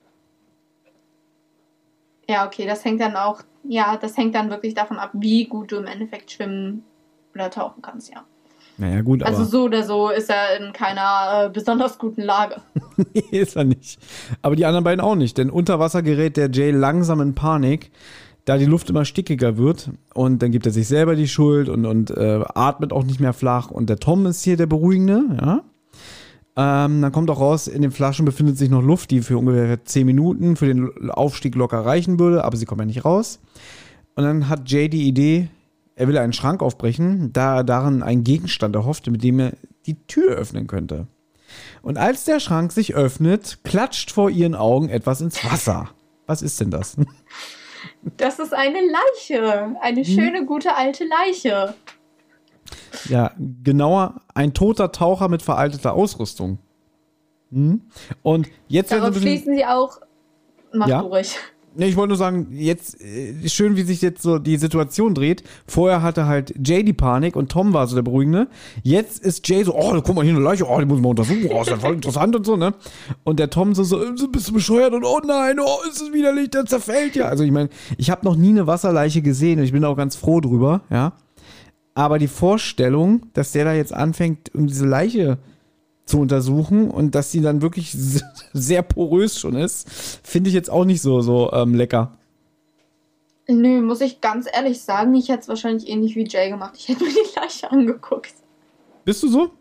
[SPEAKER 2] Ja, okay, das hängt dann wirklich davon ab, wie gut du im Endeffekt schwimmen oder tauchen kannst, ja.
[SPEAKER 1] Naja, gut,
[SPEAKER 2] also so oder so ist er in keiner besonders guten Lage.
[SPEAKER 1] Nee, ist er nicht. Aber die anderen beiden auch nicht, denn unter Wasser gerät der Jay langsam in Panik, da die Luft immer stickiger wird und dann gibt er sich selber die Schuld und atmet auch nicht mehr flach und der Tom ist hier der Beruhigende, ja. Dann kommt auch raus, in den Flaschen befindet sich noch Luft, die für ungefähr 10 Minuten für den Aufstieg locker reichen würde, aber sie kommen ja nicht raus. Und dann hat Jay die Idee, er will einen Schrank aufbrechen, da er darin einen Gegenstand erhoffte, mit dem er die Tür öffnen könnte. Und als der Schrank sich öffnet, klatscht vor ihren Augen etwas ins Wasser. Was ist denn das?
[SPEAKER 2] Das ist eine Leiche. Eine schöne, gute alte Leiche.
[SPEAKER 1] Ja, genauer, ein toter Taucher mit veralteter Ausrüstung. Und jetzt
[SPEAKER 2] darauf schließen sie auch. Mach du ruhig.
[SPEAKER 1] Nee, ich wollte nur sagen, jetzt schön, wie sich jetzt so die Situation dreht. Vorher hatte halt Jay die Panik und Tom war so der Beruhigende. Jetzt ist Jay so, oh, guck mal hier eine Leiche, oh, die muss man untersuchen, oh, ist ja voll interessant und so, ne? Und der Tom so, bist du bescheuert und oh nein, oh, ist es widerlich, der zerfällt ja. Also ich meine, ich habe noch nie eine Wasserleiche gesehen und ich bin auch ganz froh drüber, ja. Aber die Vorstellung, dass der da jetzt anfängt, diese Leiche zu untersuchen und dass sie dann wirklich sehr porös schon ist, finde ich jetzt auch nicht so lecker.
[SPEAKER 2] Nö, muss ich ganz ehrlich sagen, ich hätte es wahrscheinlich ähnlich wie Jay gemacht. Ich hätte mir die Leiche angeguckt.
[SPEAKER 1] Bist du so?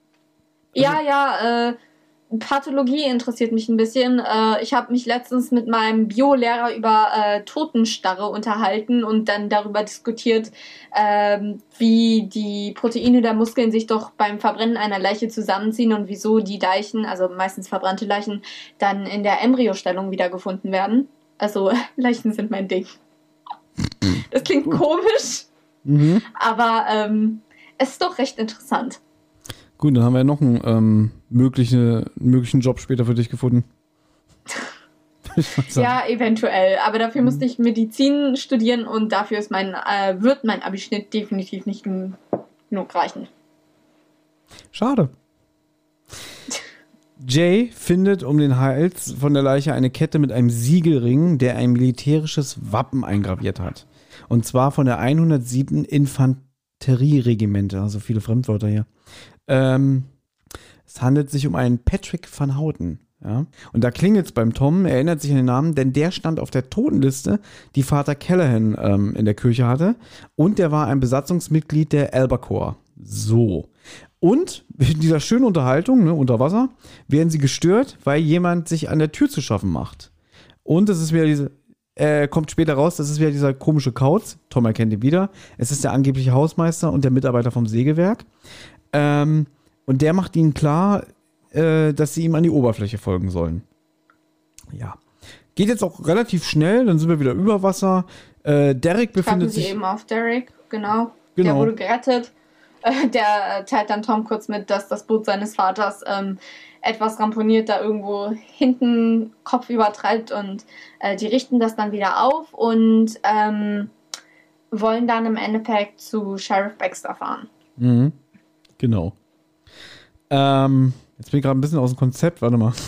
[SPEAKER 2] Ja, Pathologie interessiert mich ein bisschen. Ich habe mich letztens mit meinem Biolehrer über Totenstarre unterhalten und dann darüber diskutiert, wie die Proteine der Muskeln sich doch beim Verbrennen einer Leiche zusammenziehen und wieso die Leichen, also meistens verbrannte Leichen, dann in der Embryostellung wiedergefunden werden. Also Leichen sind mein Ding. Das klingt komisch, aber es ist doch recht interessant.
[SPEAKER 1] Gut, dann haben wir ja noch einen möglichen Job später für dich gefunden.
[SPEAKER 2] Ja, eventuell. Aber dafür musste ich Medizin studieren und dafür ist wird mein Abischnitt definitiv nicht genug reichen.
[SPEAKER 1] Schade. Jay findet um den Hals von der Leiche eine Kette mit einem Siegelring, der ein militärisches Wappen eingraviert hat. Und zwar von der 107. Infanterieregimente. Also viele Fremdwörter hier. Es handelt sich um einen Patrick van Houten. Ja? Und da klingelt es beim Tom, er erinnert sich an den Namen, denn der stand auf der Totenliste, die Vater Callahan in der Kirche hatte. Und der war ein Besatzungsmitglied der Albacore. So. Und in dieser schönen Unterhaltung, ne, unter Wasser, werden sie gestört, weil jemand sich an der Tür zu schaffen macht. Und es ist wieder diese, kommt später raus, das ist wieder dieser komische Kauz. Tom erkennt ihn wieder. Es ist der angebliche Hausmeister und der Mitarbeiter vom Sägewerk. Und der macht ihnen klar, dass sie ihm an die Oberfläche folgen sollen. Ja. Geht jetzt auch relativ schnell, dann sind wir wieder über Wasser. Derek befindet sich...
[SPEAKER 2] Sie eben auf Derek, genau. Der wurde gerettet. Der teilt dann Tom kurz mit, dass das Boot seines Vaters etwas ramponiert da irgendwo hinten Kopf übertreibt und die richten das dann wieder auf und wollen dann im Endeffekt zu Sheriff Baxter fahren.
[SPEAKER 1] Mhm. Genau. Jetzt bin ich gerade ein bisschen aus dem Konzept, warte mal.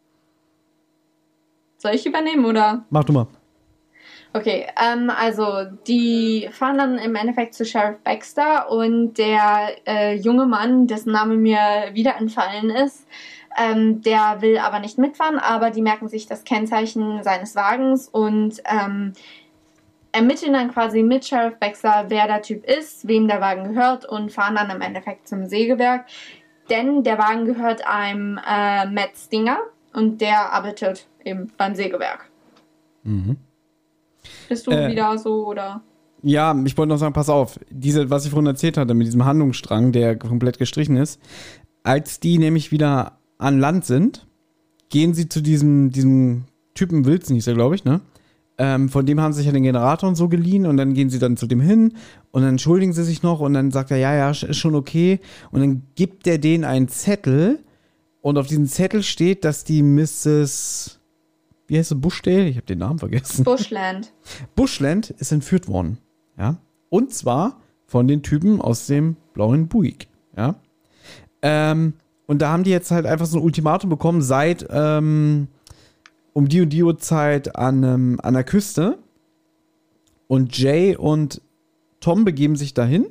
[SPEAKER 2] Soll ich übernehmen, oder?
[SPEAKER 1] Mach du mal.
[SPEAKER 2] Okay, also die fahren dann im Endeffekt zu Sheriff Baxter und der junge Mann, dessen Name mir wieder entfallen ist, der will aber nicht mitfahren, aber die merken sich das Kennzeichen seines Wagens und ermitteln dann quasi mit Sheriff Baxter, wer der Typ ist, wem der Wagen gehört und fahren dann im Endeffekt zum Sägewerk, denn der Wagen gehört einem Matt Stinger und der arbeitet eben beim Sägewerk.
[SPEAKER 1] Mhm.
[SPEAKER 2] Bist du wieder so, oder?
[SPEAKER 1] Ja, ich wollte noch sagen, pass auf, was ich vorhin erzählt hatte, mit diesem Handlungsstrang, der komplett gestrichen ist, als die nämlich wieder an Land sind, gehen sie zu diesem Typen Wilson, hieß er, glaube ich, ne? Von dem haben sie sich ja den Generator und so geliehen und dann gehen sie dann zu dem hin und dann entschuldigen sie sich noch und dann sagt er, ja, ist schon okay und dann gibt er denen einen Zettel und auf diesem Zettel steht, dass die Mrs. Wie heißt sie? Bushdale? Ich habe den Namen vergessen. Bushland ist entführt worden. Ja. Und zwar von den Typen aus dem blauen Buick. Ja. Und da haben die jetzt halt einfach so ein Ultimatum bekommen, seit um die und die Uhrzeit an der Küste. Und Jay und Tom begeben sich dahin.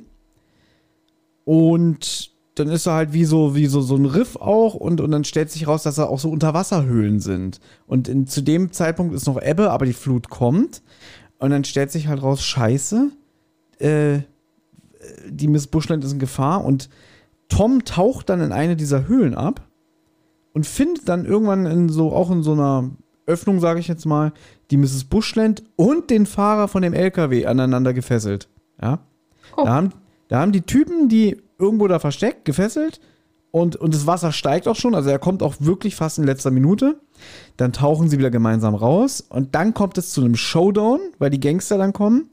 [SPEAKER 1] Und dann ist er halt wie so ein Riff auch und dann stellt sich raus, dass da auch so Unterwasserhöhlen sind. Und zu dem Zeitpunkt ist noch Ebbe, aber die Flut kommt. Und dann stellt sich halt raus, scheiße, die Miss Bushland ist in Gefahr. Und Tom taucht dann in eine dieser Höhlen ab und findet dann irgendwann auch in so einer Öffnung, sage ich jetzt mal, die Mrs. Bushland und den Fahrer von dem LKW aneinander gefesselt. Ja. Oh. Da haben die Typen, die irgendwo da versteckt, gefesselt und das Wasser steigt auch schon, also er kommt auch wirklich fast in letzter Minute. Dann tauchen sie wieder gemeinsam raus und dann kommt es zu einem Showdown, weil die Gangster dann kommen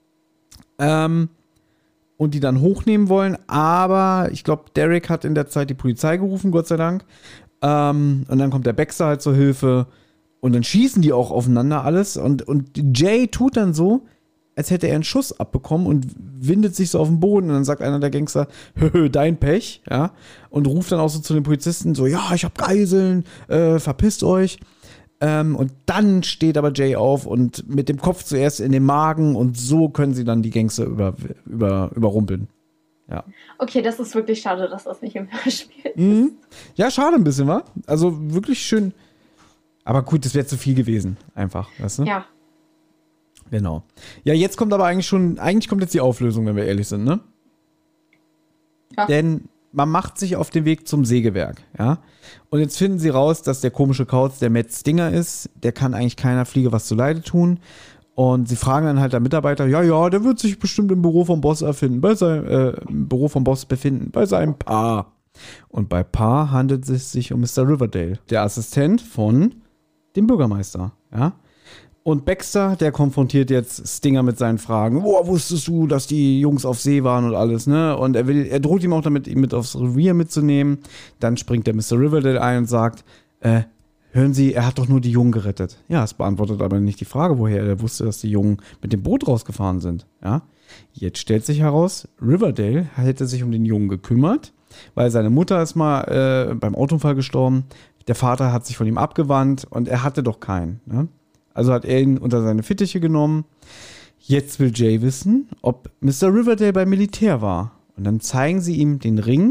[SPEAKER 1] und die dann hochnehmen wollen, aber ich glaube, Derek hat in der Zeit die Polizei gerufen, Gott sei Dank. Und dann kommt der Baxter halt zur Hilfe und dann schießen die auch aufeinander alles und Jay tut dann so, als hätte er einen Schuss abbekommen und windet sich so auf den Boden und dann sagt einer der Gangster, dein Pech, ja, und ruft dann auch so zu den Polizisten so, ja, ich hab Geiseln, verpisst euch. Und dann steht aber Jay auf und mit dem Kopf zuerst in den Magen und so können sie dann die Gangster überrumpeln. Ja.
[SPEAKER 2] Okay, das ist wirklich schade, dass das nicht im Hörspiel ist.
[SPEAKER 1] Mhm. Ja, schade ein bisschen, wa? Also wirklich schön. Aber gut, das wäre zu viel gewesen, einfach, weißt du?
[SPEAKER 2] Ja.
[SPEAKER 1] Genau. Ja, jetzt kommt aber eigentlich kommt jetzt die Auflösung, wenn wir ehrlich sind, ne? Ja. Denn man macht sich auf den Weg zum Sägewerk, ja? Und jetzt finden sie raus, dass der komische Kauz der Matt Stinger ist. Der kann eigentlich keiner Fliege was zuleide tun. Und sie fragen dann halt der Mitarbeiter, ja, der wird sich bestimmt im Büro vom Boss befinden, bei seinem Paar. Und bei Paar handelt es sich um Mr. Riverdale, der Assistent von dem Bürgermeister, ja? Und Baxter, der konfrontiert jetzt Stinger mit seinen Fragen. Wusstest du, dass die Jungs auf See waren und alles, ne? Und er droht ihm auch damit, ihn mit aufs Revier mitzunehmen. Dann springt der Mr. Riverdale ein und sagt, hören Sie, er hat doch nur die Jungen gerettet. Ja, es beantwortet aber nicht die Frage, woher er wusste, dass die Jungen mit dem Boot rausgefahren sind. Ja? Jetzt stellt sich heraus, Riverdale hätte sich um den Jungen gekümmert, weil seine Mutter ist mal beim Autounfall gestorben. Der Vater hat sich von ihm abgewandt und er hatte doch keinen, ne? Also hat er ihn unter seine Fittiche genommen. Jetzt will Jay wissen, ob Mr. Riverdale beim Militär war. Und dann zeigen sie ihm den Ring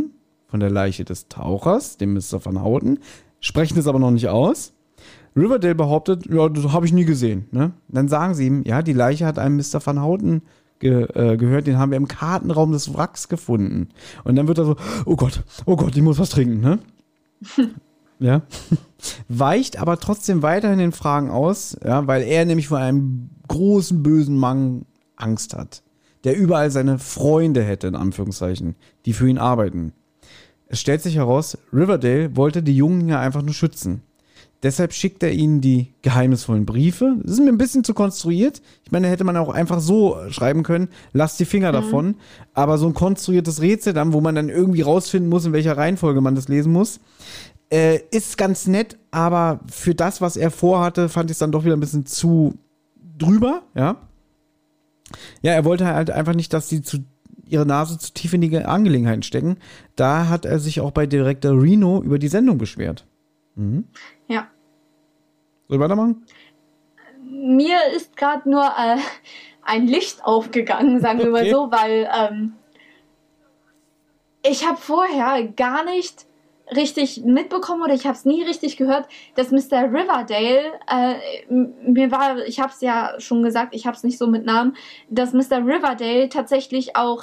[SPEAKER 1] von der Leiche des Tauchers, dem Mr. Van Houten, sprechen es aber noch nicht aus. Riverdale behauptet, ja, das habe ich nie gesehen. Ne? Dann sagen sie ihm, ja, die Leiche hat einem Mr. Van Houten gehört, den haben wir im Kartenraum des Wracks gefunden. Und dann wird er so, oh Gott, ich muss was trinken, ne? Ja. Weicht aber trotzdem weiterhin den Fragen aus, ja, weil er nämlich vor einem großen, bösen Mann Angst hat, der überall seine Freunde hätte, in Anführungszeichen, die für ihn arbeiten. Es stellt sich heraus, Riverdale wollte die Jungen ja einfach nur schützen. Deshalb schickt er ihnen die geheimnisvollen Briefe. Das ist mir ein bisschen zu konstruiert. Ich meine, da hätte man auch einfach so schreiben können, lasst die Finger davon. Aber so ein konstruiertes Rätsel dann, wo man dann irgendwie rausfinden muss, in welcher Reihenfolge man das lesen muss, ist ganz nett. Aber für das, was er vorhatte, fand ich es dann doch wieder ein bisschen zu drüber. Ja, er wollte halt einfach nicht, dass die ihre Nase zu tief in die Angelegenheiten stecken. Da hat er sich auch bei Direktor Reno über die Sendung beschwert.
[SPEAKER 2] Ja.
[SPEAKER 1] Soll ich weitermachen?
[SPEAKER 2] Mir ist gerade nur ein Licht aufgegangen, sagen wir mal so, weil ich habe vorher gar nicht richtig mitbekommen oder ich habe es nie richtig gehört, dass Mr. Riverdale, ich habe es ja schon gesagt, ich habe es nicht so mit Namen, dass Mr. Riverdale tatsächlich auch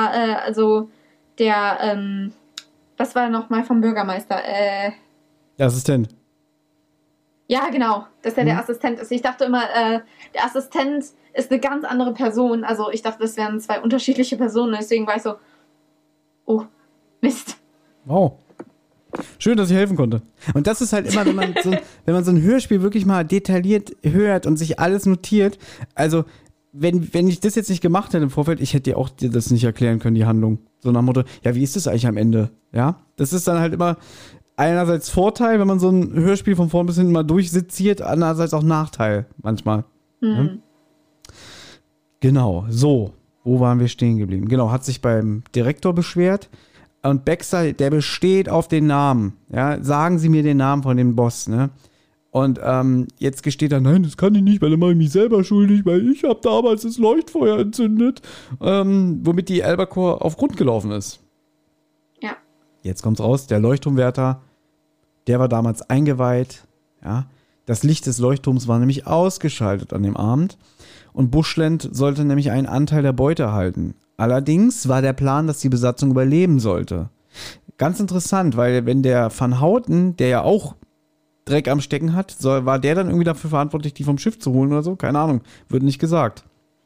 [SPEAKER 2] was war nochmal vom Bürgermeister?
[SPEAKER 1] Der Assistent.
[SPEAKER 2] Ja, genau, dass er der Assistent ist. Ich dachte immer, der Assistent ist eine ganz andere Person. Also ich dachte, das wären zwei unterschiedliche Personen. Deswegen war ich so, oh, Mist.
[SPEAKER 1] Wow. Schön, dass ich helfen konnte. Und das ist halt immer, wenn man so ein Hörspiel wirklich mal detailliert hört und sich alles notiert. Also, wenn ich das jetzt nicht gemacht hätte im Vorfeld, ich hätte dir auch das nicht erklären können, die Handlung. So nach dem Motto, ja, wie ist das eigentlich am Ende? Ja, das ist dann halt immer einerseits Vorteil, wenn man so ein Hörspiel von vorn bis hinten mal durchseziert, andererseits auch Nachteil manchmal. Ja? Genau, so. Wo waren wir stehen geblieben? Genau, hat sich beim Direktor beschwert. Und Baxter, der besteht auf den Namen. Ja, sagen Sie mir den Namen von dem Boss, ne? Und jetzt gesteht er, nein, das kann ich nicht, weil dann mache ich mich selber schuldig, weil ich habe damals das Leuchtfeuer entzündet, womit die Albacore auf Grund gelaufen ist.
[SPEAKER 2] Ja.
[SPEAKER 1] Jetzt kommt's raus, der Leuchtturmwärter, der war damals eingeweiht, ja. Das Licht des Leuchtturms war nämlich ausgeschaltet an dem Abend und Bushland sollte nämlich einen Anteil der Beute erhalten. Allerdings war der Plan, dass die Besatzung überleben sollte. Ganz interessant, weil wenn der Van Houten, der ja auch Dreck am Stecken hat, war der dann irgendwie dafür verantwortlich, die vom Schiff zu holen oder so? Keine Ahnung, wird nicht gesagt.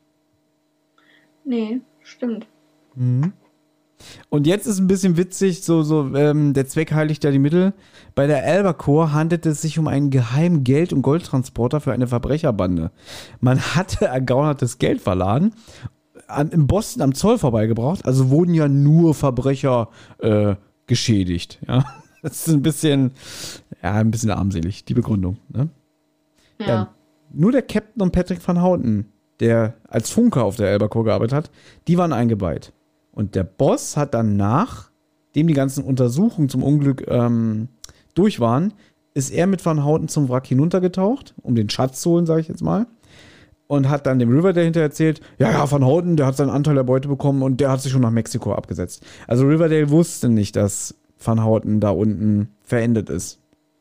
[SPEAKER 2] Nee, stimmt.
[SPEAKER 1] Und jetzt ist ein bisschen witzig, der Zweck heiligt ja die Mittel. Bei der Albacore handelt es sich um einen geheimen Geld- und Goldtransporter für eine Verbrecherbande. Man hatte ergaunertes Geld verladen, in Boston am Zoll vorbeigebracht, also wurden ja nur Verbrecher geschädigt. Ja? Das ist ein bisschen armselig, die Begründung. Ne? Ja. Nur der Captain und Patrick Van Houten, der als Funker auf der Albacore gearbeitet hat, die waren eingeweiht. Und der Boss hat dann, nachdem die ganzen Untersuchungen zum Unglück durch waren, ist er mit Van Houten zum Wrack hinuntergetaucht, um den Schatz zu holen, sage ich jetzt mal. Und hat dann dem Riverdale hinterher erzählt, ja, Van Houten, der hat seinen Anteil der Beute bekommen und der hat sich schon nach Mexiko abgesetzt. Also Riverdale wusste nicht, dass Van Houten da unten verendet ist.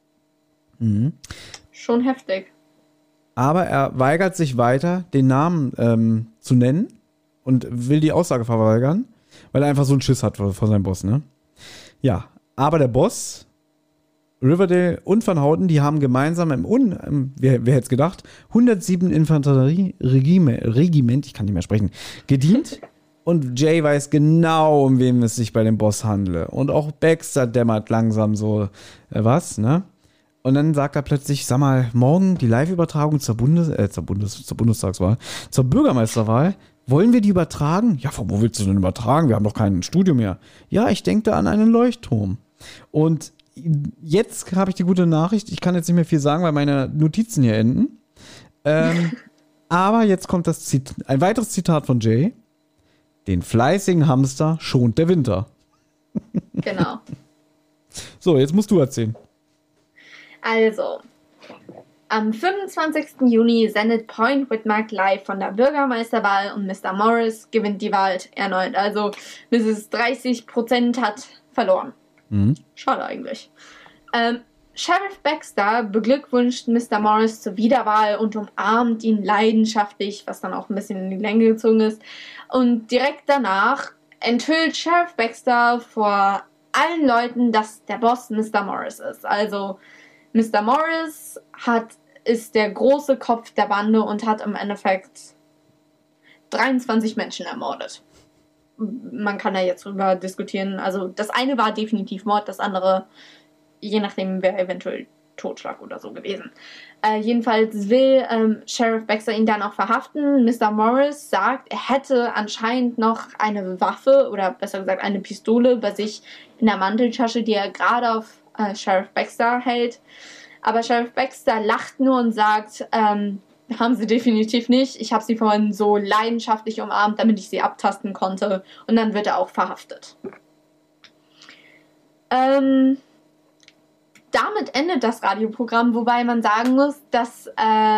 [SPEAKER 2] Schon heftig.
[SPEAKER 1] Aber er weigert sich weiter, den Namen zu nennen und will die Aussage verweigern, weil er einfach so einen Schiss hat vor seinem Boss, ne? Ja, aber der Boss, Riverdale und Van Houten, die haben gemeinsam wer hätte es gedacht, 107 Infanterie-Regiment, ich kann nicht mehr sprechen, gedient. Und Jay weiß genau, um wen es sich bei dem Boss handle. Und auch Baxter dämmert langsam so, was, ne? Und dann sagt er plötzlich, sag mal, morgen die Live-Übertragung zur Bundestagswahl, zur Bürgermeisterwahl, wollen wir die übertragen? Ja, von wo willst du denn übertragen? Wir haben doch kein Studio mehr. Ja, ich denke da an einen Leuchtturm. Und jetzt habe ich die gute Nachricht, ich kann jetzt nicht mehr viel sagen, weil meine Notizen hier enden. Aber jetzt kommt ein weiteres Zitat von Jay. Den fleißigen Hamster schont der Winter.
[SPEAKER 2] Genau.
[SPEAKER 1] So, jetzt musst du erzählen.
[SPEAKER 2] Also, am 25. Juni sendet Point Whitmark live von der Bürgermeisterwahl und Mr. Morris gewinnt die Wahl erneut. Also, Mrs. 30% hat verloren. Schade eigentlich. Sheriff Baxter beglückwünscht Mr. Morris zur Wiederwahl und umarmt ihn leidenschaftlich, was dann auch ein bisschen in die Länge gezogen ist. Und direkt danach enthüllt Sheriff Baxter vor allen Leuten, dass der Boss Mr. Morris ist. Also Mr. Morris ist der große Kopf der Bande und hat im Endeffekt 23 Menschen ermordet. Man kann da jetzt drüber diskutieren. Also das eine war definitiv Mord, das andere, je nachdem, wäre eventuell Totschlag oder so gewesen. Jedenfalls will Sheriff Baxter ihn dann auch verhaften. Mr. Morris sagt, er hätte anscheinend noch eine Waffe oder besser gesagt eine Pistole bei sich in der Manteltasche, die er gerade auf Sheriff Baxter hält. Aber Sheriff Baxter lacht nur und sagt, haben sie definitiv nicht. Ich habe sie vorhin so leidenschaftlich umarmt, damit ich sie abtasten konnte. Und dann wird er auch verhaftet. Damit endet das Radioprogramm, wobei man sagen muss, dass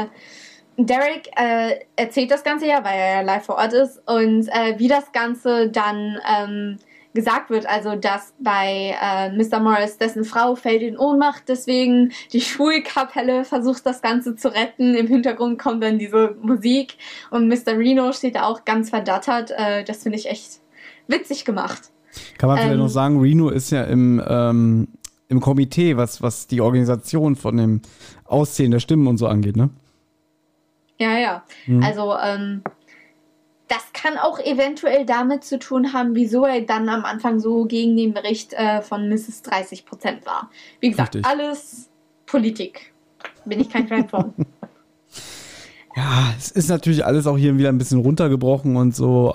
[SPEAKER 2] Derek erzählt das Ganze ja, weil er ja live vor Ort ist. Und wie das Ganze dann gesagt wird, also dass bei Mr. Morris, dessen Frau fällt in Ohnmacht, deswegen die Schulkapelle versucht das Ganze zu retten. Im Hintergrund kommt dann diese Musik und Mr. Reno steht da auch ganz verdattert. Das finde ich echt witzig gemacht.
[SPEAKER 1] Kann man vielleicht noch sagen, Reno ist ja im Komitee, was die Organisation von dem Auszählen der Stimmen und so angeht, ne?
[SPEAKER 2] Ja. Also das kann auch eventuell damit zu tun haben, wieso er dann am Anfang so gegen den Bericht von Mrs. 30% war. Wie gesagt,
[SPEAKER 1] Richtig.
[SPEAKER 2] Alles Politik. Bin ich kein Fan von.
[SPEAKER 1] Ja, es ist natürlich alles auch hier wieder ein bisschen runtergebrochen und so.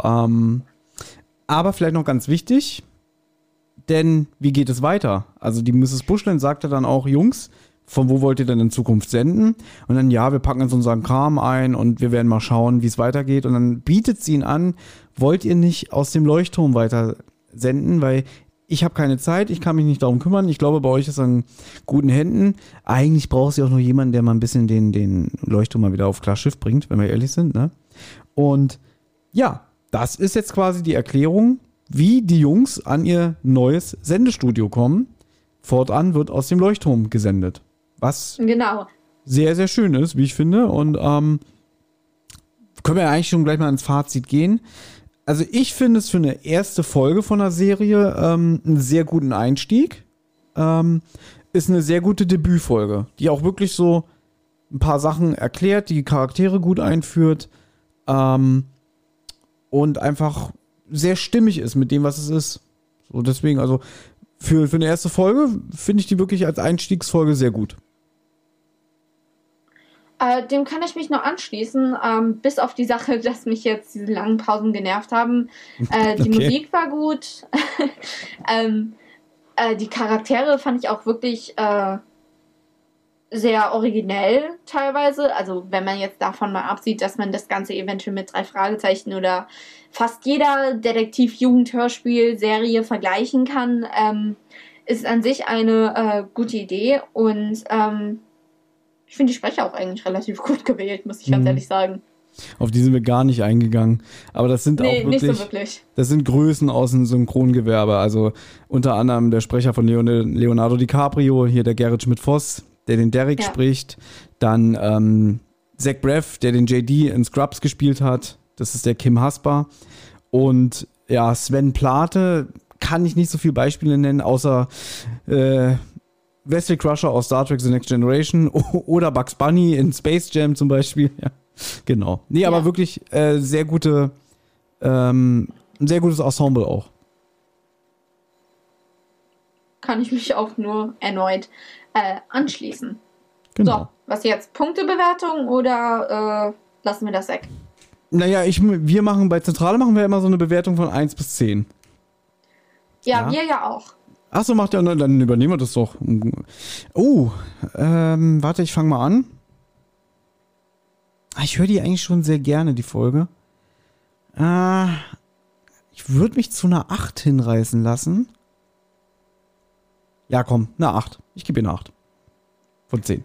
[SPEAKER 1] Aber vielleicht noch ganz wichtig, denn wie geht es weiter? Also die Mrs. Bushland sagte dann auch, Jungs, von wo wollt ihr denn in Zukunft senden? Und dann, ja, wir packen jetzt unseren Kram ein und wir werden mal schauen, wie es weitergeht. Und dann bietet sie ihn an, wollt ihr nicht aus dem Leuchtturm weiter senden? Weil ich habe keine Zeit, ich kann mich nicht darum kümmern. Ich glaube, bei euch ist er in guten Händen. Eigentlich braucht sie auch nur jemanden, der mal ein bisschen den Leuchtturm mal wieder auf klar Schiff bringt, wenn wir ehrlich sind, ne? Und ja, das ist jetzt quasi die Erklärung, wie die Jungs an ihr neues Sendestudio kommen. Fortan wird aus dem Leuchtturm gesendet. Was
[SPEAKER 2] genau.
[SPEAKER 1] Sehr, sehr schön ist, wie ich finde. Und können wir ja eigentlich schon gleich mal ins Fazit gehen. Also ich finde es für eine erste Folge von der Serie einen sehr guten Einstieg. Ist eine sehr gute Debütfolge, die auch wirklich so ein paar Sachen erklärt, die Charaktere gut einführt und einfach sehr stimmig ist mit dem, was es ist. So deswegen, also für eine erste Folge finde ich die wirklich als Einstiegsfolge sehr gut.
[SPEAKER 2] Dem kann ich mich noch anschließen, bis auf die Sache, dass mich jetzt diese langen Pausen genervt haben. Die Musik war gut. Die Charaktere fand ich auch wirklich sehr originell teilweise. Also wenn man jetzt davon mal absieht, dass man das Ganze eventuell mit 3 Fragezeichen oder fast jeder Detektiv-Jugend-Hörspiel-Serie vergleichen kann, ist an sich eine gute Idee. Und ich finde die Sprecher auch eigentlich relativ gut gewählt, muss ich ganz ehrlich sagen.
[SPEAKER 1] Auf die sind wir gar nicht eingegangen. Aber das sind auch wirklich,
[SPEAKER 2] nicht so wirklich.
[SPEAKER 1] Das sind Größen aus dem Synchrongewerbe. Also unter anderem der Sprecher von Leonardo DiCaprio, hier der Gerrit Schmidt-Voss, der den Derek spricht. Dann Zach Braff, der den JD in Scrubs gespielt hat. Das ist der Kim Hasper. Und ja, Sven Plate kann ich nicht so viele Beispiele nennen, außer Wesley Crusher aus Star Trek The Next Generation oder Bugs Bunny in Space Jam zum Beispiel. Ja, genau. Nee, aber wirklich sehr gute, ein sehr gutes Ensemble auch.
[SPEAKER 2] Kann ich mich auch nur erneut anschließen.
[SPEAKER 1] Genau.
[SPEAKER 2] So, was jetzt? Punktebewertung oder lassen wir das weg?
[SPEAKER 1] Naja, wir machen bei Zentrale machen wir immer so eine Bewertung von 1 bis 10.
[SPEAKER 2] Ja, wir ja auch.
[SPEAKER 1] Achso, macht ja, dann übernehmen wir das doch. Oh, warte, ich fange mal an. Ich höre die eigentlich schon sehr gerne, die Folge. Ich würde mich zu einer 8 hinreißen lassen. Ja, komm, eine 8. Ich gebe ihr eine 8. Von 10.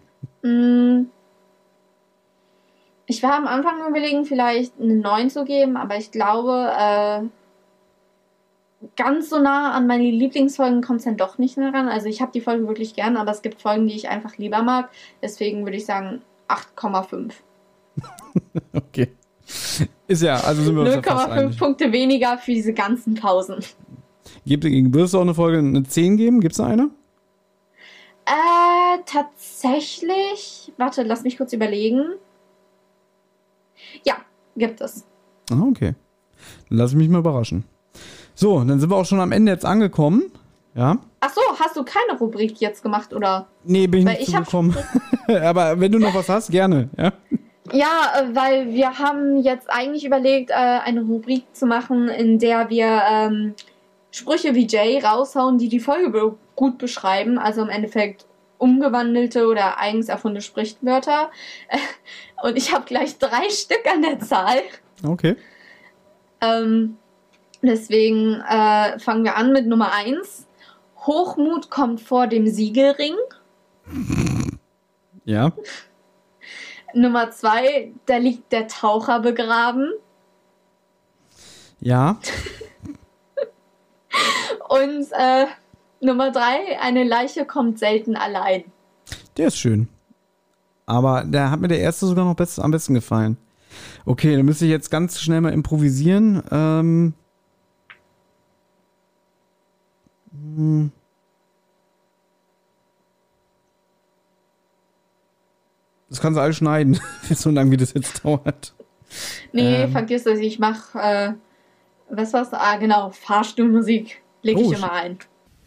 [SPEAKER 2] Ich war am Anfang überlegen, vielleicht eine 9 zu geben, aber ich glaube, ganz so nah an meine Lieblingsfolgen kommt es dann doch nicht mehr ran. Also ich habe die Folgen wirklich gern, aber es gibt Folgen, die ich einfach lieber mag. Deswegen würde ich sagen 8,5.
[SPEAKER 1] Okay. Ist ja, also sind wir uns ja fast
[SPEAKER 2] 0,5 Punkte weniger für diese ganzen Pausen.
[SPEAKER 1] Würdest du auch eine Folge eine 10 geben? Gibt es eine?
[SPEAKER 2] Tatsächlich. Warte, lass mich kurz überlegen. Ja, gibt es.
[SPEAKER 1] Ah, okay. Dann lass ich mich mal überraschen. So, dann sind wir auch schon am Ende jetzt angekommen. Ja.
[SPEAKER 2] Ach so, hast du keine Rubrik jetzt gemacht, oder?
[SPEAKER 1] Nee, bin ich nicht zugekommen. Aber wenn du noch was hast, gerne. Ja,
[SPEAKER 2] ja, weil wir haben jetzt eigentlich überlegt, eine Rubrik zu machen, in der wir Sprüche wie Jay raushauen, die die Folge gut beschreiben. Also im Endeffekt umgewandelte oder eigens erfundene Sprichwörter. Und ich habe gleich 3 Stück an der Zahl.
[SPEAKER 1] Okay.
[SPEAKER 2] Deswegen fangen wir an mit Nummer 1. Hochmut kommt vor dem Siegelring.
[SPEAKER 1] Ja.
[SPEAKER 2] Nummer 2, da liegt der Taucher begraben.
[SPEAKER 1] Ja.
[SPEAKER 2] Und Nummer 3, eine Leiche kommt selten allein.
[SPEAKER 1] Der ist schön. Aber da hat mir der erste sogar noch am besten gefallen. Okay, dann müsste ich jetzt ganz schnell mal improvisieren. Das kannst du alles schneiden, so lange wie das jetzt dauert.
[SPEAKER 2] Nee, vergiss es, ich mach, was war's? Ah, genau, Fahrstuhlmusik lege ich immer ein.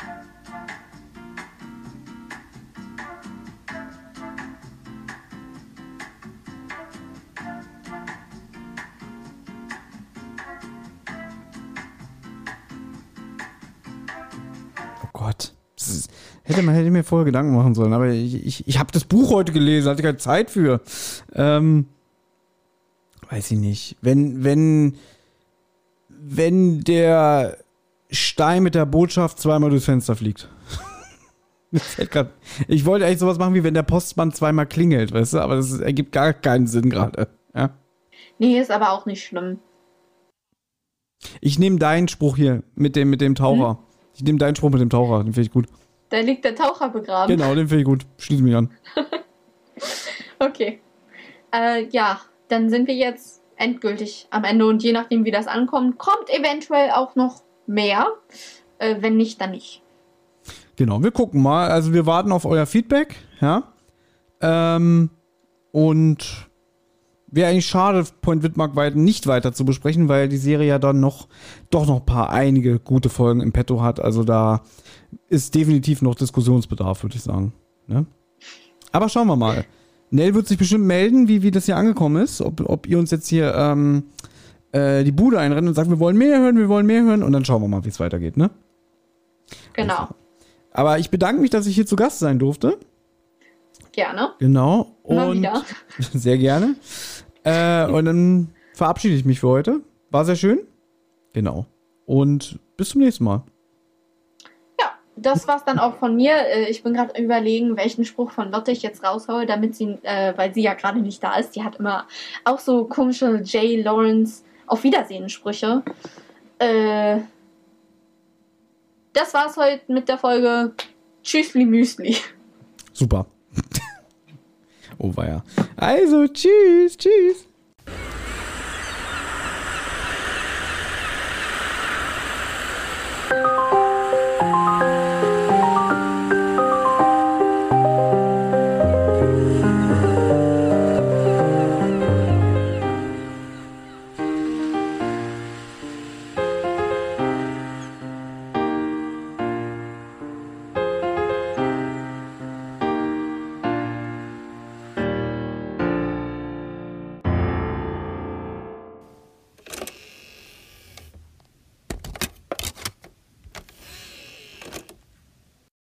[SPEAKER 1] Oh Gott. Hätte mir vorher Gedanken machen sollen, aber ich habe das Buch heute gelesen, hatte keine Zeit für. Weiß ich nicht. Wenn der Stein mit der Botschaft zweimal durchs Fenster fliegt. Ich wollte eigentlich sowas machen, wie wenn der Postmann zweimal klingelt, weißt du, aber das ergibt gar keinen Sinn gerade. Ja?
[SPEAKER 2] Nee, ist aber auch nicht schlimm.
[SPEAKER 1] Ich nehme deinen Spruch hier mit dem Taucher. Ich nehme deinen Spruch mit dem Taucher, den finde ich gut.
[SPEAKER 2] Da liegt der Taucher begraben.
[SPEAKER 1] Genau, den finde ich gut. Schließe mich an.
[SPEAKER 2] Okay. Ja, dann sind wir jetzt endgültig am Ende und je nachdem, wie das ankommt, kommt eventuell auch noch mehr. Wenn nicht, dann nicht.
[SPEAKER 1] Genau, wir gucken mal. Also wir warten auf euer Feedback, ja. Und wäre eigentlich schade, Point Widmark nicht weiter zu besprechen, weil die Serie ja dann doch noch einige gute Folgen im Petto hat. Also da ist definitiv noch Diskussionsbedarf, würde ich sagen. Ne? Aber schauen wir mal. Nell wird sich bestimmt melden, wie das hier angekommen ist. Ob ihr uns jetzt hier die Bude einrennt und sagt, wir wollen mehr hören. Und dann schauen wir mal, wie es weitergeht, ne?
[SPEAKER 2] Genau.
[SPEAKER 1] Also. Aber ich bedanke mich, dass ich hier zu Gast sein durfte.
[SPEAKER 2] Gerne.
[SPEAKER 1] Genau.
[SPEAKER 2] Immer wieder.
[SPEAKER 1] Sehr gerne. Und dann verabschiede ich mich für heute. War sehr schön. Genau. Und bis zum nächsten Mal.
[SPEAKER 2] Ja, das war's dann auch von mir. Ich bin gerade überlegen, welchen Spruch von Lotte ich jetzt raushaue, damit sie, weil sie ja gerade nicht da ist, die hat immer auch so komische J. Lawrence Auf Wiedersehen-Sprüche. Das war's heute mit der Folge. Tschüssli Müsli.
[SPEAKER 1] Super. Oh weia. Also, tschüss.